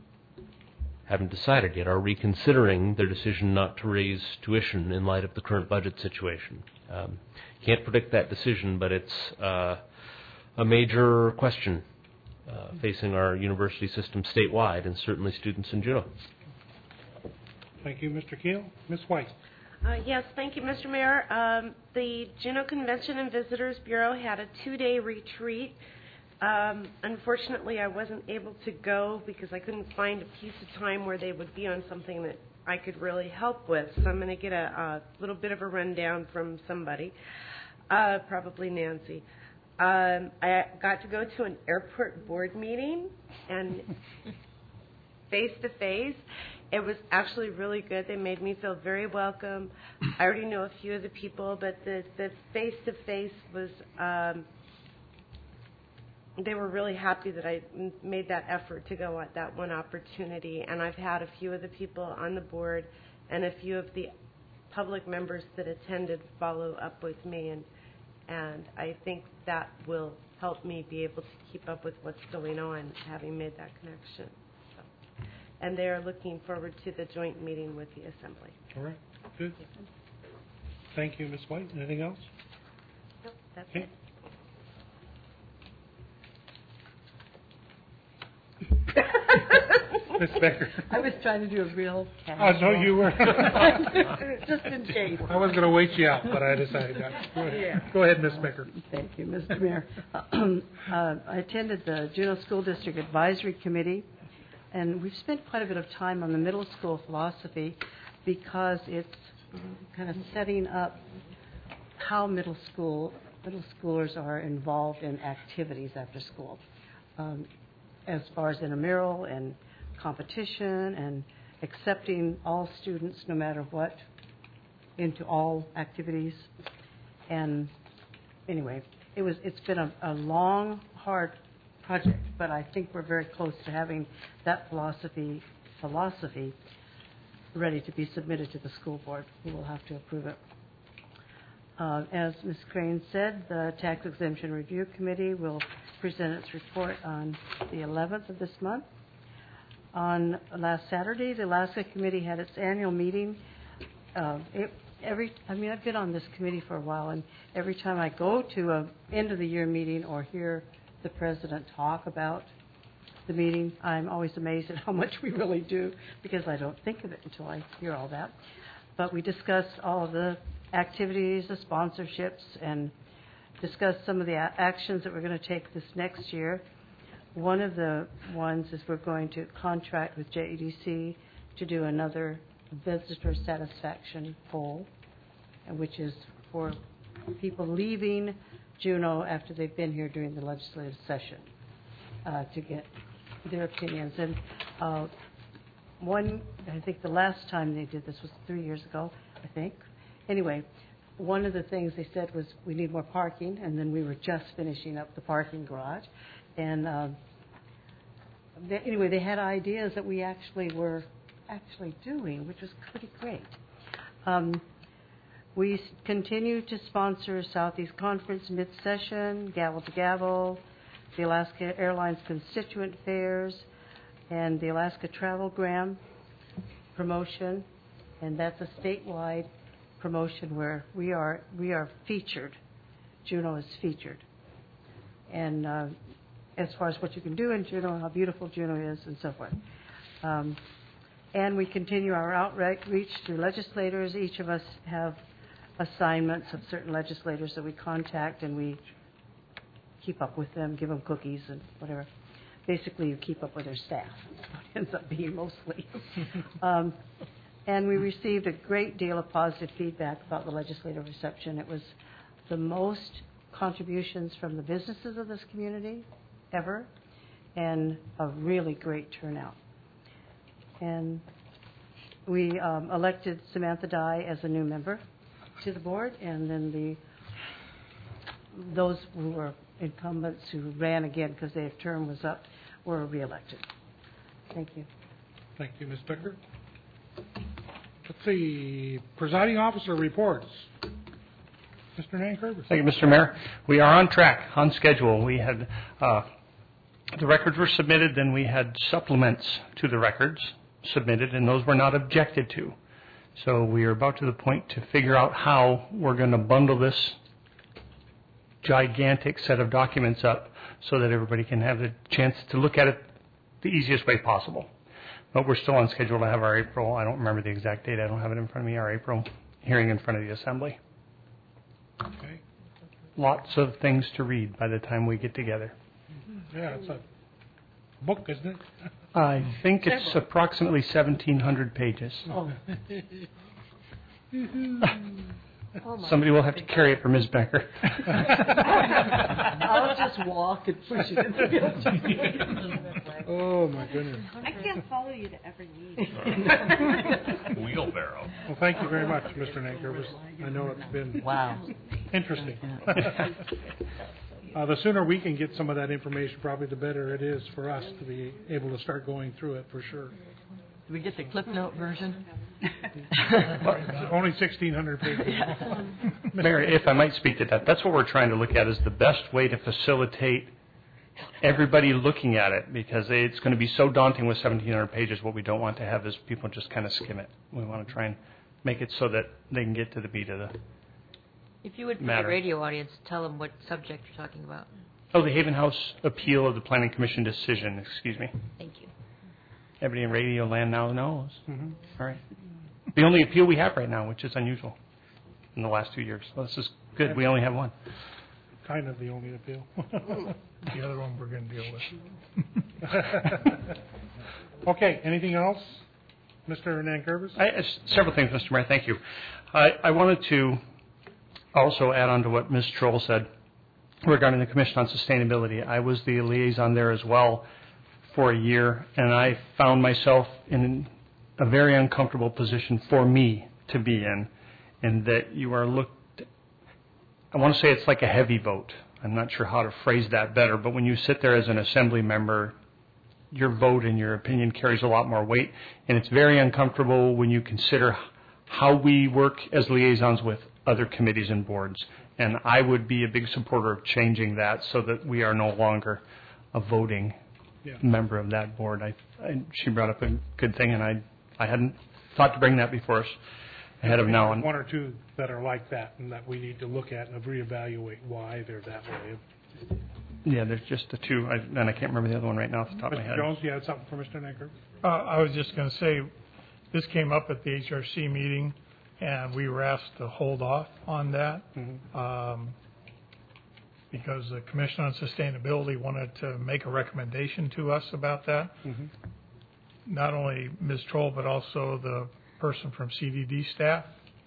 haven't decided yet, are reconsidering their decision not to raise tuition in light of the current budget situation. Um, can't predict that decision, but it's uh, a major question uh, facing our university system statewide and certainly students in Juneau. Thank you, Mister Keel. Miz White. Uh, yes, thank you, Mister Mayor. Um, the Juneau Convention and Visitors Bureau had a two-day retreat. Um, unfortunately, I wasn't able to go because I couldn't find a piece of time where they would be on something that I could really help with. So I'm going to get a, a little bit of a rundown from somebody, uh, probably Nancy. Um, I got to go to an airport board meeting and face-to-face. It was actually really good. They made me feel very welcome. I already know a few of the people, but the, the face-to-face was, um, they were really happy that I m- made that effort to go at that one opportunity. And I've had a few of the people on the board and a few of the public members that attended follow up with me. And, and I think that will help me be able to keep up with what's going on, having made that connection. And they are looking forward to the joint meeting with the Assembly. All right, good. Thank you, Miz White. Anything else? No, that's okay. it. Miz Becker. I was trying to do a real casual. I know you were. Just in case. I was going to wait you out, but I decided not. Go ahead, Yeah. Go ahead, Miz Becker. Thank you, Mister Mayor. uh, I attended the Juneau School District Advisory Committee. And we've spent quite a bit of time on the middle school philosophy because it's kind of setting up how middle school middle schoolers are involved in activities after school, um, as far as intramural and competition and accepting all students no matter what into all activities. And anyway, it was it's been a, a long, hard project, but I think we're very close to having that philosophy philosophy ready to be submitted to the school board, who will have to approve it. Uh, as Miz Crane said, the Tax Exemption Review Committee will present its report on the eleventh of this month. On last Saturday, the Alaska Committee had its annual meeting. Uh, it, every, I mean, I've been on this committee for a while, and every time I go to a end of the year meeting or hear the president talk about the meeting, I'm always amazed at how much we really do, because I don't think of it until I hear all that. But we discussed all of the activities, the sponsorships, and discussed some of the a- actions that we're going to take this next year. One of the ones is we're going to contract with J E D C to do another visitor satisfaction poll, which is for people leaving Juneau after they've been here during the legislative session, uh, to get their opinions. And uh, one, I think the last time they did this was three years ago, I think. Anyway, one of the things they said was we need more parking, and then we were just finishing up the parking garage. And uh, they, anyway, they had ideas that we actually were actually doing, which was pretty great. Um, we s- continue to sponsor Southeast Conference mid-session, Gavel to Gavel, the Alaska Airlines Constituent Fairs, and the Alaska Travelgram promotion, and that's a statewide promotion where we are we are featured. Juneau is featured, and uh, as far as what you can do in Juneau, how beautiful Juneau is, and so forth. Um, and we continue our outreach to legislators. Each of us have assignments of certain legislators that we contact, and we keep up with them, give them cookies and whatever. Basically, you keep up with their staff. That's what it ends up being mostly. um, and we received a great deal of positive feedback about the legislative reception. It was the most contributions from the businesses of this community ever, and a really great turnout. And we um, elected Samantha Dye as a new member to the board, and then the those who were incumbents who ran again because their term was up were reelected. Thank you. Thank you, Miz Becker. Let's see, presiding officer reports. Mister Nankervis. Thank you, Mister Mayor. We are on track, on schedule. We had uh, the records were submitted, then we had supplements to the records submitted, and those were not objected to. So we are about to the point to figure out how we're going to bundle this gigantic set of documents up so that everybody can have the chance to look at it the easiest way possible. But we're still on schedule to have our April, I don't remember the exact date, I don't have it in front of me, our April hearing in front of the Assembly. Okay. Lots of things to read by the time we get together. Yeah, it's a book, isn't it? I think it's approximately seventeen hundred pages. Oh. Somebody will have to carry it for Miz Becker. I'll just walk and push it. Oh, my goodness. I can't follow you to every meeting. Wheelbarrow. Well, thank you very much, Mister Nankervis. I know it's been Wow. interesting. uh, the sooner we can get some of that information, probably the better it is for us to be able to start going through it for sure. Do we get the Clip Note version? Only sixteen hundred pages. Mayor, if I might speak to that, that's what we're trying to look at is the best way to facilitate everybody looking at it, because it's going to be so daunting with seventeen hundred pages. What we don't want to have is people just kind of skim it. We want to try and make it so that they can get to the beat of the If you would, for matter. the radio audience, tell them what subject you're talking about. Oh, the Haven House appeal of the Planning Commission decision, excuse me. Thank you. Everybody in radio land now knows. Mm-hmm. All right. The only appeal we have right now, which is unusual in the last two years. So this is good. We only have one. Kind of the only appeal. The other one we're going to deal with. Okay, anything else, Mister Nankervis? I, uh, several things, Mister Mayor. Thank you. I, I wanted to also add on to what Miz Troll said regarding the Commission on Sustainability. I was the liaison there as well for a year, and I found myself in a very uncomfortable position for me to be in, in that you are looked, I want to say it's like a heavy vote. I'm not sure how to phrase that better, but when you sit there as an assembly member, your vote and your opinion carries a lot more weight, and it's very uncomfortable when you consider how we work as liaisons with other committees and boards. And I would be a big supporter of changing that so that we are no longer a voting Yeah. member of that board. I, I, she brought up a good thing, and I, I hadn't thought to bring that before us ahead of now. One or two that are like that, and that we need to look at and reevaluate why they're that way. Yeah, there's just the two, I, and I can't remember the other one right now off the top of my Mister head. Jones, you had something for Mister Nankervis? Uh, I was just going to say, this came up at the H R C meeting, and we were asked to hold off on that Mm-hmm. um, because the Commission on Sustainability wanted to make a recommendation to us about that. Mm-hmm. Not only Miz Troll, but also the person from C D D staff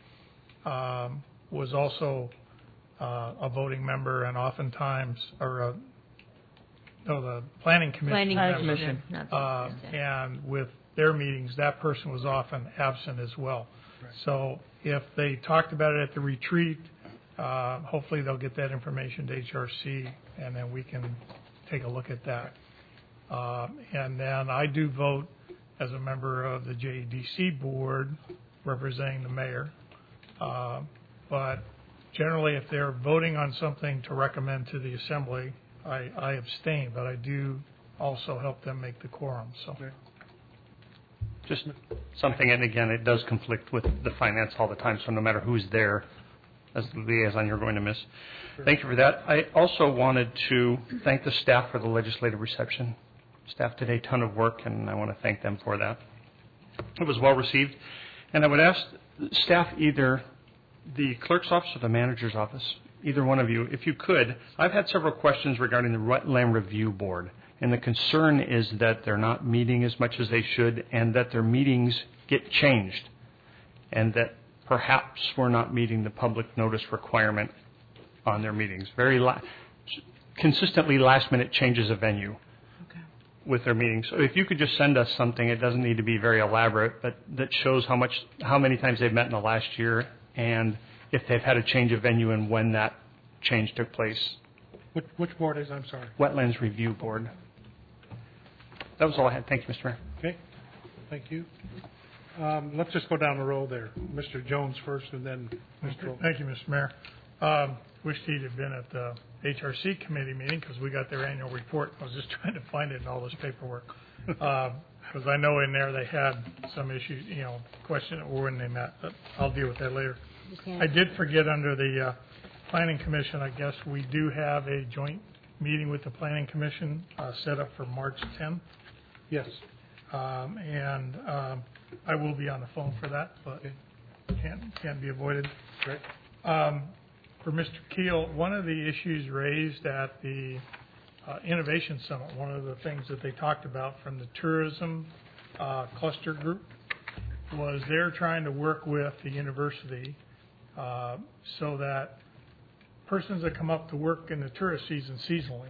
um, was also uh, a voting member, and oftentimes, or a, no, the Planning Commission Planning member. Commission, not the- Uh, and with their meetings, that person was often absent as well. Right. So if they talked about it at the retreat, uh, hopefully they'll get that information to H R C, and then we can take a look at that. Uh, and then I do vote as a member of the J E D C board representing the mayor, Uh, but generally, if they're voting on something to recommend to the assembly, I, I abstain, but I do also help them make the quorum. So, just something, and again, it does conflict with the finance all the time. So no matter who's there, as the liaison, you're going to miss. Thank you for that. I also wanted to thank the staff for the legislative reception. Staff did a ton of work, and I want to thank them for that. It was well received, and I would ask staff, either the clerk's office or the manager's office, either one of you, if you could. I've had several questions regarding the Wetland Review Board, and the concern is that they're not meeting as much as they should, and that their meetings get changed, and that perhaps we're not meeting the public notice requirement on their meetings. Very la- consistently last-minute changes of venue with their meetings. So if you could just send us something, it doesn't need to be very elaborate, but that shows how much, how many times they've met in the last year, and if they've had a change of venue and when that change took place. Which, which board is, I'm sorry? Wetlands Review Board. That was all I had. Thank you, Mister Mayor. Okay. Thank you. Um, let's just go down the road there. Mister Jones first, and then Mister Okay. Thank you, Mister Mayor. Um, wished he'd have been at the H R C committee meeting because we got their annual report. I was just trying to find it in all this paperwork. Because uh, I know in there they had some issues, you know, question or when they met, but I'll deal with that later. I did forget under the uh, Planning Commission, I guess we do have a joint meeting with the Planning Commission uh, set up for March tenth. Yes. Um, and um, I will be on the phone for that, but it can't, can't be avoided. Right. Um, for Mister Keel, one of the issues raised at the uh, Innovation Summit, one of the things that they talked about from the tourism uh, cluster group, was they're trying to work with the university uh, so that persons that come up to work in the tourist season seasonally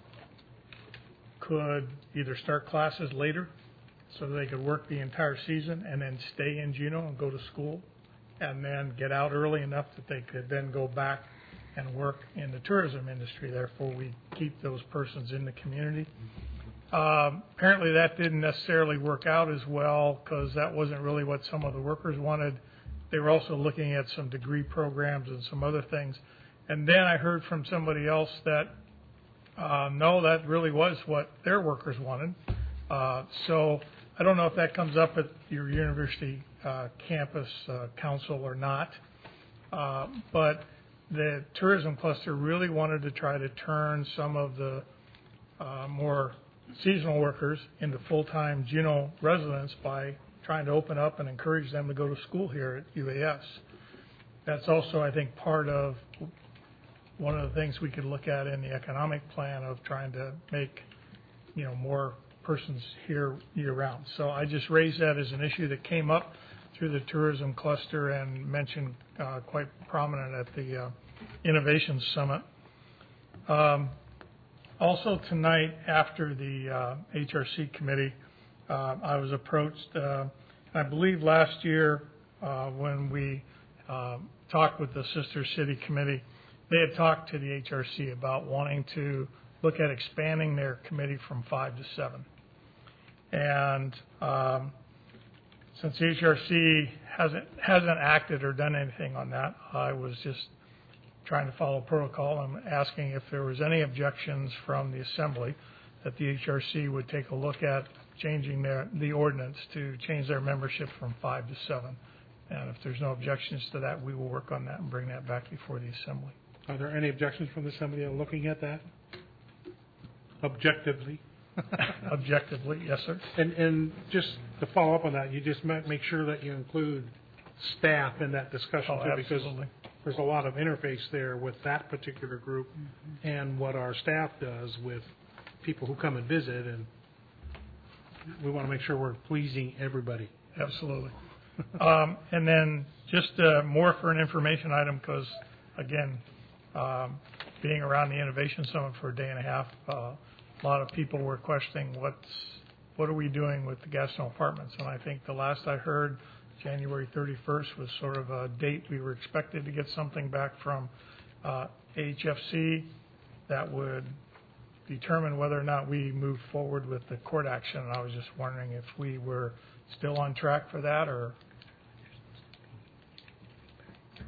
could either start classes later so they could work the entire season and then stay in Juneau and go to school, and then get out early enough that they could then go back and work in the tourism industry. Therefore, we keep those persons in the community. Um, apparently, that didn't necessarily work out as well because that wasn't really what some of the workers wanted. They were also looking at some degree programs and some other things. And then I heard from somebody else that, uh, no, that really was what their workers wanted. Uh, so I don't know if that comes up at your university uh, campus uh, council or not, uh, but the tourism cluster really wanted to try to turn some of the uh, more seasonal workers into full-time Juneau residents by trying to open up and encourage them to go to school here at U A S. That's also, I think, part of one of the things we could look at in the economic plan of trying to make, you know, more persons here year-round. So I just raised that as an issue that came up through the tourism cluster and mentioned uh, quite prominent at the uh, Innovation Summit. Um, also tonight, after the uh, H R C committee, uh, I was approached, uh, I believe last year uh, when we uh, talked with the Sister City Committee, they had talked to the H R C about wanting to look at expanding their committee from five to seven. And um, since the H R C hasn't hasn't acted or done anything on that, I was just trying to follow protocol and asking if there was any objections from the Assembly that the H R C would take a look at changing their the ordinance to change their membership from five to seven. And if there's no objections to that, we will work on that and bring that back before the Assembly. Are there any objections from the Assembly on looking at that? Objectively. Objectively, yes, sir. And, and just to follow up on that, you just might make sure that you include staff in that discussion Oh, too, because absolutely. there's a lot of interface there with that particular group mm-hmm. and what our staff does with people who come and visit, and we want to make sure we're pleasing everybody. Absolutely. um, and then just uh, more for an information item, because again, um, being around the Innovation Summit for a day and a half, uh, a lot of people were questioning what's what are we doing with the Gastineau Apartments, and I think the last I heard, January thirty-first was sort of a date we were expected to get something back from uh, H F C that would determine whether or not we move forward with the court action. And I was just wondering if we were still on track for that, or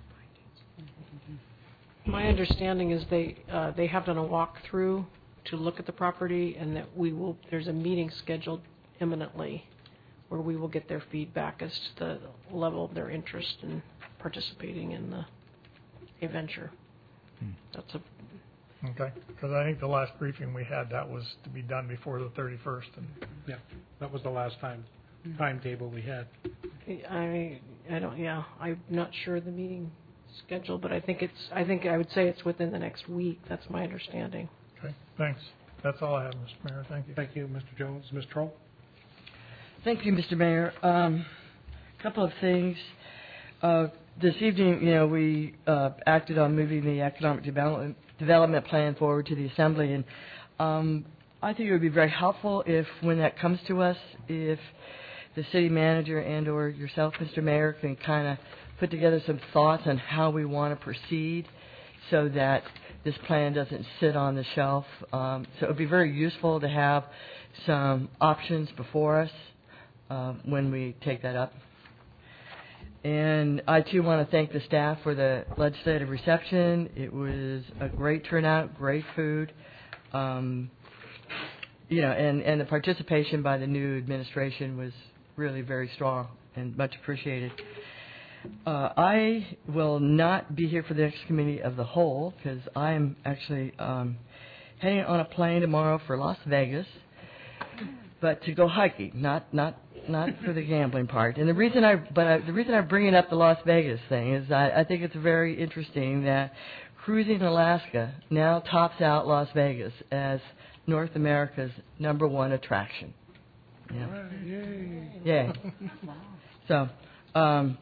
my understanding is they uh, they have done a walkthrough to look at the property, and that we will. There's a meeting scheduled imminently, where we will get their feedback as to the level of their interest in participating in the a venture. Hmm. That's a Okay, because I think the last briefing we had, that was to be done before the thirty-first. And Yeah, that was the last time timetable we had. I I don't yeah I'm not sure of the meeting schedule, but I think it's I think I would say it's within the next week. That's my understanding. Okay, thanks. That's all I have, Mister Mayor. Thank you. Thank you, Mister Jones. Miz Troll? Thank you, Mister Mayor. A um, couple of things. Uh, this evening, you know, we uh, acted on moving the economic development development plan forward to the Assembly, and um, I think it would be very helpful if, when that comes to us, if the city manager and or yourself, Mister Mayor, can kind of put together some thoughts on how we want to proceed so that this plan doesn't sit on the shelf. Um, so it would be very useful to have some options before us uh, when we take that up. And I, too, want to thank the staff for the legislative reception. It was a great turnout, great food. Um, you know, and, and the participation by the new administration was really very strong and much appreciated. Uh, I will not be here for the next committee of the whole because I am actually um, heading on a plane tomorrow for Las Vegas, but to go hiking, not not not for the gambling part. And the reason I but I, the reason I'm bringing up the Las Vegas thing is I, I think it's very interesting that Cruising Alaska now tops out Las Vegas as North America's number one attraction. Yeah. Yay. Yay. So, um,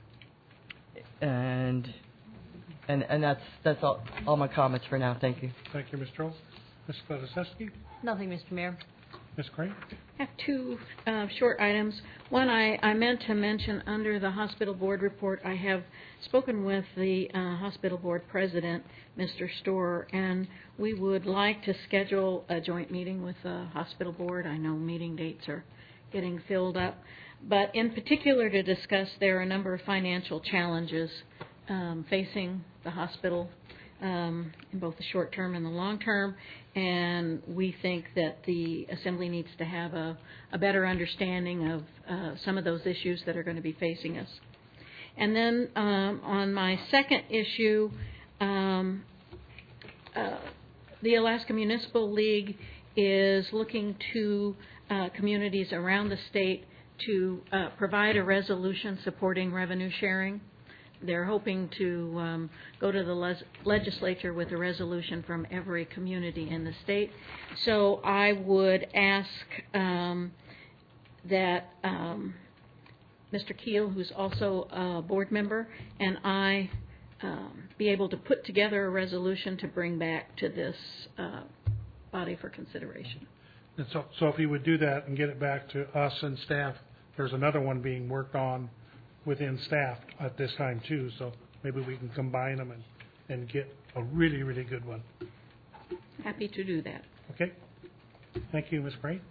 and and and that's that's all all my comments for now. Thank you. Thank you, Miz Troll. Miz Sklodowski? Nothing, Mister Mayor. Miz Crane? I have two uh, short items. One, I, I meant to mention under the hospital board report, I have spoken with the uh, hospital board president, Mister Storer, and we would like to schedule a joint meeting with the hospital board. I know meeting dates are getting filled up, but in particular to discuss there are a number of financial challenges um, facing the hospital um, in both the short term and the long term, and we think that the Assembly needs to have a, a better understanding of uh, some of those issues that are going to be facing us. And then um, on my second issue, um, uh, the Alaska Municipal League is looking to uh, communities around the state to uh, provide a resolution supporting revenue sharing. They're hoping to um, go to the les- legislature with a resolution from every community in the state. So I would ask um, that um, Mister Keel, who's also a board member, and I um, be able to put together a resolution to bring back to this uh, body for consideration. And so, so if you would do that and get it back to us and staff, there's another one being worked on within staff at this time too, so maybe we can combine them and, and get a really, really good one. Happy to do that. Okay. Thank you, Miz Crane.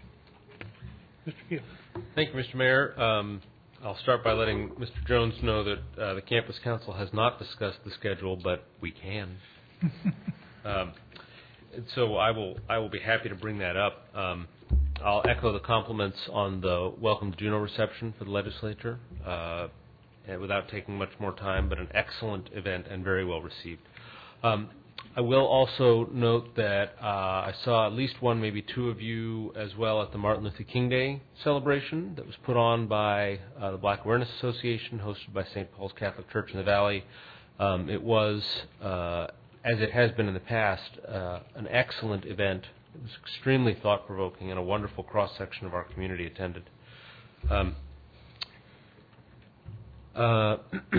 Mister Keel. Thank you, Mister Mayor. Um, I'll start by letting Mister Jones know that uh, the Campus Council has not discussed the schedule, but we can. um, and so I will I will be happy to bring that up. Um, I'll echo the compliments on the Welcome to Juneau reception for the legislature, uh, and without taking much more time, but an excellent event and very well received. Um, I will also note that uh, I saw at least one, maybe two of you as well at the Martin Luther King Day celebration that was put on by uh, the Black Awareness Association, hosted by Saint Paul's Catholic Church in the Valley. Um, it was, uh, as it has been in the past, uh, an excellent event. It was extremely thought-provoking, and a wonderful cross-section of our community attended. Um, uh,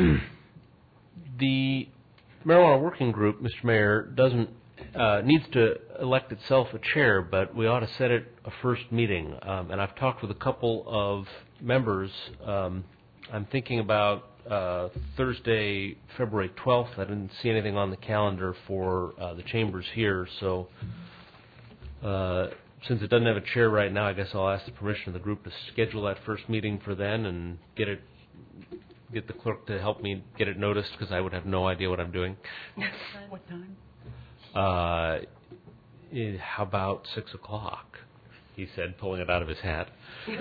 the Marijuana Working Group, Mister Mayor, doesn't uh, needs to elect itself a chair, but we ought to set it a first meeting. Um, and I've talked with a couple of members. Um, I'm thinking about uh, Thursday, February twelfth. I didn't see anything on the calendar for uh, the chambers here, so. Uh, since it doesn't have a chair right now, I guess I'll ask the permission of the group to schedule that first meeting for then and get it get the clerk to help me get it noticed because I would have no idea what I'm doing. What time? Uh, eh, how about six o'clock? He said, pulling it out of his hat. Do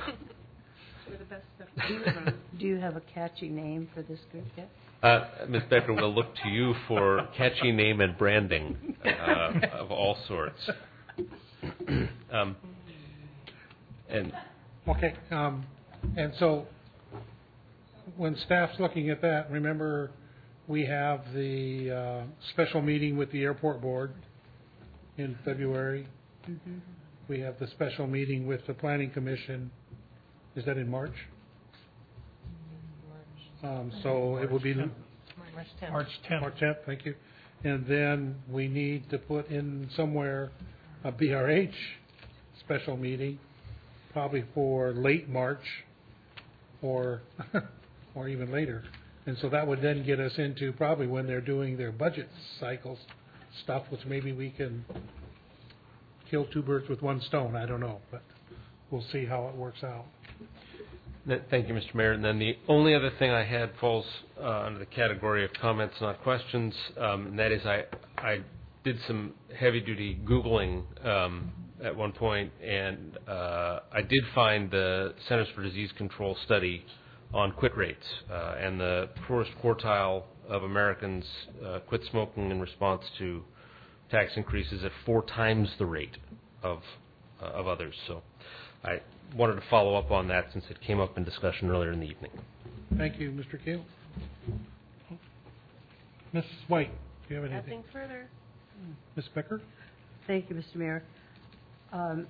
you, do you have a catchy name for this group yet? Uh, Miz Becker, we'll look to you for catchy name and branding uh, of all sorts. um, and Okay, um, and so when staff's looking at that, remember we have the uh, special meeting with the airport board in February. Mm-hmm. We have the special meeting with the planning commission. Is that in March? Um, so it will be March tenth. March tenth. March tenth, thank you. And then we need to put in somewhere a B R H special meeting, probably for late March or or even later. And so that would then get us into probably when they're doing their budget cycles stuff, which maybe we can kill two birds with one stone. I don't know, but we'll see how it works out. Thank you, Mister Mayor. And then the only other thing I had falls uh, under the category of comments, not questions, um, and that is I I did some heavy-duty Googling um, at one point, and uh, I did find the Centers for Disease Control study on quit rates, uh, and the poorest quartile of Americans uh, quit smoking in response to tax increases at four times the rate of uh, of others. So I wanted to follow up on that since it came up in discussion earlier in the evening. Thank you, Mister Keel. Miz White, do you have anything? Nothing further. Miz Becker? Thank you, Mister Mayor. Um,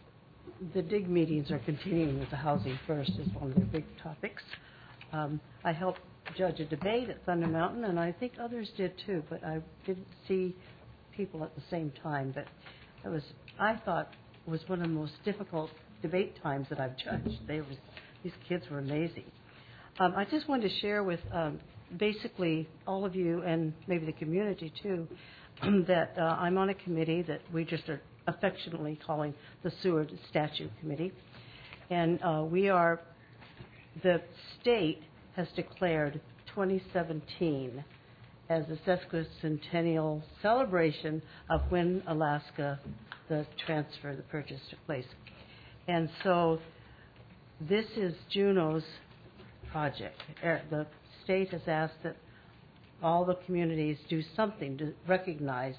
the D I G meetings are continuing with the Housing First as one of their big topics. Um, I helped judge a debate at Thunder Mountain, and I think others did too, but I didn't see people at the same time. But it was, I thought, was one of the most difficult debate times that I've judged. They was, these kids were amazing. Um, I just wanted to share with um, basically all of you and maybe the community too that uh, I'm on a committee that we just are affectionately calling the Seward Statute Committee. And uh, we are, the state has declared twenty seventeen as the sesquicentennial celebration of when Alaska, the transfer, the purchase took place. And so this is Juneau's project. The state has asked that all the communities do something to recognize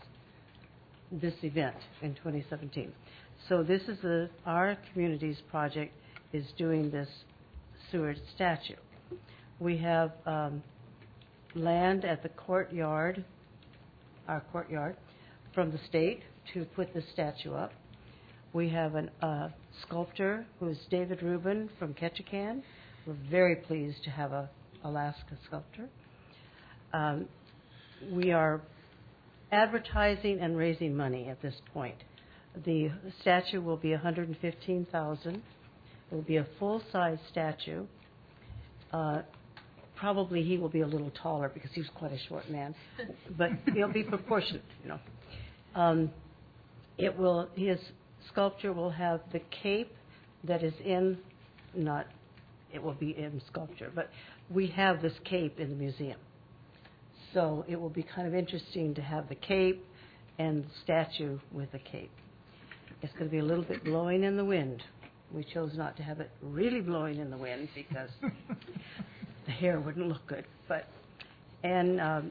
this event in twenty seventeen. So this is the, our community's project is doing this Seward statue. We have um, land at the courtyard, our courtyard, from the state to put the statue up. We have a uh, sculptor who is David Rubin from Ketchikan. We're very pleased to have a Alaska sculptor. Um, we are advertising and raising money at this point. The statue will be one hundred fifteen thousand dollars. It will be a full-size statue. Uh, probably he will be a little taller because he's quite a short man, but he'll be proportionate, you know. Um, it will his sculpture will have the cape that is in, not, it will be in sculpture, but we have this cape in the museum. So it will be kind of interesting to have the cape and the statue with the cape. It's going to be a little bit blowing in the wind. We chose not to have it really blowing in the wind because the hair wouldn't look good. But and um,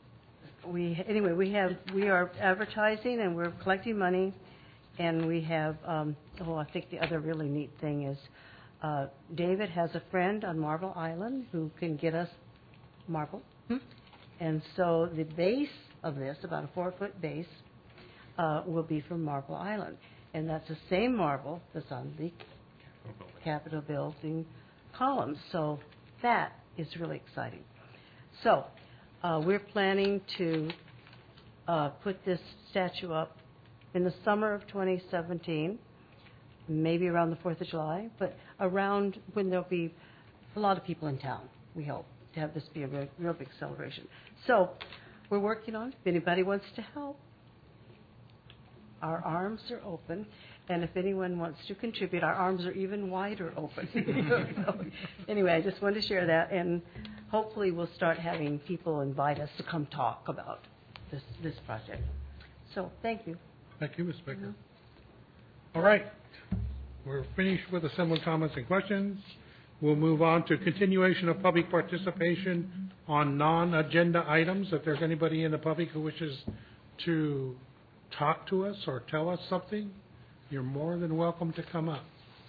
we anyway we have we are advertising and we're collecting money, and we have um, oh I think the other really neat thing is uh, David has a friend on Marble Island who can get us marble. Hmm? And so the base of this, about a four-foot base, uh, will be from Marble Island. And that's the same marble that's on the Capitol building columns. So that is really exciting. So uh, we're planning to uh, put this statue up in the summer of twenty seventeen, maybe around the fourth of July, but around when there'll be a lot of people in town, we hope, to have this be a real, real big celebration. So we're working on it. If anybody wants to help, our arms are open. And if anyone wants to contribute, our arms are even wider open. So, anyway, I just wanted to share that, and hopefully we'll start having people invite us to come talk about this this project. So, thank you. Thank you, Miz Baker. All right. We're finished with assembly comments and questions. We'll move on to continuation of public participation on non-agenda items. If there's anybody in the public who wishes to talk to us or tell us something, you're more than welcome to come up.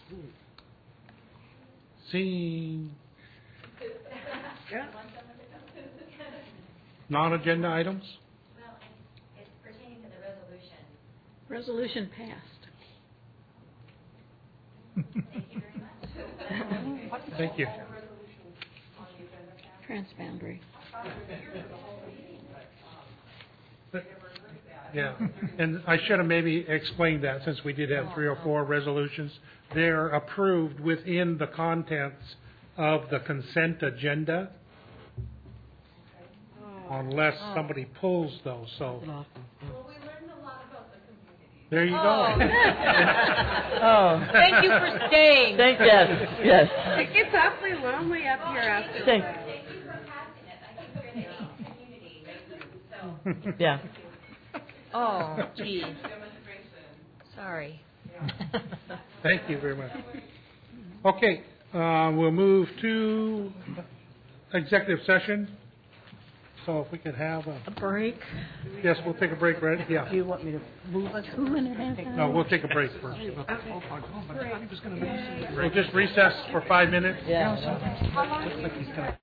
Seeing non-agenda items? Well, it's pertaining to the resolution. Resolution passed. Thank you very much. Thank you. Transboundary. Yeah, and I should have maybe explained that since we did have three or four resolutions. They're approved within the contents of the consent agenda unless somebody pulls those. So Well, we learned a lot about the community. there you go. Oh. Thank you for staying. Thank yes, yes. It gets awfully lonely up here after. Thank- Thank you for passing it. I think we're going to need community. So. Yeah. Oh, gee. Sorry. Thank you very much. Okay, uh, we'll move to executive session. So if we could have a, A break. yes, we'll take a break, right? Yeah. Do you want me to move us? Two and a half hours. No, we'll take a break first. Okay. We'll just recess for five minutes. Yeah.